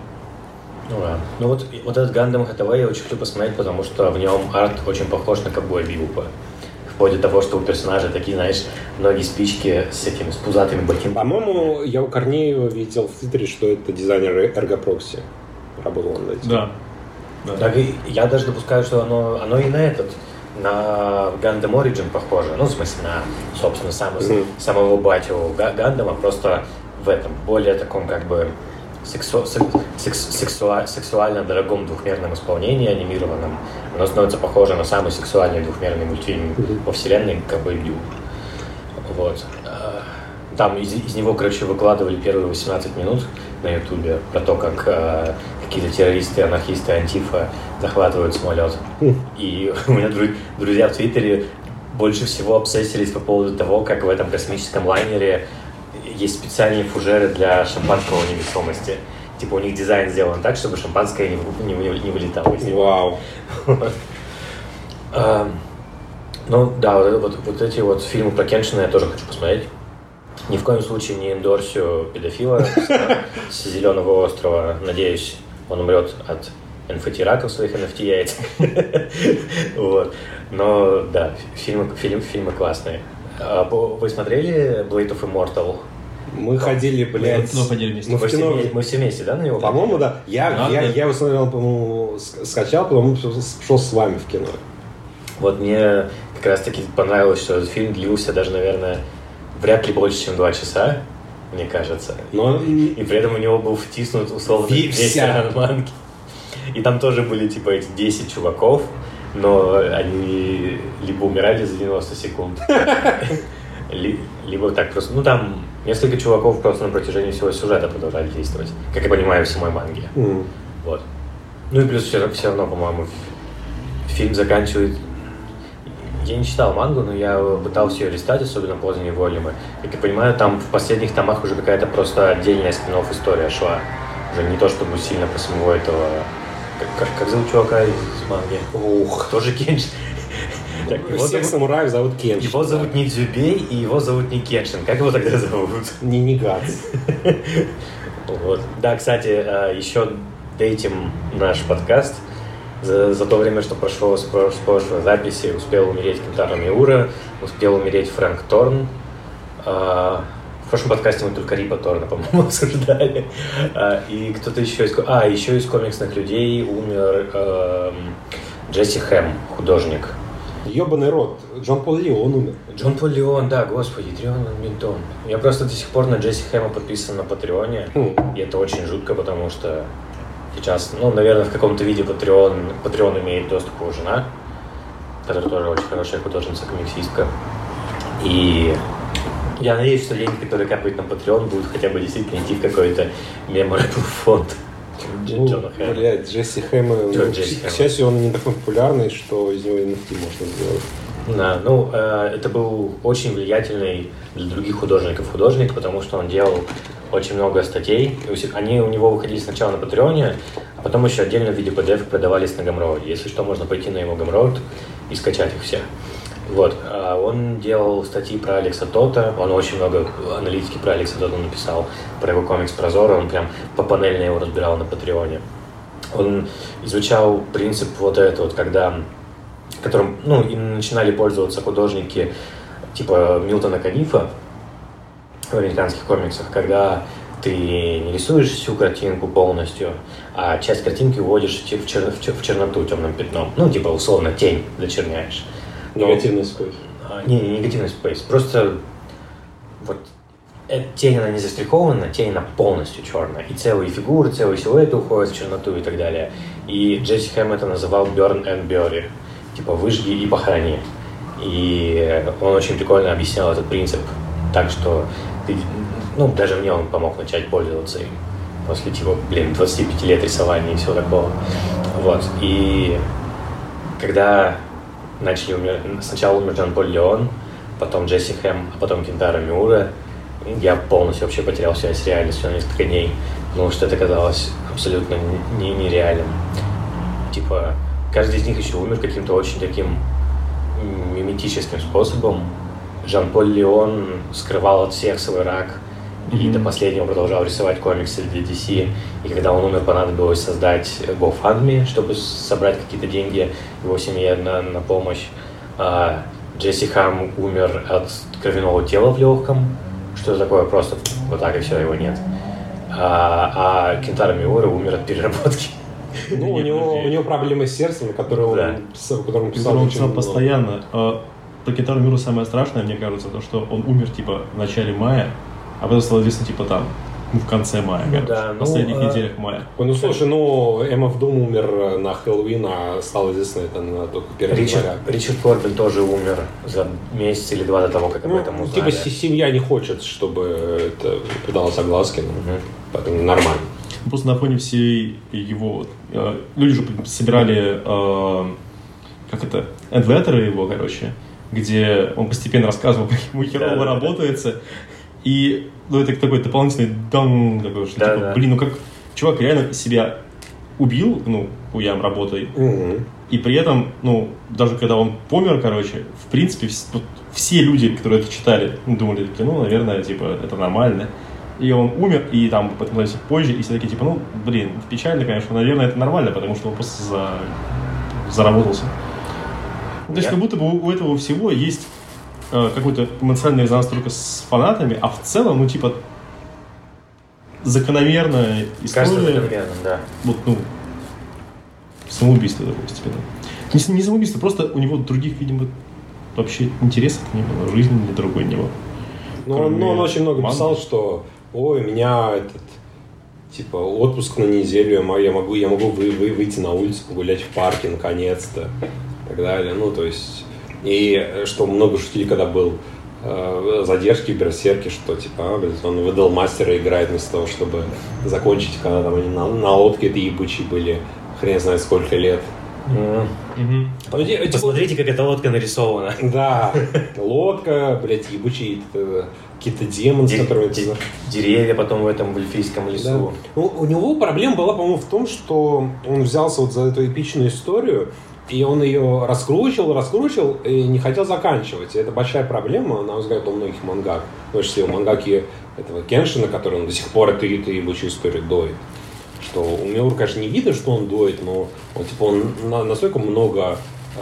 Ну вот этот Гандам Hathaway я очень хочу посмотреть, потому что в нем арт очень похож на Ковбоя Бибопа. Вплоть до того, что у персонажа такие, знаешь, многие спички с пузатыми ботинками. По-моему, я у Корнеева видел в Твиттере, что это дизайнер Ergo Proxy. Работал он этим. Да. Так, я даже допускаю, что оно и на Gundam Origin похоже. Ну, в смысле, на, собственно, самого батю Гандама, просто в этом более таком, как бы, сексуально дорогом двухмерном исполнении анимированном. Оно становится похоже на самый сексуальный двухмерный мультфильм во вселенной Ковбой Бибоп. Вот. Там из него, короче, выкладывали первые 18 минут на Ютубе про то, как какие-то террористы, анархисты, антифа захватывают самолет. И у меня друзья в Твиттере больше всего обсессились по поводу того, как в этом космическом лайнере есть специальные фужеры для шампанского невесомости. Типа у них дизайн сделан так, чтобы шампанское не вылетало из него. Вау. Ну да, вот эти вот фильмы про Кеншина я тоже хочу посмотреть. Ни в коем случае не эндорсю педофила с Зеленого острова. Надеюсь, он умрет от NFT-раков своих NFT-яиц. Вот. Но да, фильмы классные. Вы смотрели Blade of Immortal? Мы ходили, блядь. Мы все вместе, да, на него? По-моему, да. Я его смотрел, по-моему, скачал, по-моему, пошел с вами в кино. Вот мне как раз-таки понравилось, что этот фильм длился даже, наверное, вряд ли больше, чем 2 часа, мне кажется. Но... И при этом у него был втиснут условно весь роман манги. И там тоже были типа эти 10 чуваков, но они либо умирали за 90 секунд, либо так просто... Ну, там несколько чуваков просто на протяжении всего сюжета продолжали действовать, как я понимаю, в самой манге. Вот. Ну и плюс все равно, по-моему, фильм заканчивает... Я не читал мангу, но я пытался ее листать, особенно поздние волюмы. Как я понимаю, там в последних томах уже какая-то просто отдельная спин-офф история шла. Уже не то, чтобы сильно про самого этого... Как зовут чувака из манги? Тоже Кеншин. Всех самураев зовут Кеншин. Его зовут не Дзюбей, и его зовут не Кеншин. Как его тогда зовут? Не Нигац. Вот. Да, кстати, еще дейтим наш подкаст. За то время, что прошло с прошлой записи, успел умереть Кентаро Миура, успел умереть Фрэнк Торн. В прошлом подкасте мы только Рипа Торна, по-моему, обсуждали. И кто-то еще из... еще из комиксных людей умер Джесси Хэм, художник. Ёбаный рот. Джон Пол Леон умер. Джон Пол Леон, да, господи, Трион Минтон. Я просто до сих пор на Джесси Хэма подписан на Патреоне. И это очень жутко, потому что сейчас, наверное, в каком-то виде Патреон имеет доступ его жена, которая тоже очень хорошая художница-комиксистка. И я надеюсь, что деньги, которые капают на Patreon, будут хотя бы действительно идти в какой-то memorable фонд Джона Хэма. Блядь, Джесси Хэма. К счастью, он не такой популярный, что из него NFT можно сделать. Да, это был очень влиятельный для других художников художник, потому что он делал очень много статей. Они у него выходили сначала на Патреоне, а потом еще отдельно в виде PDF продавались на Gumroad. Если что, можно пойти на его Gumroad и скачать их все. Вот. Он делал статьи про Алекса Тота, он очень много аналитики про Алекса Тота написал, про его комикс Прозора, он прям попанельно его разбирал на Патреоне. Он изучал принцип которым и начинали пользоваться художники типа Милтона Канифа в американских комиксах, когда ты не рисуешь всю картинку полностью, а часть картинки уводишь в черноту темным пятном. Условно тень зачерняешь. Негативный спейс. Не негативный спейс. Просто тень, она не застрихована, тень, она полностью черная. И целые фигуры, целые силуэты уходят в черноту и так далее. И Джесси Хэм это называл burn and bury. Типа выжги и похорони. И он очень прикольно объяснял этот принцип. Так что даже мне он помог начать пользоваться им. После 25 лет рисования и всего такого. Вот. И когда сначала умер Джон Пол Леон, потом Джесси Хэм, а потом Кентаро Миура, я полностью вообще потерял связь с реальностью на несколько дней, потому что это казалось абсолютно нереальным. Типа, каждый из них еще умер каким-то очень таким миметическим способом. Жан-Поль Леон скрывал от всех свой рак и до последнего продолжал рисовать комиксы для DC. И когда он умер, понадобилось создать GoFundMe, чтобы собрать какие-то деньги его семье на помощь. Джесси Хэм умер от кровяного тела в легком. Что такое? Просто вот так и все, его нет. А Кентаро Миура умер от переработки. У него проблемы с сердцем, которую он писал постоянно. Про Кентаро Миуру самое страшное, мне кажется, то, что он умер в начале мая, а потом стало известно в конце мая, в последних неделях мая. Слушай, MF Doom умер на Хэллоуин, а стало известно это только 1 января. Ричард Корбин тоже умер за месяц или 2 до того, как об этом узнали. Семья не хочет, чтобы это придалось огласке, поэтому нормально. Просто на фоне всей его... люди же собирали эндлекторы его, где он постепенно рассказывал, как ему херово работается. И это такой дополнительный такой, что чувак реально себя убил, хуям работой. И при этом, даже когда он помер, в принципе, все люди, которые это читали, думали, наверное, это нормально. И он умер, и там потом позже, и все такие, печально, конечно, наверное, это нормально, потому что он просто заработался. То есть, как будто бы у этого всего есть какой-то эмоциональный резонанс только с фанатами, а в целом, закономерная история. Кажется, закономерным, да. самоубийство такое постепенно. Не самоубийство, просто у него других, видимо, вообще интересов не было, жизни ни другой не было. Ну, он очень много писал, что ой, у меня типа отпуск на неделю, я могу выйти на улицу, погулять в парке наконец-то, и так далее. Ну, то есть, и что много шутили, когда был задержки в Берсерке, что типа, он выдал мастера, играет вместо того, чтобы закончить, когда там они на лодке этой ебучей были, хрен знает сколько лет. Посмотрите, как эта лодка нарисована. Да, лодка, блядь, ебучие какие-то демоны, которые... Деревья потом в этом эльфийском лесу. Да. Ну, у него проблема была, по-моему, в том, что он взялся вот за эту эпичную историю, и он ее раскручивал и не хотел заканчивать. И это большая проблема, на мой взгляд, у многих мангак. Потому что у мангаки этого Кеншина, который он до сих пор эту ебучую историю доит. Что у Миуры, конечно, не видно, что он доит, но он настолько много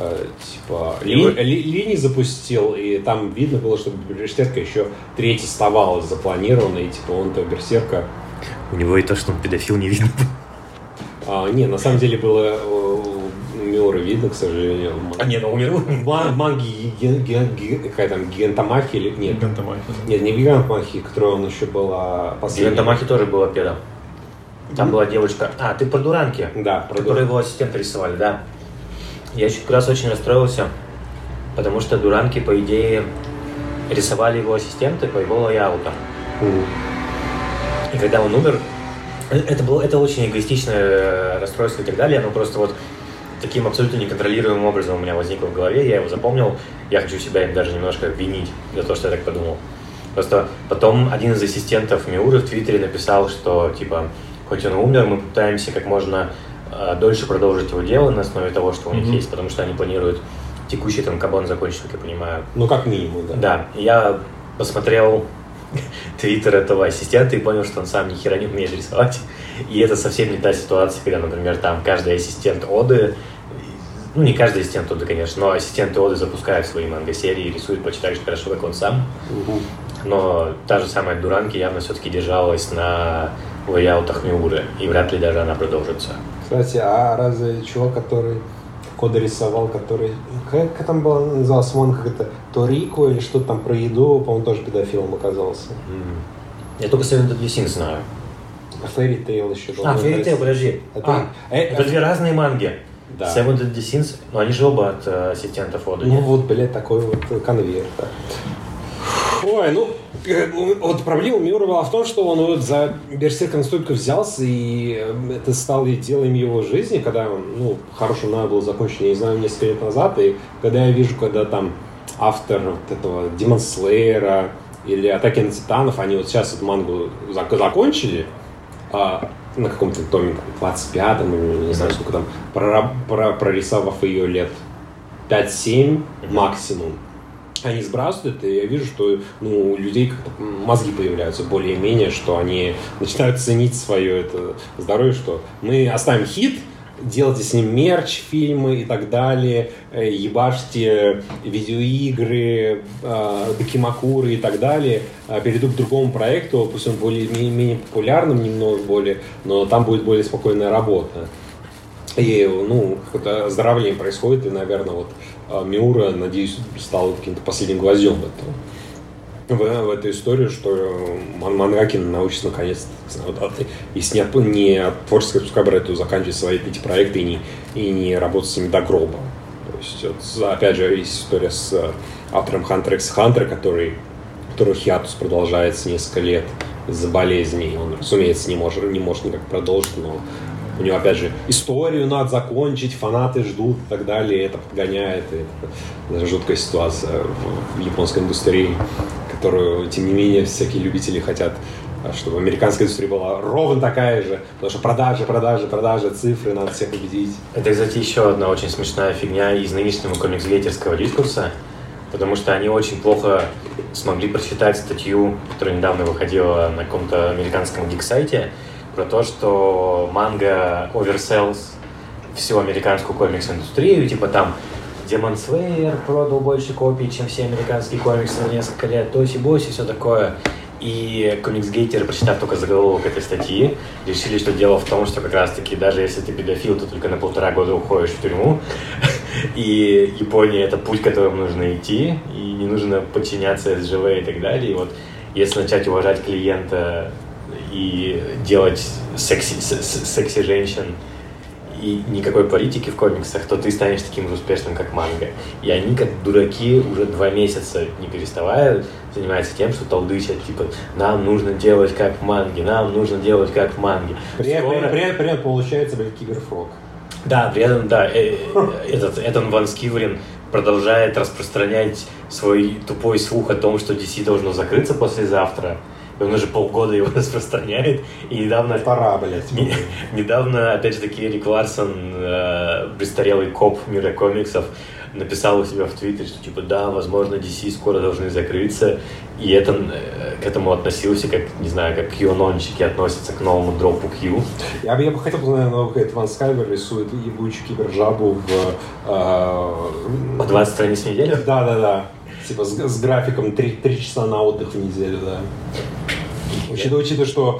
линий запустил, и там видно было, что Берсерка еще третий оставалась запланирована, и типа он-то Берсерка... У него и то, что он педофил, не видно. Не, на самом деле было у Миуры видно, к сожалению. Он умер. Манги какая там, Гигантамахи или... Нет, Гигантамахи, да. Нет, не Гигантамахи, которая он еще была последняя. Гигантамахи тоже была педа. Там была девочка... ты про Дуранки? Да, про Которую его ассистенты рисовали, да. Я еще как раз очень расстроился, потому что Дуранки, по идее, рисовали его ассистенты по его лайаутам. И когда он умер, это очень эгоистичное расстройство и так далее, но просто вот таким абсолютно неконтролируемым образом у меня возникло в голове, я его запомнил, я хочу себя им даже немножко винить за то, что я так подумал. Просто потом один из ассистентов Миуры в Твиттере написал, что типа, хоть он умер, мы пытаемся как можно дольше продолжить его дело на основе того, что у них есть, потому что они планируют текущий танкабон закончить, как я понимаю. Ну, как минимум, да. Да, я посмотрел твиттер этого ассистента и понял, что он сам ни хера не умеет рисовать. И это совсем не та ситуация, когда, например, там каждый ассистент Оды, ну, не каждый ассистент Оды, конечно, но ассистенты Оды запускают свои манго-серии и рисуют почти так же хорошо, как он сам. Но та же самая Дуранки явно все-таки держалась на лайаутах Миуры, и вряд ли даже она продолжится. Кстати, а разве чувак, который коды рисовал, который... Как там было, назывался манга, как это Торико или что-то там про еду, по-моему, тоже педофилом оказался. Я только Seven Deadly Sins знаю. Fairy Tail еще был. Fairy Tail, подожди. Это две разные манги. Да. Seven Deadly Sins, но они же оба от ассистентов Оды. Ну вот, блядь, такой вот конверт. Да. Ой, ну, вот проблема Миуры была в том, что он вот за Берсерка настолько взялся, и это стало делом его жизни, когда, ну, хорошим надо было закончить, я не знаю, несколько лет назад, и когда я вижу, когда там автор вот этого Demon Slayer или Атаки на Титанов, они вот сейчас эту мангу закончили, на каком-то томе 25-м, или не знаю, сколько там, прорисовав ее лет 5-7 максимум, они сбрасывают, и я вижу, что у людей как-то мозги появляются более-менее, что они начинают ценить свое это здоровье, что мы оставим хит, делайте с ним мерч, фильмы и так далее, ебашьте видеоигры, докимакуры и так далее, перейду к другому проекту, пусть он более-менее популярным немного более, но там будет более спокойная работа. И, какое-то оздоровление происходит, и, наверное, вот Миура, надеюсь, стал каким-то последним гвоздем в эту историю, что мангаки научатся наконец, если не от творческой пускай заканчивать свои эти проекты и не работать с ними до гроба. То есть, вот, опять же, есть история с автором Hunter x Hunter, которого хиатус продолжается несколько лет из-за болезней. Он, разумеется, не может никак продолжить, но у него, опять же, историю надо закончить, фанаты ждут и так далее, это подгоняет. Это жуткая ситуация в японской индустрии, которую, тем не менее, всякие любители хотят, чтобы американская индустрия была ровно такая же, потому что продажи, цифры, надо всех убедить. Это, кстати, еще одна очень смешная фигня из нынешнего комикс-гейтерского дискурса, потому что они очень плохо смогли прочитать статью, которая недавно выходила на каком-то американском гик-сайте, про то, что манга оверселс всю американскую комикс-индустрию, типа там Demon Slayer продал больше копий, чем все американские комиксы на несколько лет, тоси-боси, все такое. И комикс-гейтеры, прочитав только заголовок этой статьи, решили, что дело в том, что как раз-таки даже если ты педофил, то только на 1,5 года уходишь в тюрьму. И Япония — это путь, которым нужно идти, и не нужно подчиняться СЖВ и так далее. И вот если начать уважать клиента и делать секси женщин, и никакой политики в комиксах, то ты станешь таким же успешным, как манга. И они, как дураки, уже 2 месяца не переставая занимаются тем, что толдычат, типа, нам нужно делать как в манге, нам нужно делать как в манге. При этом получается, блядь, Киберфрог. Да, при этом, да, Этан Ван Скиверин продолжает распространять свой тупой слух о том, что DC должно закрыться послезавтра. И он уже полгода его распространяет. И недавно... Пора, блядь. Недавно, опять же таки, Эрик Ларсон, престарелый коп мира комиксов, написал у себя в Твиттере, что типа, да, возможно, DC скоро должны закрыться. И к этому относился, как, не знаю, как QAnonщики относятся к новому дропу Q. Я бы хотел, наверное, как Ван Скайвер рисует ебучую кибержабу По 20 страниц в неделю? Да. Типа с графиком 3 часа на отдых в неделю, да. Учитывая, что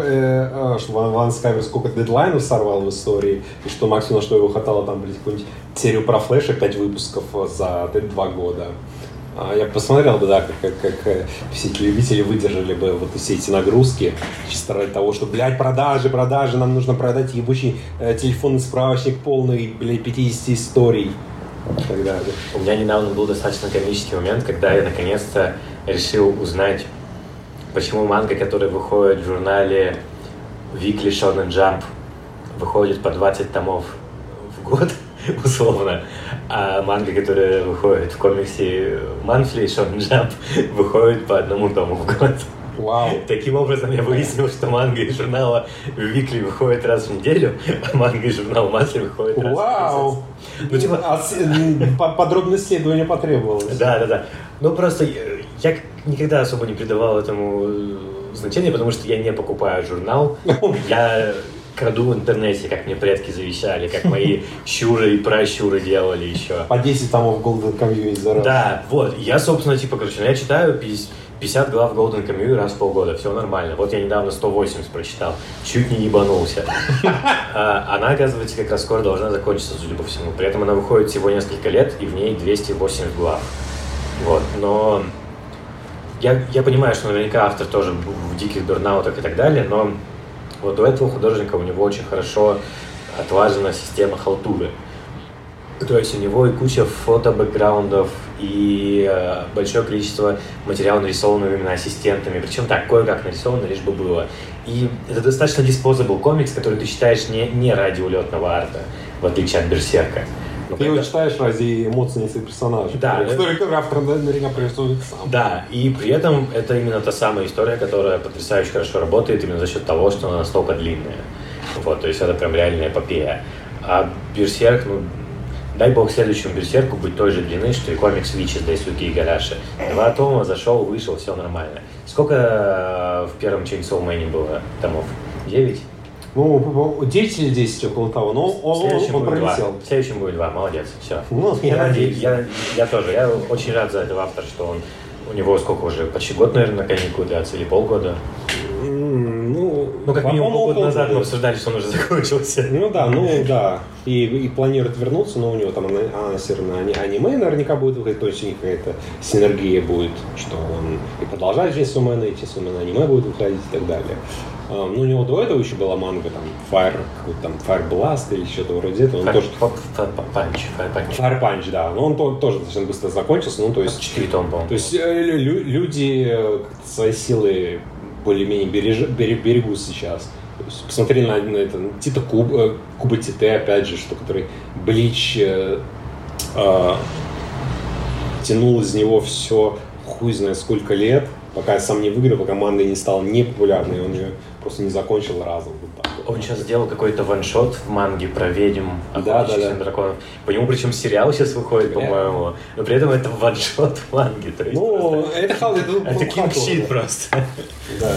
Ван Скайвер сколько дедлайнов сорвал в истории, и что максимум, на что его хватало, там, блядь, какую-нибудь серию про Флэша, 5 выпусков за 2 года. Я посмотрел бы, да, как все эти любители выдержали бы вот все эти нагрузки, чисто ради того, что, блядь, продажи, нам нужно продать ебучий телефонный справочник полный, блядь, 50 историй. Тогда, да. У меня недавно был достаточно комический момент, когда я наконец-то решил узнать, почему манга, которая выходит в журнале Weekly Shonen Jump, выходит по 20 томов в год, условно, а манга, которая выходит в комиксе Monthly Shonen Jump, выходит по 1 тому в год. Вау. Таким образом, я выяснил, что манга из журнала Weekly выходит раз в неделю, а манга из журнала Monthly выходит раз в месяц. Ну, типа, подробное исследование потребовалось. Да. Ну, просто я никогда особо не придавал этому значения, потому что я не покупаю журнал. Я краду в интернете, как мне предки завещали, как мои щуры и пращуры делали еще. По 10 томов Golden Kamuy за раз. Да, вот. Я, собственно, я читаю 50 глав Golden Kamuy раз в полгода. Все нормально. Вот я недавно 180 прочитал. Чуть не ебанулся. Она, оказывается, как раз скоро должна закончиться, судя по всему. При этом она выходит всего несколько лет, и в ней 280 глав. Вот. Но я понимаю, что наверняка автор тоже в диких бернаутах и так далее, но вот у этого художника у него очень хорошо отлажена система халтуры. То есть у него и куча фото-бэкграундов, и большое количество материала, нарисованного именно ассистентами. Причем так, кое-как нарисовано, лишь бы было. И это достаточно disposable комикс, который ты читаешь не ради улетного арта, в отличие от Берсерка. Ты его читаешь ради эмоций персонажей, да, который автор наверняка прорисует сам. Да, и при этом это именно та самая история, которая потрясающе хорошо работает именно за счет того, что она настолько длинная. Вот, то есть это прям реальная эпопея. А Берсерк, дай бог следующему Берсерку быть той же длины, что и комикс Вичи, Дайсуки и Гараши. 2 тома, зашел, вышел, все нормально. Сколько в первом Chainsaw Man было томов? 9? Ну, 9 или 10, около того, но он пролетел. В следующем будет 2, молодец, все. Ну, Я тоже, я очень рад за этого автора, что у него сколько уже, почти год, наверное, на каникулы длятся, или полгода? Как минимум полгода назад мы обсуждали, что он уже закончился. Да. И планирует вернуться, но у него там анонсировано аниме наверняка будет выходить, то есть у них какая-то синергия будет, что он и продолжает Chainsaw Man, и Chainsaw Man аниме будет выходить и так далее. У него до этого еще была манга, там, Fire Blast или что-то вроде этого. Fire Punch, да. Но он тоже достаточно быстро закончился. То есть 4 тома, по-моему. То есть люди свои силы более-менее берегут сейчас. То есть, посмотрели на это, Тита Куба Тите, опять же, который Блич тянул из него все хуй знает сколько лет, пока сам не выиграл, пока манга не стала непопулярной, он ее просто не закончил разом. Вот так. Он сейчас сделал какой-то ваншот в манге про ведьм, охотящихся на драконов. По нему причем сериал сейчас выходит, по-моему, но при этом это ваншот в манге. То есть это кинг-щит просто. Да.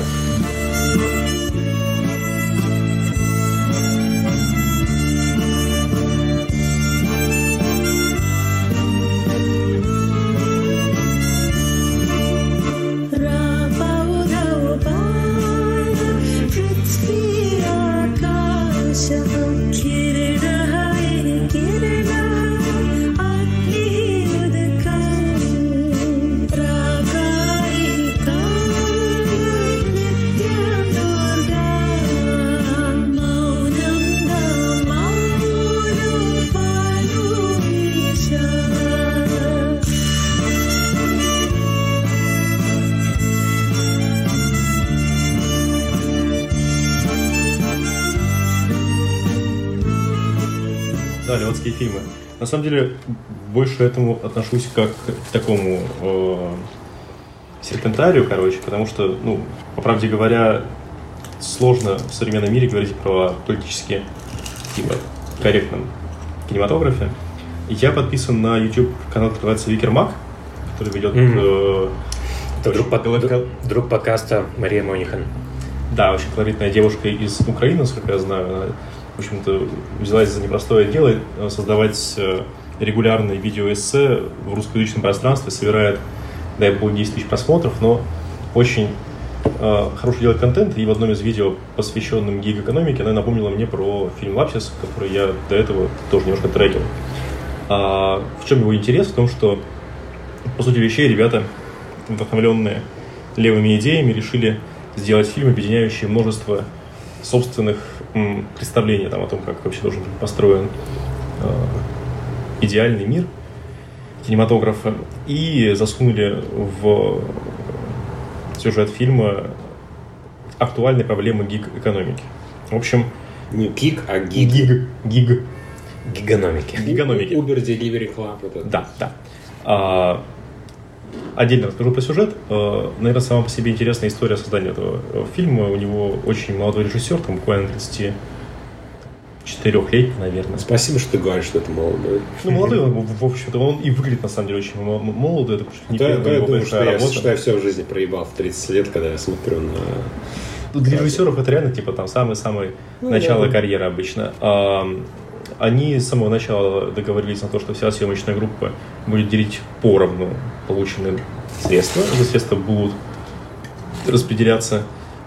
заводские фильмы. На самом деле, больше этому отношусь как к такому серпентарию, потому что, по правде говоря, сложно в современном мире говорить про политически корректном кинематографе. Я подписан на YouTube канал, который называется Викермак, который ведет... Это друг подкаста Мария Монихан. Да, очень колоритная девушка из Украины, насколько я знаю. Она, в общем-то, взялась за непростое дело создавать регулярные видеоэссе в русскоязычном пространстве, собирает, дай бог, 10 тысяч просмотров, но очень хорошо делает контент, и в одном из видео, посвященном гиг-экономике, она напомнила мне про фильм «Лапсис», который я до этого тоже немножко трекил. В чем его интерес? В том, что, по сути вещей, ребята, вдохновленные левыми идеями, решили сделать фильм, объединяющий множество собственных представлений о том, как вообще должен быть построен идеальный мир кинематографа, и засунули в сюжет фильма актуальные проблемы гиг-экономики. В общем... Не гиг, а гиг. Гигономики. Uber Delivery Club. Да. Отдельно расскажу про сюжет. Наверное, сама по себе интересная история создания этого фильма. У него очень молодой режиссер, там буквально 34-летний, наверное. Спасибо, что ты говоришь, что это молодой. Молодой, в общем-то, он и выглядит, на самом деле, очень молодой. Это не я думаю, что я все в жизни проебал в 30 лет, когда я смотрю на... Для режиссеров это реально, самое-самое начало карьеры обычно. Они с самого начала договорились на то, что вся съемочная группа будет делить поровну полученные средства. Эти средства будут распределяться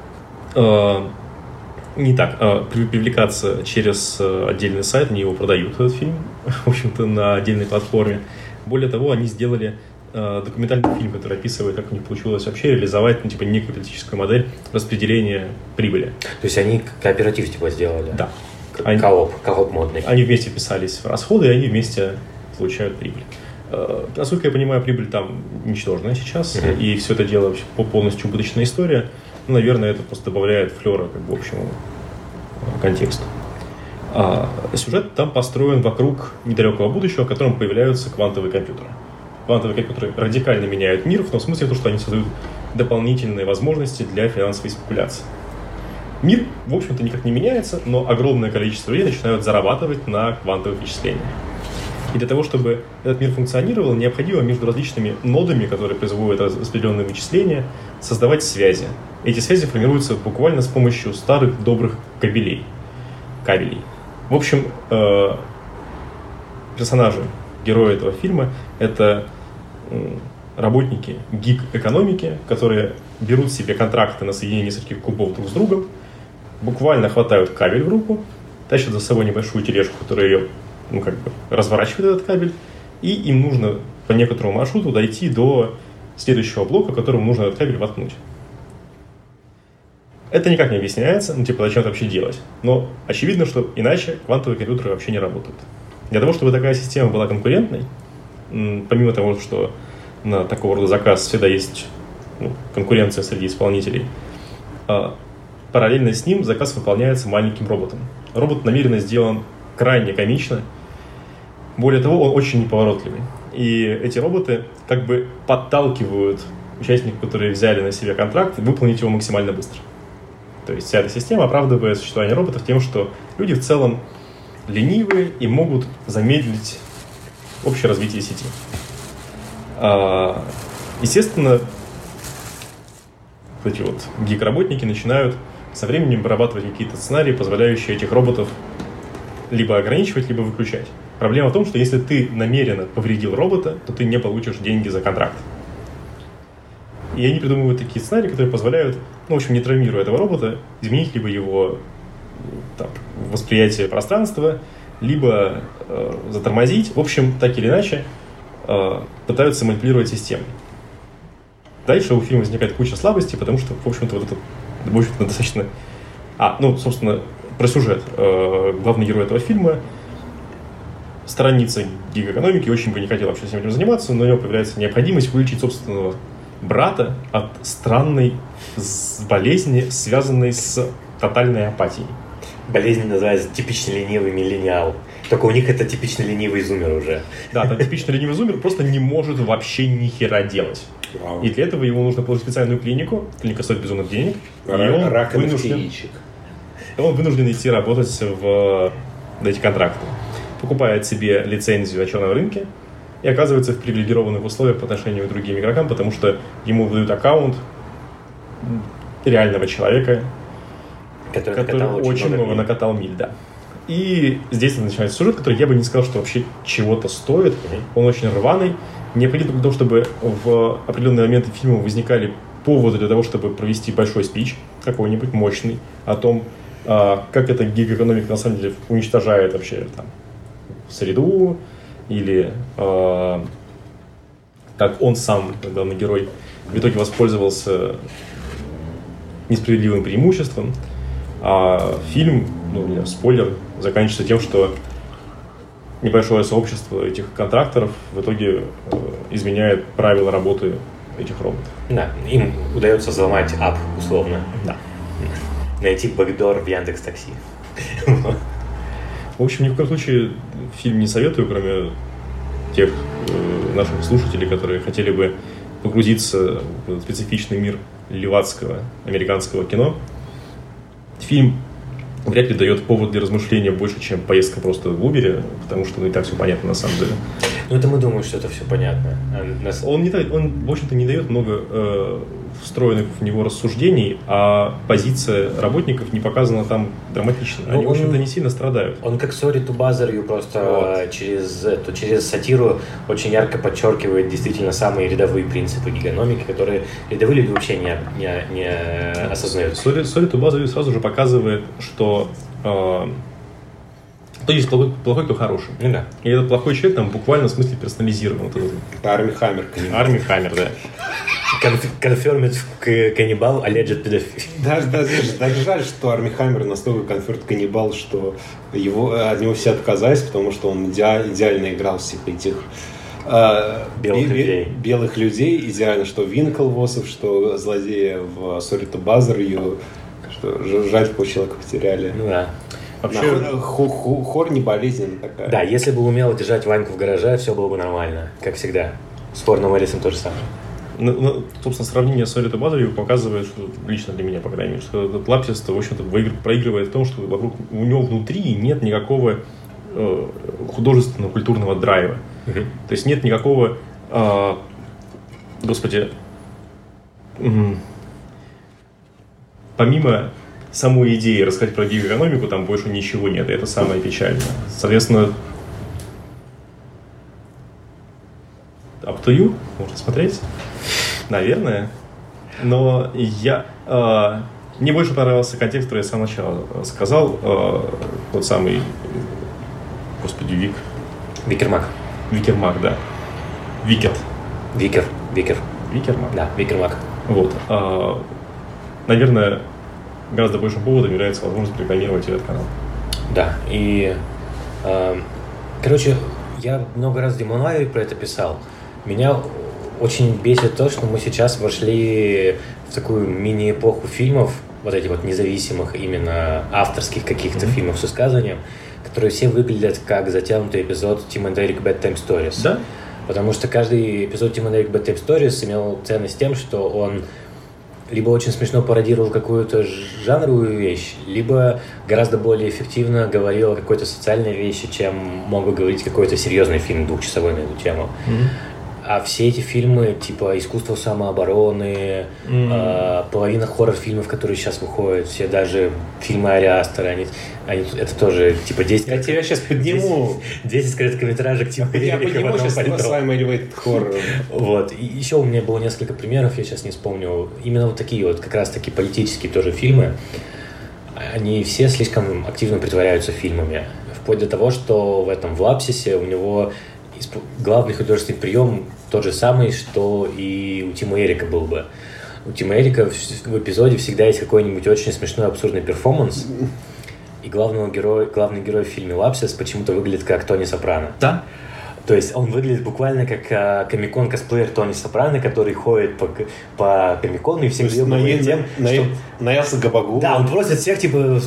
привлекаться через отдельный сайт, они его продают, этот фильм, в общем-то, на отдельной платформе. Более того, они сделали документальный фильм, который описывает, как у них получилось вообще реализовать некую политическую модель распределения прибыли. То есть они кооператив сделали? Да. Кооп модный. Они вместе вписались в расходы, и они вместе получают прибыль. Насколько я понимаю, прибыль там ничтожная сейчас, и все это дело вообще полностью убыточная история. Наверное, это просто добавляет флера общему контексту. Сюжет там построен вокруг недалекого будущего, в котором появляются квантовые компьютеры. Квантовые компьютеры радикально меняют мир, в том смысле, что они создают дополнительные возможности для финансовой спекуляции. Мир, в общем-то, никак не меняется, но огромное количество людей начинают зарабатывать на квантовых вычислениях. И для того, чтобы этот мир функционировал, необходимо между различными нодами, которые производят распределенные вычисления, создавать связи. Эти связи формируются буквально с помощью старых добрых кабелей. В общем, персонажи, герои этого фильма — это работники гиг-экономики, которые берут себе контракты на соединение нескольких кубов друг с другом, буквально хватают кабель в руку, тащат за собой небольшую тележку, которая ее разворачивает этот кабель, и им нужно по некоторому маршруту дойти до следующего блока, которому нужно этот кабель воткнуть. Это никак не объясняется, зачем это вообще делать. Но очевидно, что иначе квантовые компьютеры вообще не работают. Для того, чтобы такая система была конкурентной, помимо того, что на такого рода заказ всегда есть конкуренция среди исполнителей, параллельно с ним заказ выполняется маленьким роботом. Робот намеренно сделан крайне комично. Более того, он очень неповоротливый. И эти роботы подталкивают участников, которые взяли на себя контракт, выполнить его максимально быстро. То есть вся эта система оправдывает существование роботов тем, что люди в целом ленивые и могут замедлить общее развитие сети. Естественно, эти гик-работники начинают со временем вырабатывать какие-то сценарии, позволяющие этих роботов либо ограничивать, либо выключать. Проблема в том, что если ты намеренно повредил робота, то ты не получишь деньги за контракт. И они придумывают такие сценарии, которые позволяют, не травмируя этого робота, изменить либо его восприятие пространства, либо затормозить. В общем, так или иначе, пытаются манипулировать системой. Дальше у фильма возникает куча слабостей, потому что, в общем-то, достаточно... собственно, про сюжет. Главный герой этого фильма сторонница гиг-экономики, очень бы не хотел вообще этим заниматься, но у него появляется необходимость вылечить собственного брата от странной болезни, связанной с тотальной апатией. Болезнь называется типичный ленивый миллениал. Только у них это типичный ленивый зумер уже. Да, там типичный ленивый зумер просто не может вообще ни хера делать. Вау. И для этого ему нужно положить специальную клинику. Клиника стоит безумных денег. И он вынужден идти работать в эти контракты. Покупает себе лицензию на черном рынке и оказывается в привилегированных условиях по отношению к другим игрокам, потому что ему выдают аккаунт реального человека, который очень много накатал миль, да. И здесь начинается сюжет, который я бы не сказал, что вообще чего-то стоит. Он очень рваный. Необходимо для того, чтобы в определенные моменты фильма возникали поводы для того, чтобы провести большой спич, какой-нибудь мощный, о том, как эта гиг-экономика на самом деле уничтожает вообще там среду, или как он сам, главный герой, в итоге воспользовался несправедливым преимуществом. А фильм, спойлер, заканчивается тем, что небольшое сообщество этих контракторов в итоге изменяет правила работы этих роботов. Да, им удается взломать ап, условно. Да. Найти бэкдор в Яндекс.Такси. В общем, ни в коем случае фильм не советую, кроме тех наших слушателей, которые хотели бы погрузиться в специфичный мир левацкого американского кино. Фильм вряд ли дает повод для размышления больше, чем поездка просто в Убере, потому что и так все понятно на самом деле. Ну, это мы думаем, что это все понятно. Он, в общем-то, не дает много встроенных в него рассуждений, а позиция работников не показана там драматично. Они, в общем-то, не сильно страдают. Он как «Sorry to bother you», просто через сатиру очень ярко подчеркивает действительно самые рядовые принципы гигономики, которые рядовые люди вообще не осознают. «Sorry to bother you» сразу же показывает, что кто есть плохой, кто хороший. Ну да. И этот плохой человек там буквально в смысле персонализирован. Это Арми Хаммер. Арми Хаммер, да. Confirmed каннибал, alleged педофил. Даже жаль, что Арми Хаммер настолько конферт каннибал, что от него все отказались, потому что он идеально играл всех этих белых людей. Идеально, что Винклвоссов, что злодея в Sorry to Bother You. Что жаль, что человека потеряли. Ну да. Вообще, хор не болезнь такая. Да, если бы умел держать Ваньку в гараже, все было бы нормально, как всегда. С Хорном Эллисом то же самое. Собственно, сравнение с Sorry to Bother You показывает, что лично для меня, по крайней мере, что этот Лапсис, в общем-то, проигрывает в том, что у него внутри нет никакого художественного, культурного драйва. То есть нет никакого, помимо самой идеи рассказать про гиг-экономику, там больше ничего нет, и это самое печальное. Соответственно, up to you, можно смотреть, наверное. Но мне больше понравился контекст, который я с самого начала сказал, тот самый, Викермак, да. Викермак. Да, Викермак. Вот. Наверное, гораздо большим поводом является возможность рекламировать этот канал. Да, и я много раз в Demon Live про это писал. Меня очень бесит то, что мы сейчас вошли в такую мини-эпоху фильмов, вот этих вот независимых, именно авторских каких-то фильмов с высказыванием, которые все выглядят как затянутый эпизод Tim and Eric Bad Time Stories. Да? Потому что каждый эпизод Tim and Eric Bad Time Stories имел ценность тем, что он либо очень смешно пародировал какую-то жанровую вещь, либо гораздо более эффективно говорил о какой-то социальной вещи, чем мог бы говорить какой-то серьезный фильм двухчасовой на эту тему. А все эти фильмы, типа «Искусство самообороны», половина хоррор-фильмов, которые сейчас выходят, все даже фильмы Ари Астера, они это тоже, типа, 10... Я тебя сейчас подниму. 10 короткометражек, типа, я подниму сейчас с вами elevated horror. Вот. И еще у меня было несколько примеров, я сейчас не вспомню. Именно вот такие вот, как раз-таки политические тоже фильмы. Они все слишком активно притворяются фильмами. Вплоть до того, что в Лапсисе у него главный художественный прием тот же самый, что и у Тима Эрика был бы. У Тима Эрика в эпизоде всегда есть какой-нибудь очень смешной абсурдный перформанс, и главный герой в фильме «Лапсис» почему-то выглядит как Тони Сопрано. Да. То есть он выглядит буквально как комикон-косплеер Тони Сопрано, который ходит по комикону и всем говорит тем, что... Наелся габагу. Да, он просит всех,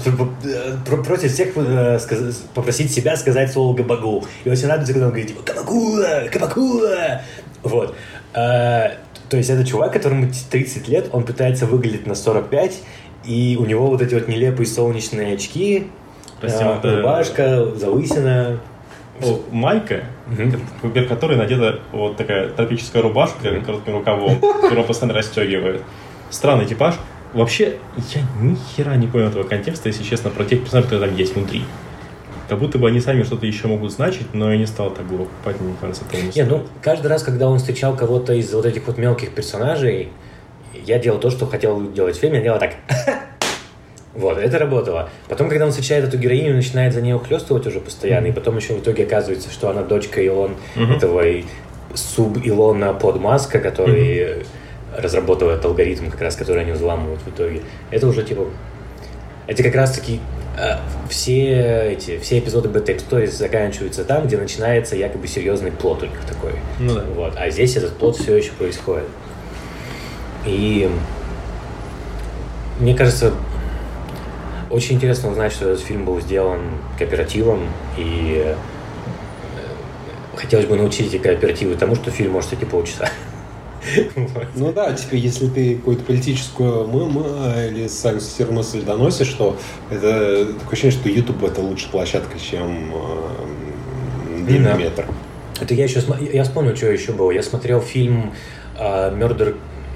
попросить себя сказать слово габагу. И очень радуется, когда он говорит, типа, габагула, габагула. Вот. То есть это чувак, которому 30 лет, он пытается выглядеть на 45, и у него вот эти вот нелепые солнечные очки, рубашка, залысина. Майка, поверх которой надета вот такая тропическая рубашка коротким рукавом, которую он постоянно расстегивает. Странный типаж. Вообще, я ни хера не понял этого контекста, если честно, про тех персонажей, которые там есть внутри. Как будто бы они сами что-то еще могут значить, но я не стал так глубоко копать, мне кажется, этого не стоит. Каждый раз, когда он встречал кого-то из вот этих вот мелких персонажей, я делал то, что хотел делать в фильме, я делал так. Вот, это работало. Потом, когда он встречает эту героиню, начинает за ней ухлёстывать уже постоянно, и потом еще в итоге оказывается, что она дочка этого суб-Илона Подмаска, который разработывает алгоритм, как раз, который они взламывают в итоге. Это уже типа... Это как раз-таки все эпизоды Bad Stories заканчиваются там, где начинается якобы серьезный плот у них такой. Ну да. Вот. А здесь этот плот все еще происходит. И мне кажется, очень интересно узнать, что этот фильм был сделан кооперативом, и хотелось бы научить эти кооперативы тому, что фильм может идти полчаса. Ну да, типа, если ты какую-то политическую или социальную мысль доносишь, что это такое ощущение, что YouTube это лучшая площадка, чем длинный метр. Это я вспомнил, что еще было. Я смотрел фильм Murder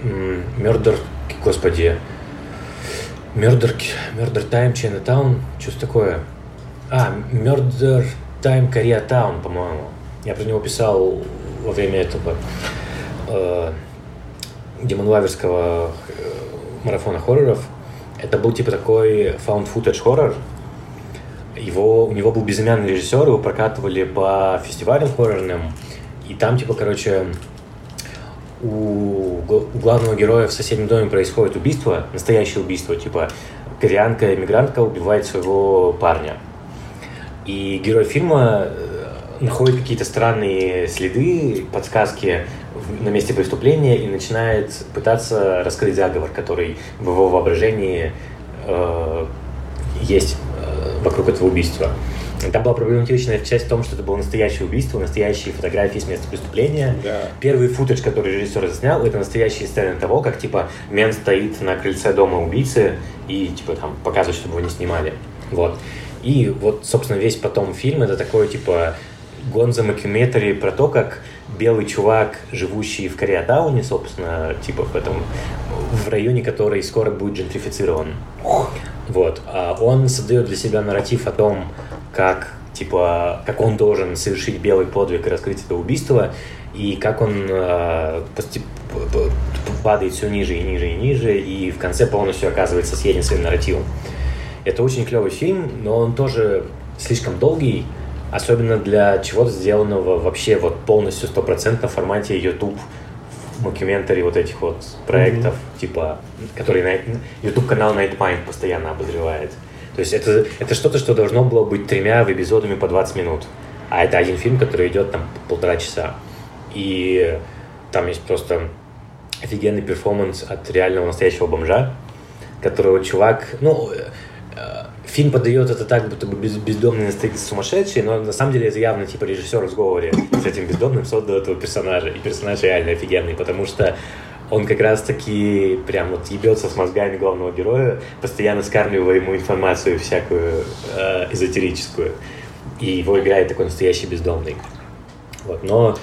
Time Chinatown, что-то такое. Murder Time Koreatown, по-моему. Я про него писал во время этого демонлаверского марафона хорроров. Это был типа такой found footage хоррор. У него был безымянный режиссер, его прокатывали по фестивалям хоррорным. И там типа, короче, у главного героя в соседнем доме происходит убийство, настоящее убийство, типа кореянка-эмигрантка убивает своего парня. И герой фильма находит какие-то странные следы, подсказки на месте преступления и начинает пытаться раскрыть заговор, который в его воображении есть вокруг этого убийства. Там была проблематичная часть в том, что это было настоящее убийство, настоящие фотографии с места преступления. Да. Первый футаж, который режиссер заснял, это настоящие сцены того, как типа мент стоит на крыльце дома убийцы и типа там показывает, чтобы его не снимали. Вот. И вот, собственно, весь потом фильм это такой типа гонза мокюментари про то, как белый чувак, живущий в Кореатауне, собственно, типа в районе, который скоро будет джентрифицирован. Вот. Он создает для себя нарратив о том, как он должен совершить белый подвиг и раскрыть это убийство, и как он падает все ниже и ниже и ниже, и в конце полностью оказывается съеден своим нарративом. Это очень клевый фильм, но он тоже слишком долгий, особенно для чего-то сделанного вообще вот полностью 100% в формате YouTube мокюментари вот этих вот проектов, типа, которые YouTube-канал Nightmind постоянно обозревает. То есть это что-то, что должно было быть 3 эпизодами по 20 минут. А это один фильм, который идет там 1,5 часа. И там есть просто офигенный перформанс от реального настоящего бомжа, которого чувак... Фильм подает это так, будто бы бездомный сумасшедший, но на самом деле это явно типа режиссер в сговоре с этим бездомным создал этого персонажа. И персонаж реально офигенный, потому что он как раз-таки прям вот ебется с мозгами главного героя, постоянно скармливая ему информацию всякую эзотерическую. И его играет такой настоящий бездомный. Вот. Но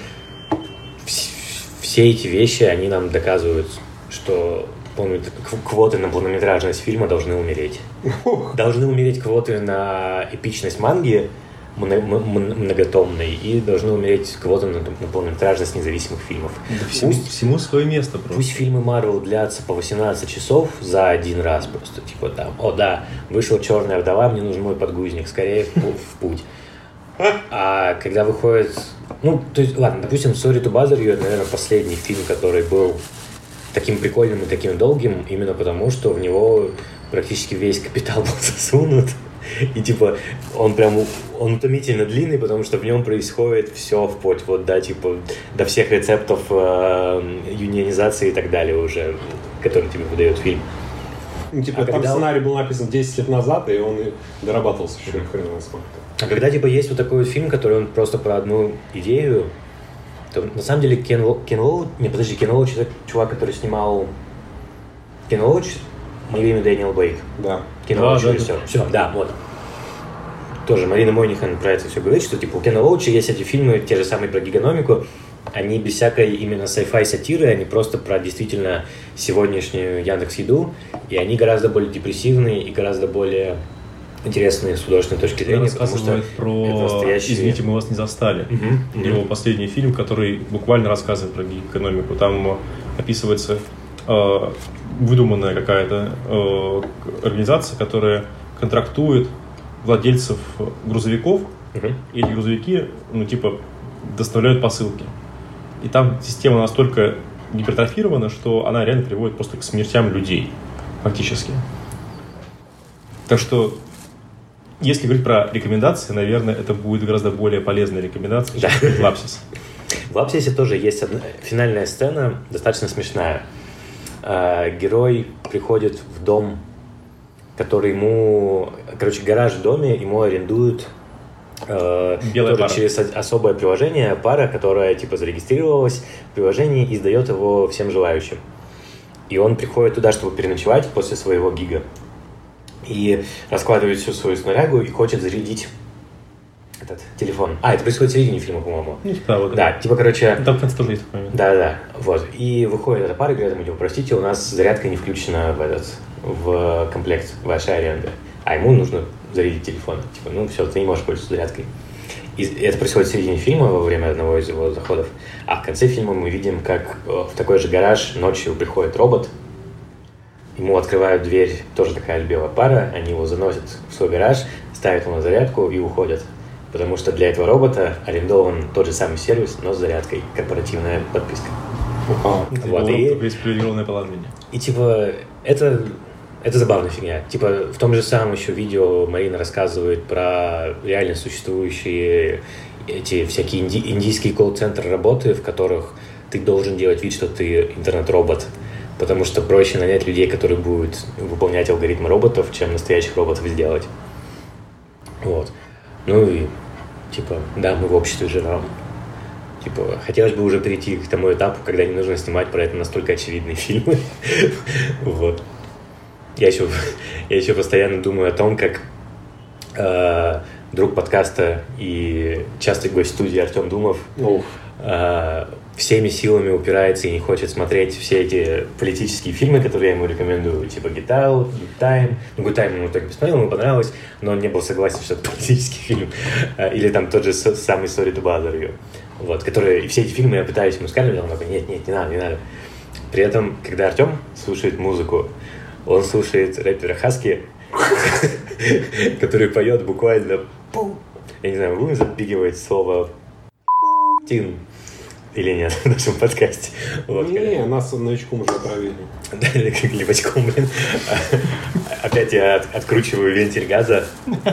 все эти вещи, они нам доказывают, что квоты на полнометражность фильма должны умереть. Должны умереть квоты на эпичность манги многотомной, и должны умереть квоты на полнометражность независимых фильмов. Да всему свое место просто. Пусть фильмы Marvel длятся по 18 часов за один раз просто. Типа там, вышел «Черная вдова», мне нужен мой подгузник, скорее в путь. А когда выходит... допустим, «Sorry to bother you» это, наверное, последний фильм, который был таким прикольным и таким долгим, именно потому, что в него практически весь капитал был засунут. И типа он утомительно длинный, потому что в нем происходит все вплоть вот до всех рецептов юнионизации и так далее уже, которые тебе выдает фильм. Там сценарий был написан 10 лет назад, и он дорабатывался еще хрен сколько. А когда есть вот такой вот фильм, который он просто про одну идею, то на самом деле Кен Лоуч это чувак, который снимал... Кен Лоуч, мое имя Дэниел Блейк. Да. Кен Лоуч режиссер. Все, да, вот. Тоже Марина Мойнихан про это все говорит, что типа у Кена Лоуча есть эти фильмы, те же самые про гигономику, они без всякой именно sci-fi сатиры, они просто про действительно сегодняшнюю Яндекс.Еду, и они гораздо более депрессивные и гораздо более интересные с художественной точки зрения, потому что настоящие... «Извините, мы вас не застали». Его последний фильм, который буквально рассказывает про экономику. Там описывается выдуманная какая-то организация, которая контрактует владельцев грузовиков, и эти грузовики, доставляют посылки. И там система настолько гипертрофирована, что она реально приводит просто к смертям людей, фактически. Так что, если говорить про рекомендации, наверное, это будет гораздо более полезная рекомендация, чем «Лапсис». В «Лапсисе» тоже есть одна финальная сцена, достаточно смешная. Герой приходит в дом, который ему... гараж в доме ему арендуют тоже пара. Через особое приложение пара, которая зарегистрировалась в приложении и сдает его всем желающим. И он приходит туда, чтобы переночевать после своего гига. И раскладывает всю свою снарягу и хочет зарядить этот телефон. Это происходит в середине фильма, по-моему. Да, Там в конце тоже есть такой момент. Да, вот. И выходит эта пара и говорит ему, простите, у нас зарядка не включена в комплект вашей аренды. А ему нужно зарядить телефон. Все, ты не можешь пользоваться зарядкой. И это происходит в середине фильма, во время одного из его заходов. А в конце фильма мы видим, как в такой же гараж ночью приходит робот. Ему открывают дверь, тоже такая белая пара. Они его заносят в свой гараж, ставят ему на зарядку и уходят. Потому что для этого робота арендован тот же самый сервис, но с зарядкой. Корпоративная подписка. Есть привилегированное положение. И это забавная фигня. В том же самом еще видео Марина рассказывает про реально существующие эти всякие индийские колл-центры работы, в которых ты должен делать вид, что ты интернет-робот. Потому что проще нанять людей, которые будут выполнять алгоритмы роботов, чем настоящих роботов сделать. Вот. Мы в обществе живем. Хотелось бы уже перейти к тому этапу, когда не нужно снимать про это настолько очевидные фильмы. Вот. Я еще постоянно думаю о том, как друг подкаста и частый гость студии Артем Думов всеми силами упирается и не хочет смотреть все эти политические фильмы, которые я ему рекомендую, Get Out, Good Time. Good Time ему так посмотрел, ему понравилось, но он не был согласен, что это политический фильм. Или там тот же самый Sorry to Bother You. Вот, и все эти фильмы я пытаюсь ему сказать, но он такой, нет, не надо. При этом, когда Артем слушает музыку, он слушает рэпера Хаски, который поет буквально, я не знаю, будем запикивать слово «тин» или нет в нашем подкасте. Нас новичком уже отравили. Левачком, блин. Опять я откручиваю вентиль газа.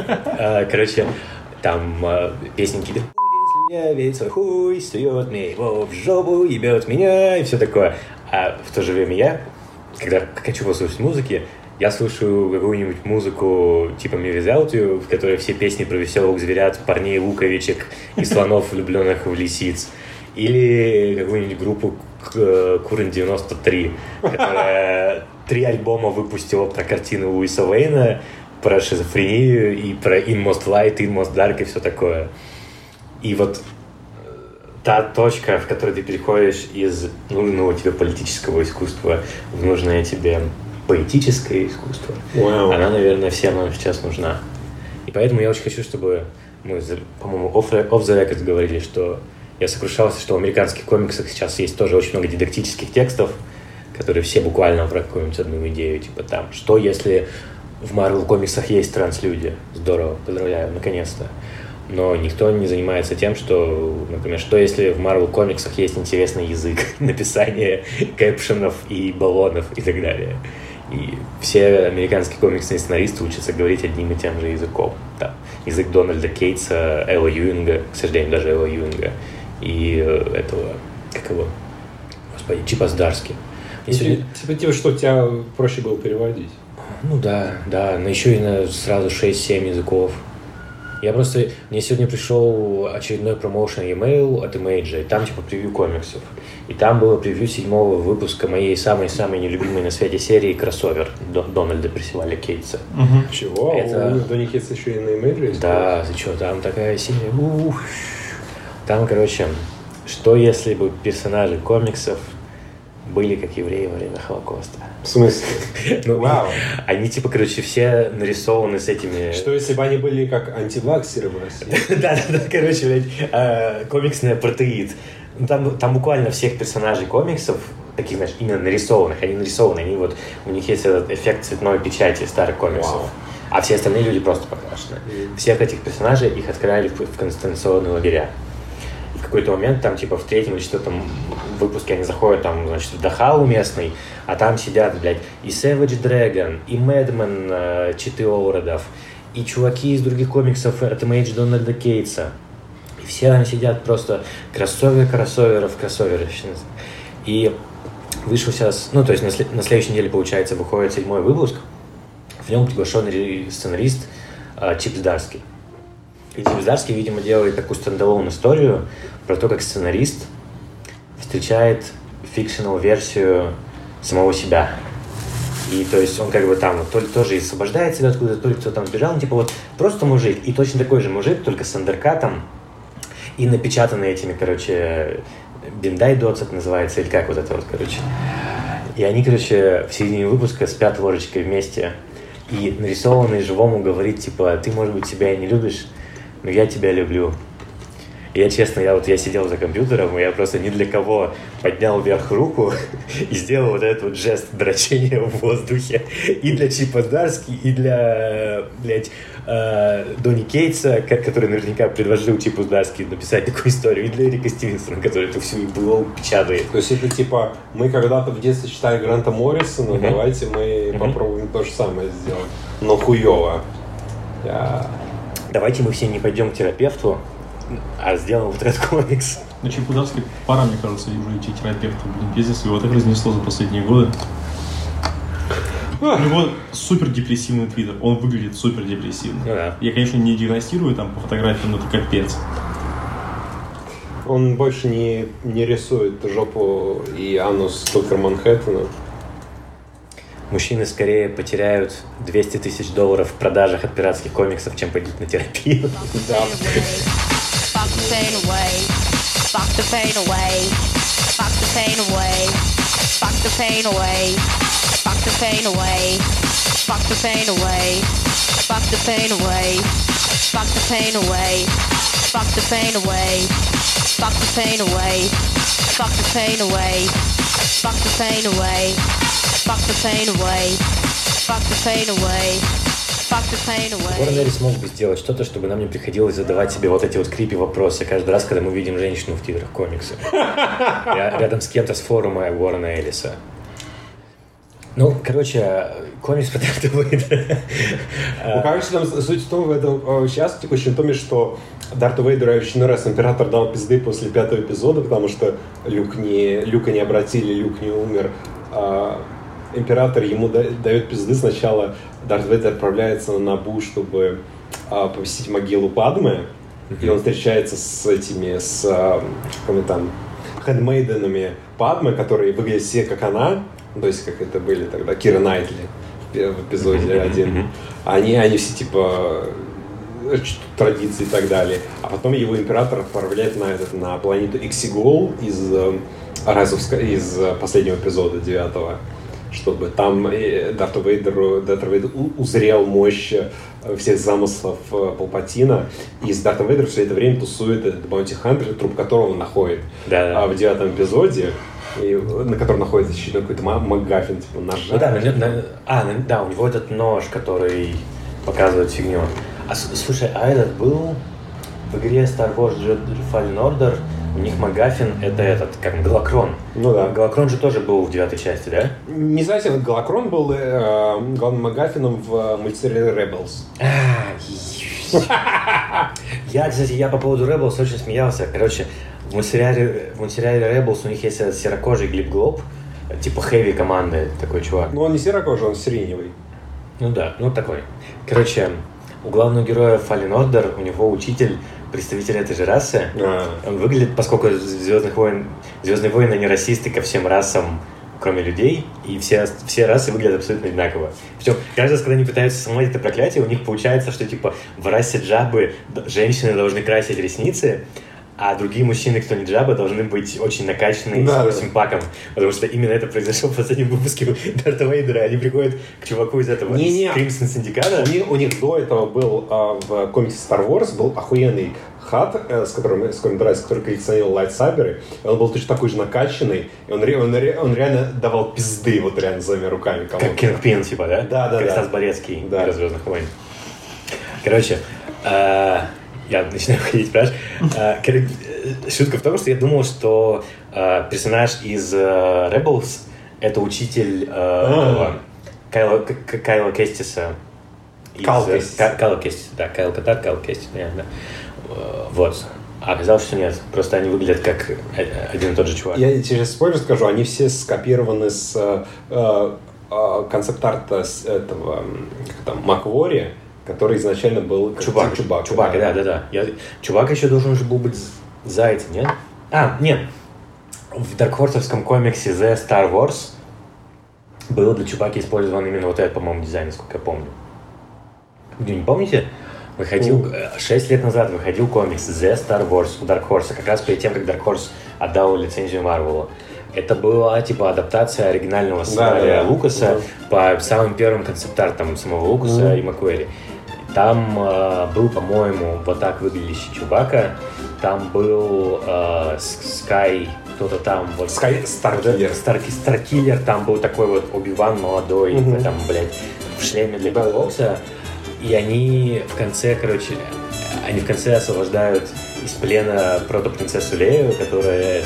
Там песенки весь свой хуй, сует мне его в жопу, ебет меня и все такое. А в то же время я, когда хочу послушать музыки, я слушаю какую-нибудь музыку типа Me Without You, в которой все песни про веселых зверят, парней, луковичек и слонов, влюбленных в лисиц. Или какую-нибудь группу Курен 93, которая 3 альбома выпустила про картины Луиса Уэйна, про шизофрению и про In Most Light, In Most Dark и все такое. И вот та точка, в которой ты переходишь из нужного тебе политического искусства в нужное тебе поэтическое искусство, она, наверное, всем нам сейчас нужна. И поэтому я очень хочу, чтобы мы, по-моему, off the record говорили, что я сокрушался, что в американских комиксах сейчас есть тоже очень много дидактических текстов, которые все буквально про какую-нибудь одну идею, что если в Marvel комиксах есть транслюди? Здорово, поздравляю, наконец-то. Но никто не занимается тем, что, например, что если в Marvel комиксах есть интересный язык написания кэпшенов и баллонов и так далее. И все американские комиксные сценаристы учатся говорить одним и тем же языком. Там, язык Дональда Кейтса, Элла Юинга, к сожалению, даже Элла Юинга, и этого, как его, господи, Чипа Здарски. Типа, что тебя проще было переводить? Ну да, но еще и сразу 6-7 языков. Мне сегодня пришел очередной промоушен e-mail от Image, и там типа превью комиксов. И там было превью 7-го выпуска моей самой-самой нелюбимой на свете серии «Кроссовер» Дональда Персиваля Кейтса. Чего? У Донни Кейтса еще и на Image есть? Да, ты что, там такая серия. Там, короче, что если бы персонажи комиксов были как евреи во время Холокоста? В смысле? Вау. Они, типа, короче, все нарисованы с этими... Что, если бы они были как антиваксеры в России? Да, короче, блядь, комиксный апартеид. Там буквально всех персонажей комиксов, таких, знаешь, именно нарисованных, они нарисованы, у них есть этот эффект цветной печати старых комиксов. А все остальные люди просто покрашены. Всех этих персонажей их отправили в концентрационные лагеря. И в какой-то момент, там, типа, в 3-м или 4-м выпуске они заходят, там, значит, в Дахау местный, а там сидят, блядь, и Savage Dragon, и Madman Читы Оуродов, и чуваки из других комиксов от Image Дональда Кейтса. И все там сидят просто кроссоверов. И вышел сейчас, то есть на следующей неделе, получается, выходит 7-й выпуск. В нем приглашенный сценарист Чип Здарски. И Чип Здарски, видимо, делает такую стендалон историю про то, как сценарист встречает фикшнл-версию самого себя. И то есть он как бы там то ли тоже освобождает себя откуда-то, то ли кто там сбежал, просто мужик. И точно такой же мужик, только с андеркатом и напечатанный этими, короче, Бендай Дотс это называется, или как вот это вот, короче. И они, короче, в середине выпуска спят ложечкой вместе. И нарисованный живому говорит, типа, ты, может быть, себя и не любишь, но я тебя люблю. И я, честно, я сидел за компьютером, и я просто ни для кого поднял вверх руку и сделал вот этот вот жест дрочения в воздухе. И для Чипа Здарски, и для, блядь, Донни Кейтса, который наверняка предложил Чипу Здарски написать такую историю, и для Эрика Стивенсона, который эту всю иглу печатает. То есть это типа, мы когда-то в детстве читали Гранта Моррисона, давайте мы попробуем то же самое сделать. Но хуёво. Давайте мы все не пойдем к терапевту, а сделаем вот этот комикс. Чипу Здарски пора, мне кажется, уже идти к терапевту. Пиздец, его так разнесло за последние годы. У него супер депрессивный твиттер. Он выглядит супер депрессивно. Я, конечно, не диагностирую там по фотографиям, но это капец. Он больше не рисует жопу и анус Доктора Манхэттена. Мужчины скорее потеряют $200 000 в продажах от пиратских комиксов, чем пойдут на терапию. Да. Fuck the pain away. Fuck the pain away. Fuck the pain away. Fuck the pain away. Fuck the pain away. Fuck the pain away. Fuck the pain away. Fuck the pain away. Fuck the pain away. Fuck the pain away. Fuck the pain away. Fuck the pain away. Fuck the pain away. Fuck the pain away. Fuck the pain away. Уоррен Эллис мог бы сделать что-то, чтобы нам не приходилось задавать себе вот эти вот крипи вопросы каждый раз, когда мы видим женщину в титрах комикса. Рядом с кем-то с форума Уоррена Эллиса. Ну, короче, комикс про Дарта Вейдера. Короче, там суть в том, в этом сейчас в текущем томе, что Дарту Вейдеру очередной раз император дал пизды после 5-го эпизода, потому что Люка не обратили, Люк не умер. Император ему дает пизды. Сначала Дарт Вейдер отправляется на Набу, чтобы посетить могилу Падме, и он встречается с какими там хендмейденами Падме, которые выглядят все как она, то есть как это были тогда Кира Найтли в эпизоде 1. Они все типа традиции и так далее. А потом его император отправляет на планету Иксигол из последнего эпизода 9-го, чтобы там Дарт Вейдер узрел мощь всех замыслов Палпатина, и с Дартом Вейдером все это время тусует этот Баунти Хантер, труп которого находит в 9-м эпизоде, и, на котором находится еще какой-то МакГаффин, типа ножа. Да, у него этот нож, который показывает фигню. Слушай, а этот был в игре Star Wars Jedi Fallen Order, У них Магафин это этот, как Галакрон. Ну да. Галакрон же тоже был в 9 части, да? Не совсем. Галакрон был главным Магафином в мультсериале Rebels. Кстати, я по поводу Rebels очень смеялся. Короче, в мультсериале Rebels у них есть этот серокожий Глеб Глоб, типа хэви команды, такой чувак. Ну, он не серокожий, он сиреневый. Ну да, ну такой. Короче, у главного героя Fallen Order, у него учитель, представитель этой же расы. Он выглядит, поскольку Звездные войны они расисты ко всем расам, кроме людей, и все расы выглядят абсолютно одинаково. Причем каждый раз, когда они пытаются сломать это проклятие, у них получается, что типа в расе Джаббы женщины должны красить ресницы, а другие мужчины, кто не Джабба, должны быть очень накачанные с симпаком. Потому что именно это произошло в последнем выпуске Дарта Вейдера. Они приходят к чуваку из этого Crimson Syndicate. У них до этого был в комиксе Star Wars был охуенный хат, с которым драйс, который коллекционировал лайтсаберы. Он был точно такой же накачанный. И он реально давал пизды вот реально своими руками кому-то. Как Кингпин, типа, да? Да. Как Стас Борецкий из «Звездных войн». Короче, я начинаю ходить, понимаешь? Шутка в том, что я думал, что персонаж из Rebels — это учитель Кайла Кестиса. Кайла Кестис, да. Кайл Катар, Кайл Кестис, да. Вот. А оказалось, что нет. Просто они выглядят как один и тот же чувак. Я тебе спойлер скажу, они все скопированы с концепт-арта этого Маквори, который изначально был Чубак, да. Чубак еще должен же был быть зайцем, нет? Нет. В даркхорсовском комиксе The Star Wars был для Чубаки использован именно вот этот, по-моему, дизайн, насколько я помню. Вы не помните? 6 лет назад выходил комикс The Star Wars у Dark Horse, как раз перед тем, как Dark Horse отдал лицензию Марвелу. Это была типа адаптация оригинального сценария Лукаса по самым первым концепт-артам самого Лукаса и Маквери. Там был, по-моему, вот так выглядящий Чубака. Там был Скай, кто-то там. Вот, Скай Старкиллер. Старкиллер, там был такой вот Оби-Ван молодой, там, блядь, в шлеме для бокса. И они в конце, освобождают из плена протопринцессу Лею, которая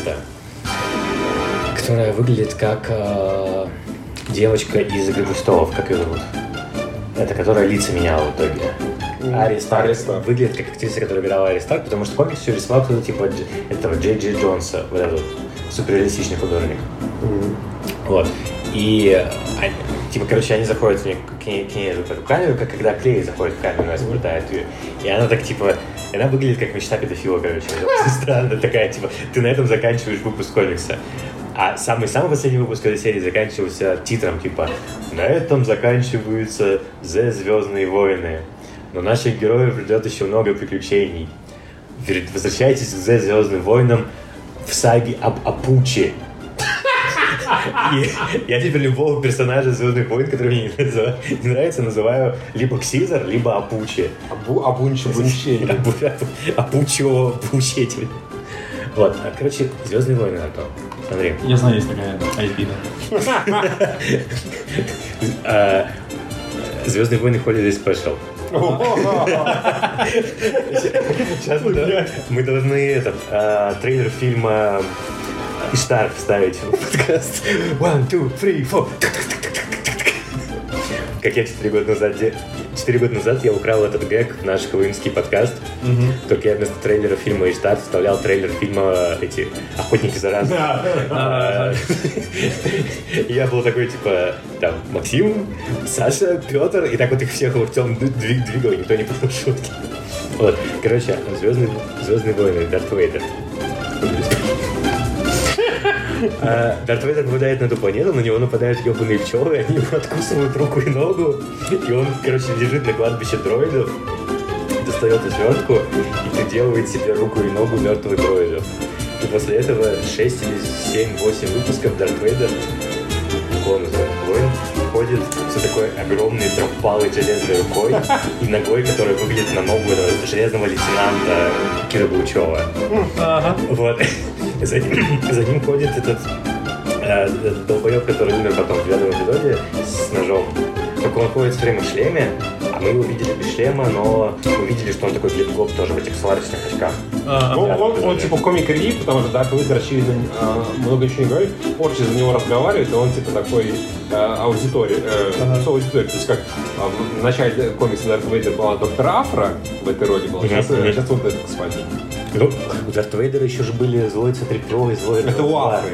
выглядит как девочка из «Игры престолов», как ее зовут? Это которая лица меняла в итоге. Ария Старк выглядит как актриса, которая играла Ария Старк, потому что комикс все рисовал кто-то типа этого Джей Джей Джонса, вот этот суперреалистичный художник. Вот. И они заходят к ней в эту камеру, как когда Клей заходит в камеру, она изобретает ее. И она так, она выглядит как мечта педофила, короче. Странно такая, ты на этом заканчиваешь выпуск комикса. А самый последний выпуск этой серии заканчивался титром, «На этом заканчиваются The Звездные войны. Но наших героев ждет еще много приключений. Возвращайтесь к The Звездным войнам в саге об Апуче». И я теперь любого персонажа «Звездных войн», который мне не нравится, называю либо Ксизар, либо Апуче. Апуче. Апучетель. Вот, короче, «Звездные войны», Антон. Смотри. Я знаю, есть такая IP, да. «Звездные войны Holiday Special». Сейчас мы должны трейлер фильма «Иштар» вставить в подкаст. 1, 2, 3, 4. Как я 4 года назад я украл этот гэг в наш хэллоуинский подкаст. Только я вместо трейлера фильма «Иштар» вставлял трейлер фильма «Охотники за разумом». И я был такой, Максим, Саша, Петр, и так вот их всех локтем двигал, и никто не понял шутки. Вот, короче, «Звездные войны», Дарт Вейдер. Дарт Вейдер попадает на эту планету, на него нападают ебаные пчелы, они ему откусывают руку и ногу, и он, лежит на кладбище дроидов, достает отвертку и приделывает себе руку и ногу мертвых дроидов. И после этого 6 или 7-8 выпусков Дарт Вейдер, клон «Звездных войн», ходит с такой огромной трехпалой железной рукой и ногой, которая выглядит на ногу железного лейтенанта Кира Булчева. Вот. За ним ходит этот долбоеб, который умер потом в 9-м эпизоде с ножом. Только он ходит все время в шлеме, а мы его видели без шлема, но мы видели, что он такой глип-глоп тоже в этих сварочных очках. Он типа комик-релив, потому что Дарт Вейдер, очевидно, много ничего не говорит. Порчи за него разговаривает, и он типа такой аудитория. То есть как в начале комикса Дарт Вейдер была доктор Афра в этой роли была. Сейчас вот этот господин. Ну, у Дарта Вейдера еще же были злой C-3PO и злой... Это у Афры.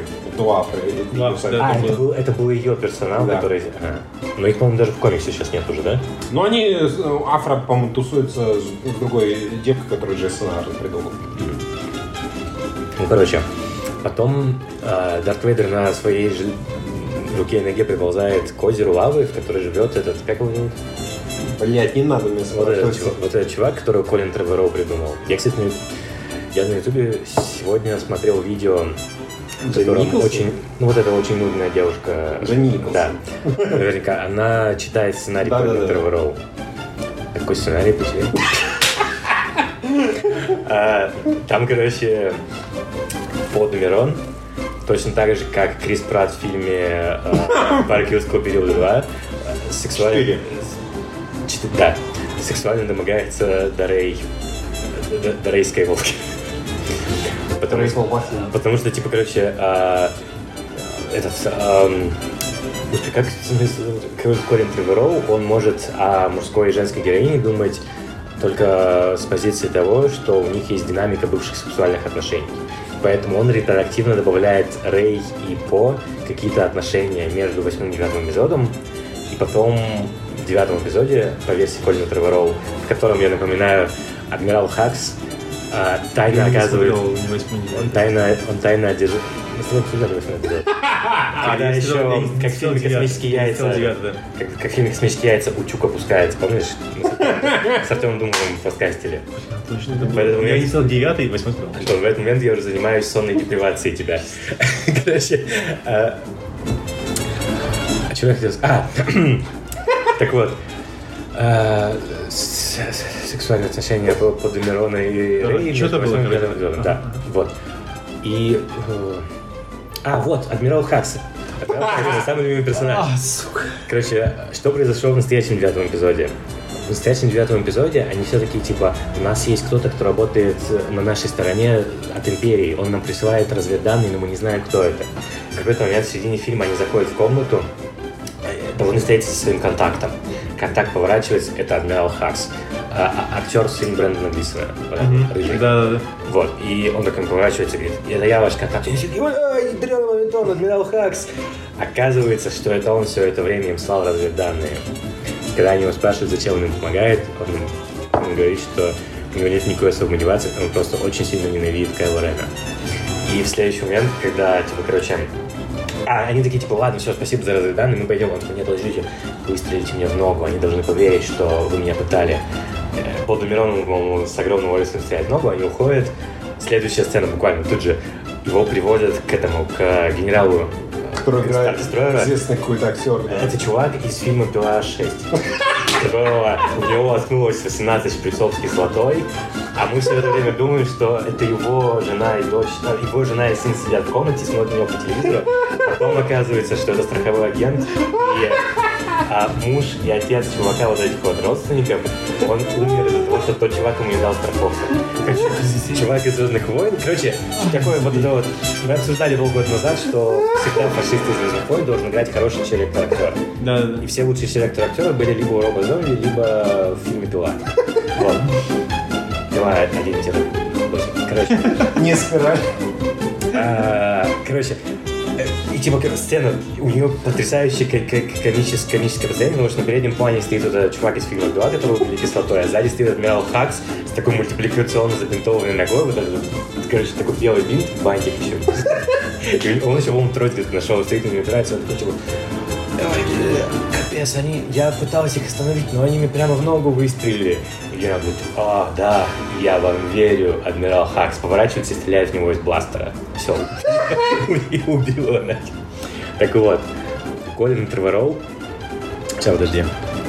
Это был ее персонал, который... Но их, по-моему, даже в комиксе сейчас нет уже, да? Ну, они... Афра, по-моему, тусуется с другой девкой, которую Джейсон Аарон придумал. Ну, короче. Потом Дарт Вейдер на своей руке и ноге приползает к озеру лавы, в которой живет этот... Как его зовут? Блять, не надо мне вот этот чувак, которого Колин Треворроу придумал. Я на ютубе сегодня смотрел видео, в котором очень... Ну, вот эта очень нудная девушка. Дженни Николсон. Да. Наверняка. Она читает сценарий Колина Треворроу. Какой сценарий, почему? Там, короче, под Мирон, точно так же, как Крис Пратт в фильме «Парк юрского периода 2», сексуально домогается до Рей Скайуокер. Потому что, типа, короче, как Колин Треворроу, он может о мужской и женской героине думать только с позиции того, что у них есть динамика бывших сексуальных отношений. Поэтому он ретроактивно добавляет Рей и По какие-то отношения между 8 и 9 эпизодом, и потом в 9 эпизоде, по версии Колина Треворроу, в котором, я напоминаю, адмирал Хакс тайно оказывает... Он тайно одержит... Когда еще, как в фильме «Космические яйца», как в фильме «Космические яйца» Учук опускается, помнишь? С Артемом Думовым подкастили. Я не стал 9-й и 8-й. Антон, в этот момент я уже занимаюсь сонной депривацией тебя. Короче... Что я хотел сказать? Так вот. Сексуальные отношения под Мирона и Рей. Что-то было. Да, вот. И... вот, адмирал Хакс. Адмирал Хакс — самый любимый персонаж. Короче, что произошло в настоящем 9-м эпизоде? В настоящем 9-м эпизоде они все такие, типа, у нас есть кто-то, кто работает на нашей стороне от Империи. Он нам присылает разведданные, но мы не знаем, кто это. В какой-то момент в середине фильма они заходят в комнату, должны встретиться со своим контактом. Контакт поворачивается, это адмирал Хакс. Актер сын Брэндона Глисона. Рыжий. Да. Вот. И он такой поворачивается и говорит: это я ваш контакт. И они все такие: адмирал Хакс. Оказывается, что это он все это время им слал разведданные. Когда они его спрашивают, зачем он им помогает, он говорит, что у него нет никакой особой мотивации, он просто очень сильно ненавидит Кайло Рена. И в следующий момент, когда, типа, короче... они такие, типа, ладно, все, спасибо за разведданные, мы пойдем. Он такой: нет, подождите, выстрелите мне в ногу, они должны поверить, что вы меня пытали. Под Мироном, по-моему, с огромным удовольствием стреляет в ногу, они уходят. Следующая сцена буквально тут же. Его приводят к генералу, который играет известный какой-то актер. Да. Это чувак из фильма «Пила 6», которого у него воткнулось 18 шприцов с кислотой, а мы все это время думаем, что это его жена и дочь, его жена и сын сидят в комнате, смотрят на него по телевизору, потом оказывается, что это страховой агент, и муж и отец чувака, вот этих вот родственников, он умер из-за того, что тот чувак ему не дал страховку. Короче, чувак из «Звездных войн». Короче, такое вот это вот... Мы обсуждали полгода назад, что всегда фашист из «Звездных войн» должен играть хороший челлектор-актер. Да. И все лучшие челлектор-актеры были либо у Роба Зомби, либо в фильме «Пила». Вот. «Пила» 1-8. Короче. Не спираль. Короче, и типа сцена, у нее потрясающее комическое построение, потому что на переднем плане стоит этот чувак из фильма «Пила», которого убили кислотой, а сзади стоит адмирал Хакс с такой мультипликационно забинтованной ногой, вот этот, короче, такой белый бинт, бантик еще. И он еще, по-моему, трое где-то нашел, стоит, он упирается, он такой, типа: капец, я пытался их остановить, но они мне прямо в ногу выстрелили. И я говорю: да, я вам верю, адмирал Хакс. Поворачивается и стреляет в него из бластера. Все, убил его нафиг. Так вот, Колин Треворроу. Сейчас, подожди.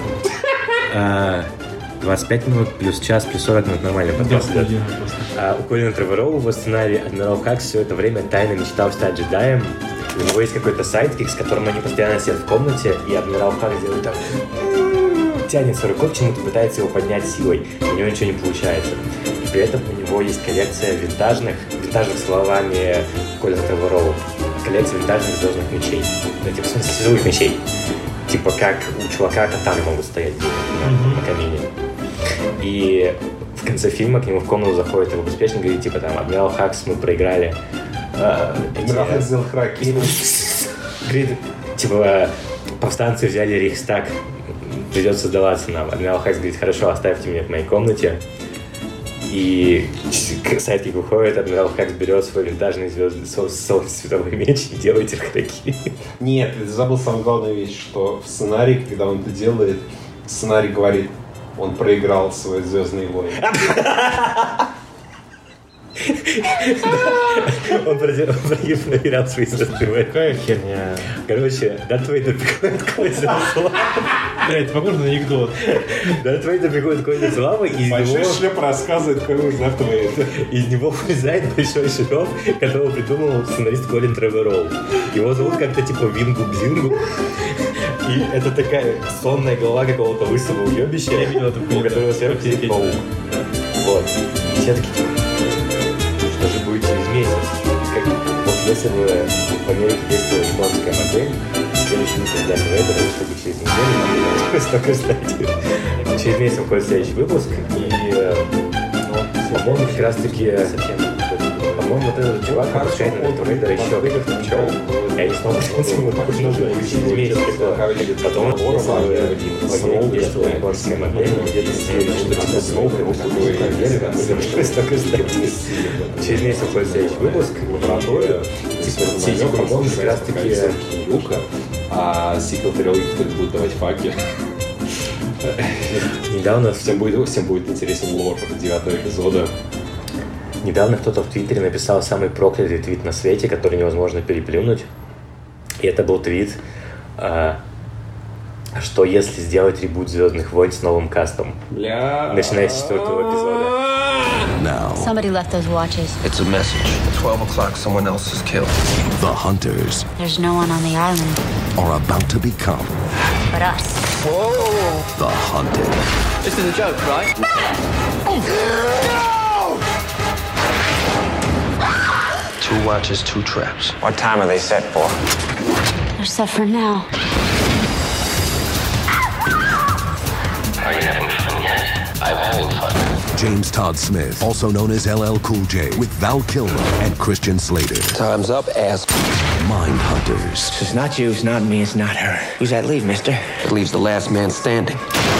25 минут, плюс час, плюс 40 минут нормально подкаст. У Колина Треворроу в сценарии адмирал Хакс все это время тайно мечтал стать джедаем. У него есть какой-то сайдкик, с которым они постоянно сидят в комнате, и адмирал Хакс делает так, тянется рукой к чему-то, пытается его поднять силой, у него ничего не получается. При этом у него есть коллекция винтажных словами Колина Треворроу, коллекция винтажных звездных мечей. Ну, типа, в смысле, силовых мечей. Типа, как у чувака катаны могут стоять на камине. И в конце фильма к нему в комнату заходит его беспечник и говорит, типа, там, Адмирал Хакс, мы проиграли. Говорит, типа, повстанцы взяли Рейхстаг, придется сдаваться нам. Адмирал Хакс говорит, хорошо, оставьте меня в моей комнате. И сайдкик уходит, Адмирал Хакс берет свой винтажный световой меч и делает терхараки. Нет, ты забыл самую главную вещь, что в сценарии, когда он это делает, сценарий говорит, он проиграл свой «Звездные войны». Он проиграл свои «Звездные войны». Какая херня. Короче, Дарт Вейдер приходит к Коли Зелава. Блядь, это похоже на анекдот. Дарт Вейдер приходит к Коли Зелава, и Большой шлеп рассказывает, какой уж Дарт Вейдер. из него вылезает большой шлеп, которого придумал сценарист Колин Треворроу. Его зовут как-то типа Вингу-Бзингу. И это такая сонная голова какого-то лысого уебища, у которого сверху сидит паук. Вот. И все такие, что же будет через месяц? Вот если бы в Америке действовала японская модель, следующий выпуск Дарта Вейдера вышел бы через неделю, только кстати. Через месяц выходит следующий выпуск, и, по-моему, как раз таки по-моему, вот этот чувак повышает на Дарта Вейдера еще как-то пчел. Я не смог понять, ему нужно через месяц. Потом в Америке действовала японская модель, где-то через месяц выходит следующий выпуск, лаборатория. По-моему, как раз таки Люка, а сиквел трилогии кто-то будет давать факи. Недавно всем будет интересен лор 9-го эпизода. Недавно кто-то в Твиттере написал самый проклятый твит на свете, который невозможно переплюнуть. И это был твит, что если сделать ребут «Звездных войн» с новым кастом. Начиная с 4-го эпизода. Now, Somebody left those watches. it's a message. At 12 o'clock, someone else is killed. The hunters There's no one on the island are about to become but us. the hunted. This is a joke, right? Two watches, two traps. What time are they set for? They're set for now. Are you having fun yet? I'm having fun. James Todd Smith, also known as LL Cool J, with Val Kilmer and Christian Slater. Time's up, ass. Mind Hunters. It's not you, it's not me, it's not her. Who's that leave, mister? It leaves the last man standing.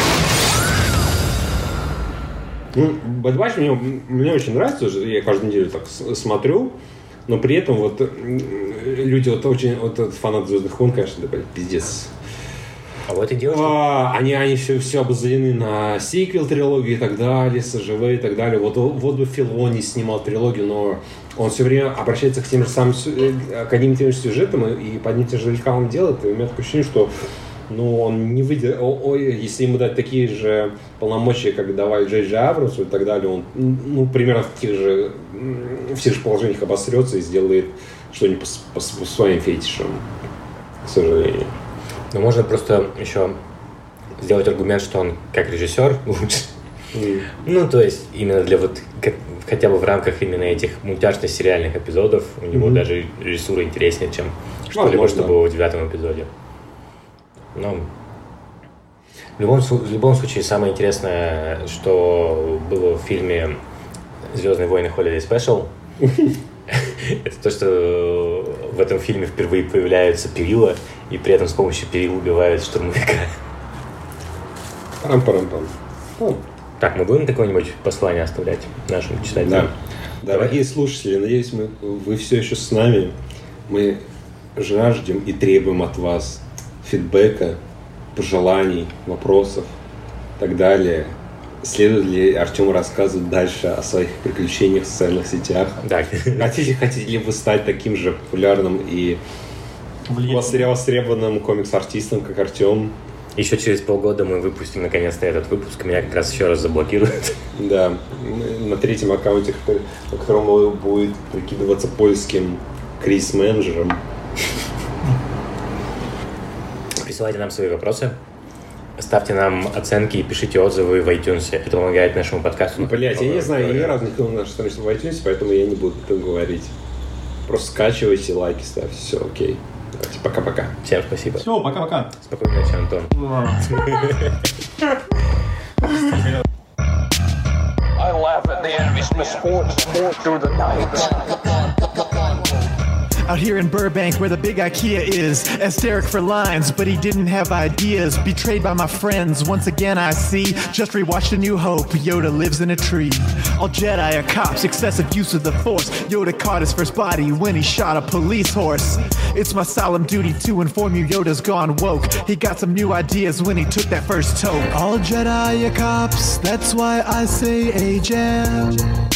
Ну, Bad Batch мне очень нравится, я каждую неделю так смотрю, но при этом вот люди вот очень, вот фанаты «Звездных войн», конечно, да, пиздец. А вот и дело, они все обозлены на сиквел трилогии и так далее, СЖВ и так далее. Вот бы Филони снимал трилогию, но он все время обращается к тем же самым, к одним и тем же сюжетам и по одним и тем же лекалам делает. И у меня такое ощущение, что он не выйдет, если ему дать такие же полномочия, как давали Джей Джей Абрамсу и так далее, он примерно в тех же положениях обосрется и сделает что-нибудь по своим фетишам, к сожалению. Но можно просто еще сделать аргумент, что он как режиссер лучше. Ну, то есть, именно для вот, хотя бы в рамках именно этих мультяшно-сериальных эпизодов, у него даже режиссура интереснее, чем что-либо, что было в 9-м эпизоде. Но в любом случае, самое интересное, что было в фильме «Звездные войны. Holiday Special», это то, что в этом фильме впервые появляются перила, и при этом с помощью перил убивают штурмовика. Парам-парам-пам. Так, мы будем какое-нибудь послание оставлять нашим читателям? Да. Дорогие слушатели, надеюсь, вы все еще с нами. Мы жаждем и требуем от вас фидбэка, пожеланий, вопросов и так далее. Следует ли Артему рассказывать дальше о своих приключениях в социальных сетях? Да. Хотите ли вы стать таким же популярным и востребованным комикс-артистом, как Артем? Еще через полгода мы выпустим наконец-то этот выпуск, меня как раз еще раз заблокируют. Да, на 3-м аккаунте, на котором будет прикидываться польским кризис-менеджером. Присылайте нам свои вопросы. ставьте нам оценки и пишите отзывы в iTunes. Это помогает нашему подкасту. Блять, я не знаю, я ни разу не ходил на нашу страницу в iTunes, поэтому я не буду об этом говорить. Просто скачивайте, лайки ставьте, все окей. Давайте, пока-пока. Всем спасибо. Все, пока-пока. Спокойной ночи, Антон. I laugh at the enemy's misfortune through the night. Out here in Burbank where the big IKEA is, asked Derek for lines, but he didn't have ideas. Betrayed by my friends, once again I see. Just rewatched A New Hope, Yoda lives in a tree. All Jedi are cops, excessive use of the Force. Yoda caught his first body when he shot a police horse. It's my solemn duty to inform you Yoda's gone woke. He got some new ideas when he took that first toke. All Jedi are cops, that's why I say A-Jam.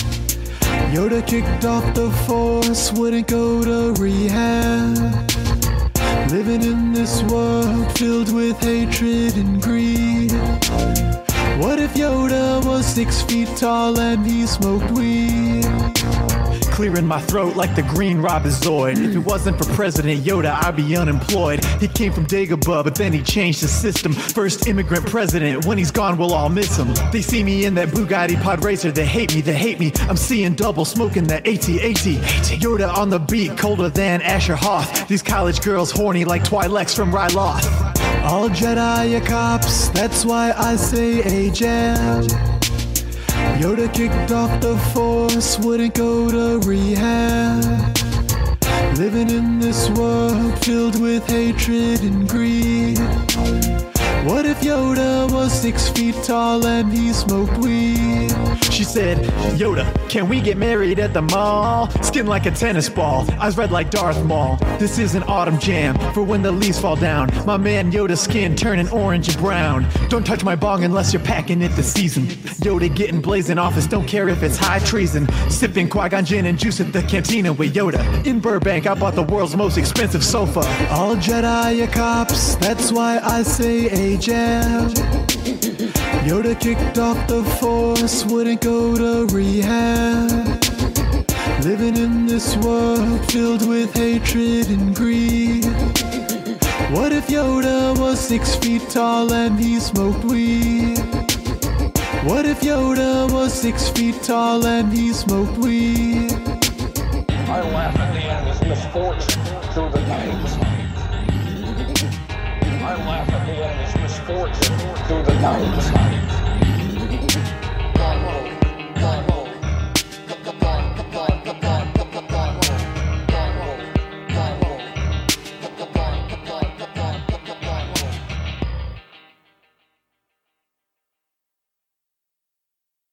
Yoda kicked off the Force, wouldn't go to rehab. Living in this world filled with hatred and greed. What if Yoda was 6 feet tall and he smoked weed? Clearing my throat like the green Robozoid. If it wasn't for President Yoda, I'd be unemployed. He came from Dagobah, but then he changed the system. First immigrant president, when he's gone, we'll all miss him. They see me in that Bugatti pod racer, they hate me. I'm seeing double, smoking that AT-AT. Yoda on the beat, colder than Asher Hoth. These college girls horny like Twi'leks from Ryloth. All Jedi are cops, that's why I say A-Jam. Yoda kicked off the Force, wouldn't go to rehab. Living in this world filled with hatred and greed. What if Yoda was 6 feet tall and he smoked weed? She said, Yoda, can we get married at the mall? Skin like a tennis ball, eyes red like Darth Maul. This is an autumn jam for when the leaves fall down. My man Yoda's skin turning orange and brown. Don't touch my bong unless you're packing it this season. Yoda getting blazing office, don't care if it's high treason. Sipping Qui-Gon gin and juice at the cantina with Yoda. In Burbank, I bought the world's most expensive sofa. All Jedi are cops, that's why I say A-Jam. Yoda kicked off the Force, wouldn't go to rehab. Living in this world filled with hatred and greed. What if Yoda was 6 feet tall and he smoked weed? What if Yoda was 6 feet tall and he smoked weed? I laugh at the enemy's misfortune through the night. I laugh at the enemy's misfortune through the night.